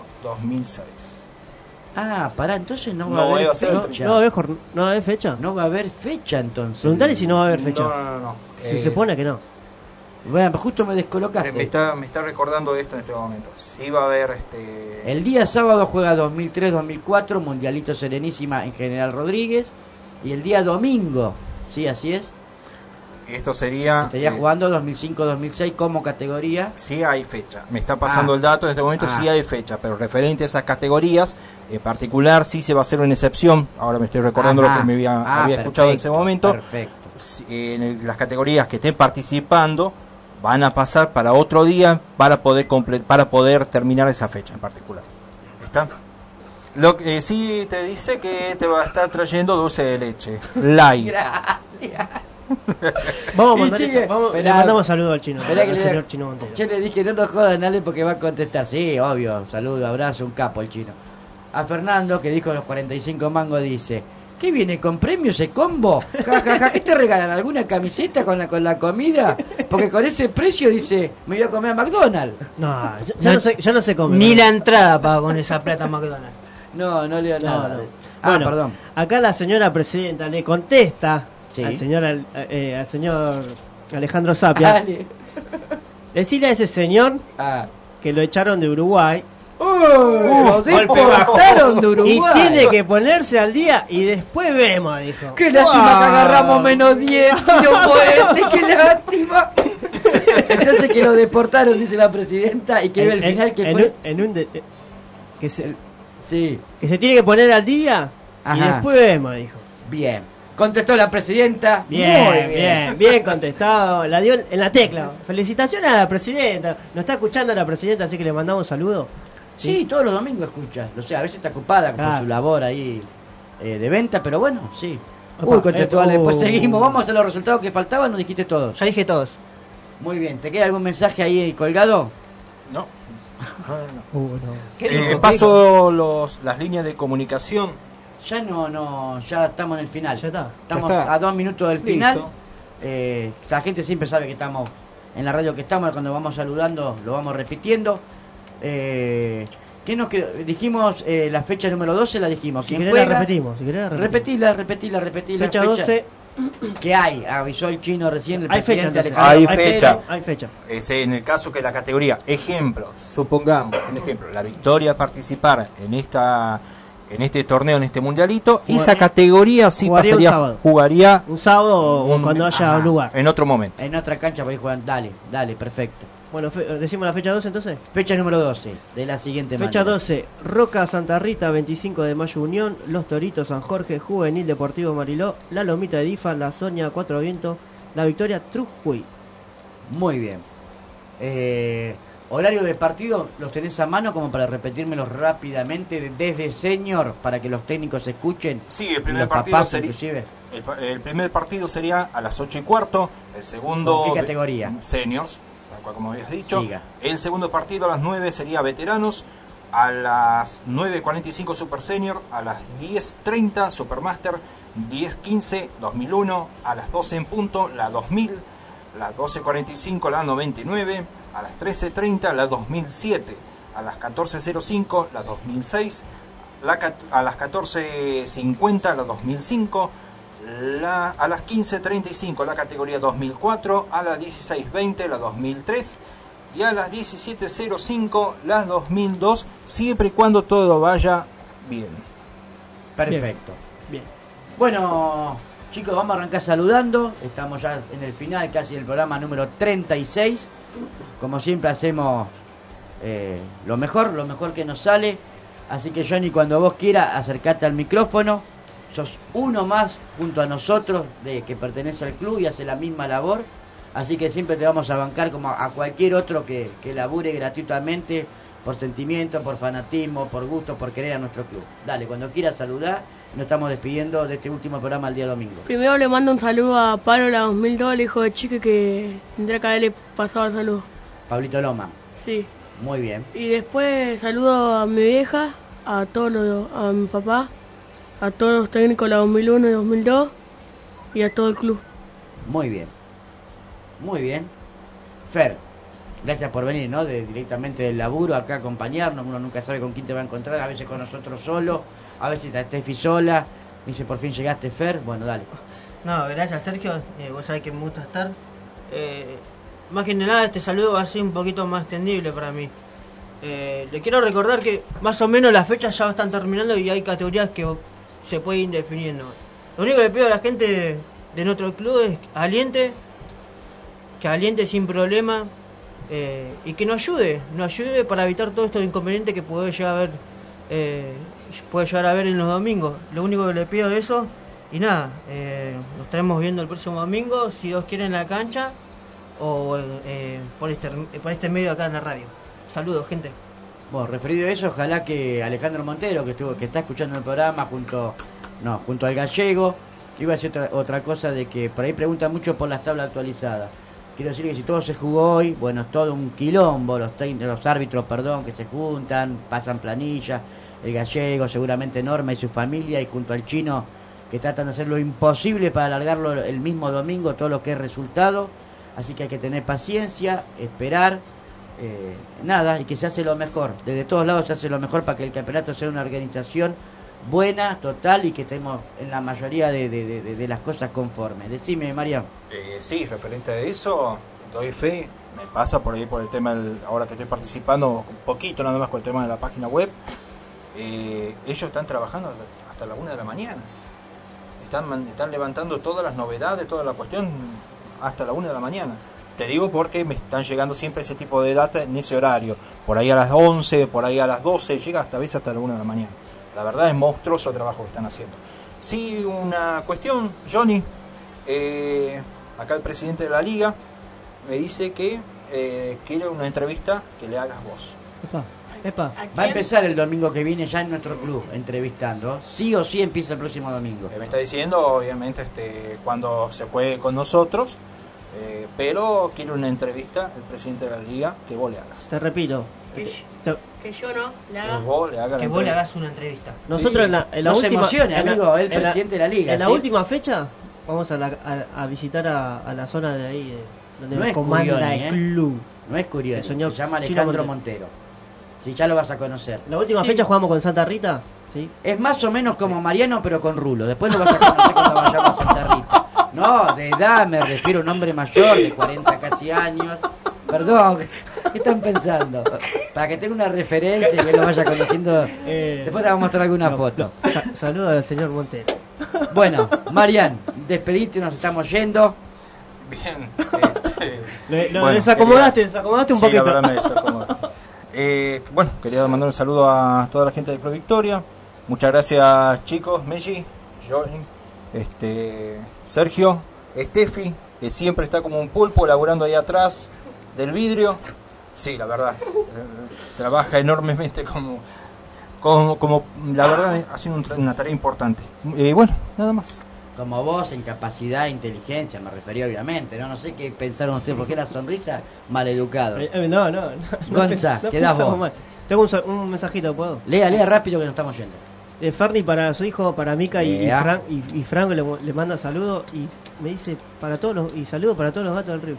Ah, pará, entonces no va No a haber va a ser fecha. ¿No va a haber fecha? No va a haber fecha entonces. Preguntale si no va a haber fecha. No. Si se pone que no. Bueno, justo me descolocaste. Me está recordando esto en este momento. Sí va a haber El día sábado juega 2003-2004, Mundialito Serenísima en General Rodríguez. Y el día domingo, sí, así es. Esto sería... Estaría jugando 2005-2006 como categoría. Sí hay fecha. Me está pasando el dato en este momento, sí hay fecha. Pero referente a esas categorías, en particular, sí se va a hacer una excepción. Ahora me estoy recordando lo que me había escuchado en ese momento. Perfecto. Las categorías que estén participando van a pasar para otro día para poder terminar esa fecha en particular. ¿Está? Lo que sí te dice que te va a estar trayendo dulce de leche. Light. Gracias. Vamos a mandar Y sigue. le mandamos saludos al chino. Esperá que al le- señor Chino Montero. Yo le dije, no nos jodan, dale, porque va a contestar. Sí, obvio, saludo, abrazo, un capo el chino. A Fernando, que dijo los 45 mangos, dice: ¿qué viene con premio ese combo? Ja, ja, ja. ¿Qué te regalan? ¿Alguna camiseta con la comida? Porque con ese precio, dice, me voy a comer a McDonald's. No, ya no se come. Ni la entrada paga con esa plata McDonald's. No leo nada. No. Ah, Bueno, perdón. acá la señora presidenta le contesta Sí. al señor Alejandro Sapia. Dale. Decirle a ese señor que lo echaron de Uruguay. Lo deportaron de Uruguay. Y tiene que ponerse al día y después vemos, dijo. Qué lástima que agarramos menos 10. Qué lástima. Entonces que lo deportaron, dice la presidenta, y que ve el final que fue. Que se tiene que poner al día y Ajá. después vemos, dijo. Bien. Contestó la presidenta. Bien, Muy bien contestado. La dio en la tecla. Felicitaciones a la presidenta. Nos está escuchando la presidenta, así que le mandamos saludos. Sí, todos los domingos escucha. O sea, a veces está ocupada por Claro. su labor ahí de venta, pero bueno, sí. Opa, Uy, contestó, vale, después oh. seguimos. Vamos a los resultados que faltaban, ¿no dijiste todos? Ya dije todos. Muy bien. ¿Te queda algún mensaje ahí colgado? No. ¿Qué Paso las líneas de comunicación. Ya no, ya estamos en el final. Ya está. Estamos Ya está. a 2 minutos del Listo. final. La gente siempre sabe que estamos en la radio que estamos, cuando vamos saludando lo vamos repitiendo. ¿Qué nos quedó? Dijimos la fecha número 12, la dijimos. Si ¿Quién querés la juega? repetimos. Si querés la repetimos. Repetila. Fecha 12. ¿Qué hay? Avisó el chino recién, el Hay fecha, presidente entonces. Alejandro Hay Matero. fecha. Hay fecha. En el caso que la categoría, ejemplo, supongamos, un ejemplo, la Victoria participar en este torneo, en este mundialito, esa categoría sí Jugaría un pasaría, sábado. jugaría Un sábado o cuando haya un lugar. en otro momento. En otra cancha podéis jugar. Dale, perfecto. Bueno, decimos la fecha 12 entonces. Fecha número 12, de la siguiente Fecha manera. 12, Roca Santa Rita, 25 de mayo Unión, Los Toritos San Jorge, Juvenil Deportivo Mariló, La Lomita de Difa, La Soña Cuatro Vientos, La Victoria Trujillo. Muy bien. Horario de partido, ¿los tenés a mano como para repetírmelos rápidamente desde senior para que los técnicos escuchen? Sí, el Y primer los partido papás sería inclusive. el primer partido sería a las 8:15, el segundo ¿Con qué categoría? Seniors, tal cual como habías dicho. Siga. El segundo partido a las 9 sería veteranos, a las 9:45 Super Senior, a las 10:30 Supermaster, 10:15 2001, a las 12 en punto la 2000, las 12:45 la 99, a las 13:30 la 2007, a las 14:05 la 2006, a las 14:50 la 2005, A las 15:35 la categoría 2004, a las 16:20 la 2003 y a las 17:05 la 2002, siempre y cuando todo vaya bien. Perfecto. Bien. Bueno, chicos, vamos a arrancar saludando. Estamos ya en el final casi del programa número 36. Como siempre hacemos lo mejor que nos sale. Así que Johnny, cuando vos quieras, acercate al micrófono. Sos uno más junto a nosotros de que pertenece al club y hace la misma labor. Así que siempre te vamos a bancar como a cualquier otro que labure gratuitamente, por sentimiento, por fanatismo, por gusto, por querer a nuestro club. Dale, cuando quieras saludar, nos estamos despidiendo de este último programa el día domingo. Primero le mando un saludo a Pablo, la 2002, el hijo de Chique, que tendría que haberle pasado el saludo. Pablito Loma. Sí. Muy bien. Y después saludo a mi vieja, a mi papá, a todos los técnicos de la 2001 y 2002 y a todo el club. Muy bien. Muy bien. Fer, gracias por venir, ¿no? Directamente del laburo acá a acompañarnos. Uno nunca sabe con quién te va a encontrar, a veces con nosotros solo, a veces está Steffi sola. Dice, por fin llegaste, Fer. Bueno, dale. No, gracias, Sergio. Vos sabés que me gusta estar. Más que nada, este saludo va a ser un poquito más extendible para mí. Le quiero recordar que más o menos las fechas ya están terminando y hay categorías que se pueden ir definiendo. Lo único que le pido a la gente de nuestro club es que aliente sin problema y que nos ayude para evitar todo estos inconvenientes que puede llegar a ver en los domingos. Lo único que le pido es eso. Y nada, nos estaremos viendo el próximo domingo, si Dios quiere, en la cancha o por este medio acá en la radio. Saludos, gente. Bueno, referido a eso, ojalá que Alejandro Montero, que está escuchando el programa junto al gallego, iba a decir otra cosa, de que por ahí preguntan mucho por las tablas actualizadas. Quiero decir que si todo se jugó hoy, bueno, es todo un quilombo, los árbitros, que se juntan, pasan planilla, el gallego, seguramente Norma y su familia, y junto al chino, que tratan de hacer lo imposible para alargarlo el mismo domingo, todo lo que es resultado. Así que hay que tener paciencia, esperar, y que se hace lo mejor. Desde todos lados se hace lo mejor para que el campeonato sea una organización buena, total, y que estemos en la mayoría de las cosas conformes. Decime, Mariano. Sí, referente a eso, doy fe. Me pasa por ahí por el tema, ahora que estoy participando un poquito nada más con el tema de la página web. Ellos están trabajando hasta la 1 de la mañana. Están levantando todas las novedades, toda la cuestión hasta la 1 de la mañana. Te digo porque me están llegando siempre ese tipo de data en ese horario. Por ahí a las 11, por ahí a las 12, llega hasta la 1 de la mañana. La verdad es monstruoso el trabajo que están haciendo. Sí, una cuestión, Johnny. Acá el presidente de la liga me dice que quiere una entrevista que le hagas vos. Epa. Va a empezar el domingo que viene ya en nuestro club entrevistando. Sí o sí empieza el próximo domingo. Me está diciendo, obviamente, cuando se juegue con nosotros, pero quiere una entrevista el presidente de la liga que vos le hagas. Te repito. Que yo no le haga. Que vos le hagas una entrevista. Nosotros en la no última, se emocione, amigo, el presidente de la liga. En la última fecha vamos a visitar a la zona de ahí, donde no nos comanda el club. No es curioso, se llama Chino Alejandro Montero. Sí, ya lo vas a conocer. La última fecha jugamos con Santa Rita. ¿Sí? Es más o menos como Mariano, pero con rulo. Después lo vas a conocer cuando vayamos a Santa Rita. No, de edad me refiero a un hombre mayor, de 40 casi años. Perdón, ¿qué están pensando? Para que tenga una referencia y que lo vaya conociendo. Después te vamos a mostrar alguna foto. Saludos al señor Montero. Bueno, Marian, despedite, nos estamos yendo. Bien. Les acomodaste un poquito. La verdad me desacomodaste. Bueno, quería mandar un saludo a toda la gente del Club Victoria. Muchas gracias, chicos, Meji, Johnny, Sergio, Steffi, que siempre está como un pulpo laburando ahí atrás del vidrio. Sí, la verdad, trabaja enormemente como la verdad, haciendo una tarea importante. Bueno, nada más. Como vos, en capacidad e inteligencia, me refería obviamente, ¿no? No sé qué pensaron ustedes, porque la sonrisa maleducado. No. Gonza, quedás vos. Mal. Tengo un mensajito, ¿puedo? Lea rápido que nos estamos yendo. De Ferni para su hijo, para Mica y Frank le manda saludos y me dice saludos para todos los gatos del Río.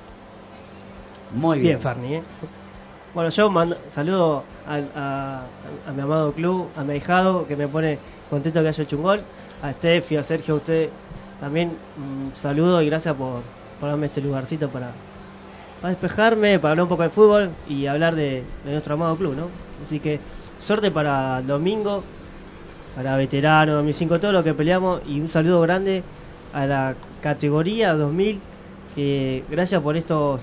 Muy bien. Bien, Ferni, Bueno, yo saludo a mi amado club, a mi ahijado, que me pone contento que haya hecho un gol. A Steffi, a Sergio, a usted, también saludo y gracias por darme este lugarcito para despejarme, para hablar un poco de fútbol y hablar de nuestro amado club, ¿no? Así que suerte para el domingo, para veteranos, 2005, todo lo que peleamos, y un saludo grande a la categoría 2000, gracias por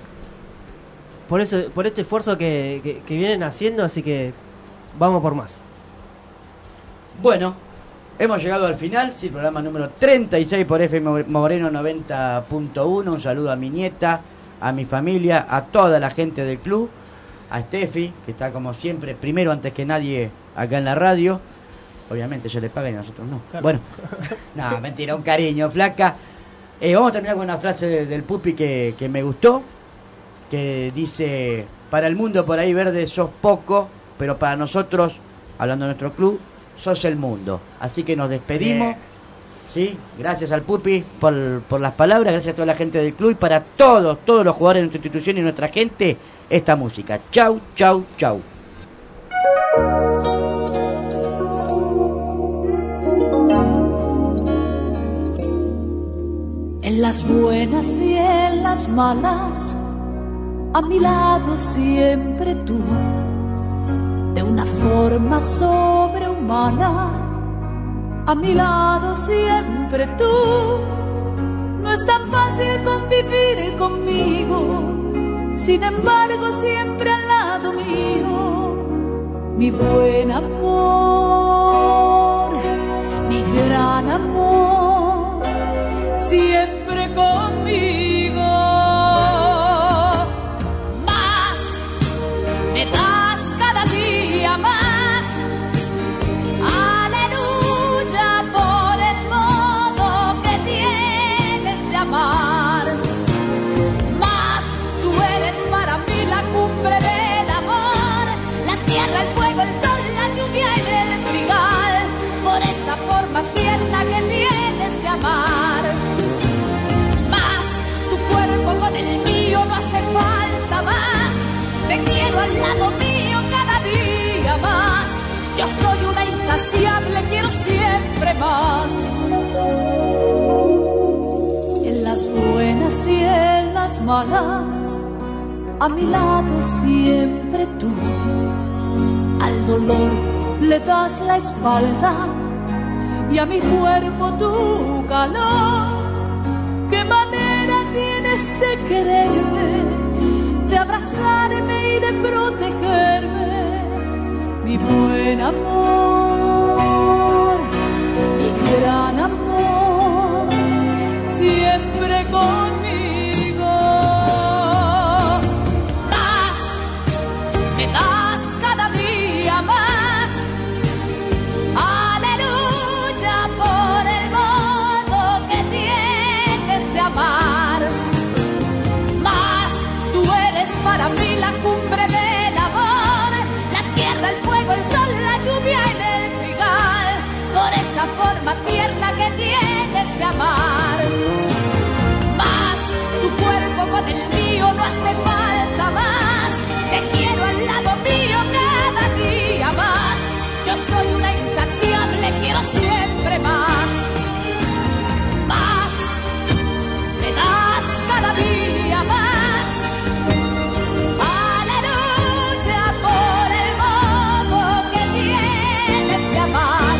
este esfuerzo que vienen haciendo, así que vamos por más. Bueno, hemos llegado al final, sí, programa número 36 por FM Moreno 90.1. Un saludo a mi nieta, a mi familia, a toda la gente del club, a Steffi, que está como siempre, primero antes que nadie acá en la radio. Obviamente ella le paga y nosotros no. Claro. Bueno, no, mentira, un cariño, flaca. Vamos a terminar con una frase del Pupi que me gustó, que dice: para el mundo por ahí verde sos poco, pero para nosotros, hablando de nuestro club, sos el mundo. Así que nos despedimos. Sí, gracias al Pupi por las palabras, gracias a toda la gente del club y para todos los jugadores de nuestra institución y nuestra gente, esta música. Chau, chau, chau. En las buenas y en las malas, a mi lado siempre tú, de una forma sobrehumana, a mi lado siempre tú. No es tan fácil convivir conmigo, sin embargo siempre al lado mío, mi buen amor, mi gran amor, siempre conmigo. Más me das cada día más. Aleluya por el modo que tienes de amar. Más tú eres para mí la cumbre del amor, la tierra, el fuego, el sol, la lluvia y el trigal. Por esa forma tierna que tienes de amar. Más tu cuerpo con el mío no hace falta más. Te quiero al lado mío cada día más. Yo soy una insaciable, quiero siempre más. En las buenas y en las malas, a mi lado siempre tú. Al dolor le das la espalda y a mi cuerpo tu calor. ¿Qué manera tienes de quererme, de abrazarme y de protegerme? Mi buen amor, mi gran amor, siempre conmigo. Más me das cada día más. Aleluya por el modo que tienes de amar. Más tú eres para mí la cumbre del amor, la tierra, el fuego, el sol, la lluvia y el trigal. Por esa forma tierna que tienes de amar. Más tu cuerpo con el mío no hace falta más. Te quiero al lado mío cada día más. Yo soy una insaciable, quiero siempre más. Más me das cada día más. Aleluya por el modo que tienes de amar.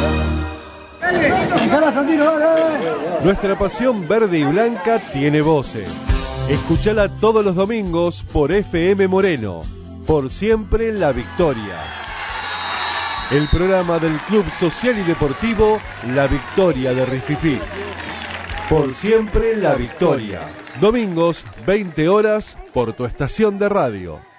Nuestra pasión verde y blanca tiene voces. Escúchala todos los domingos por FM Moreno. Por siempre la victoria. El programa del Club Social y Deportivo La Victoria de Rififí. Por siempre la victoria. Domingos, 20 horas, por tu estación de radio.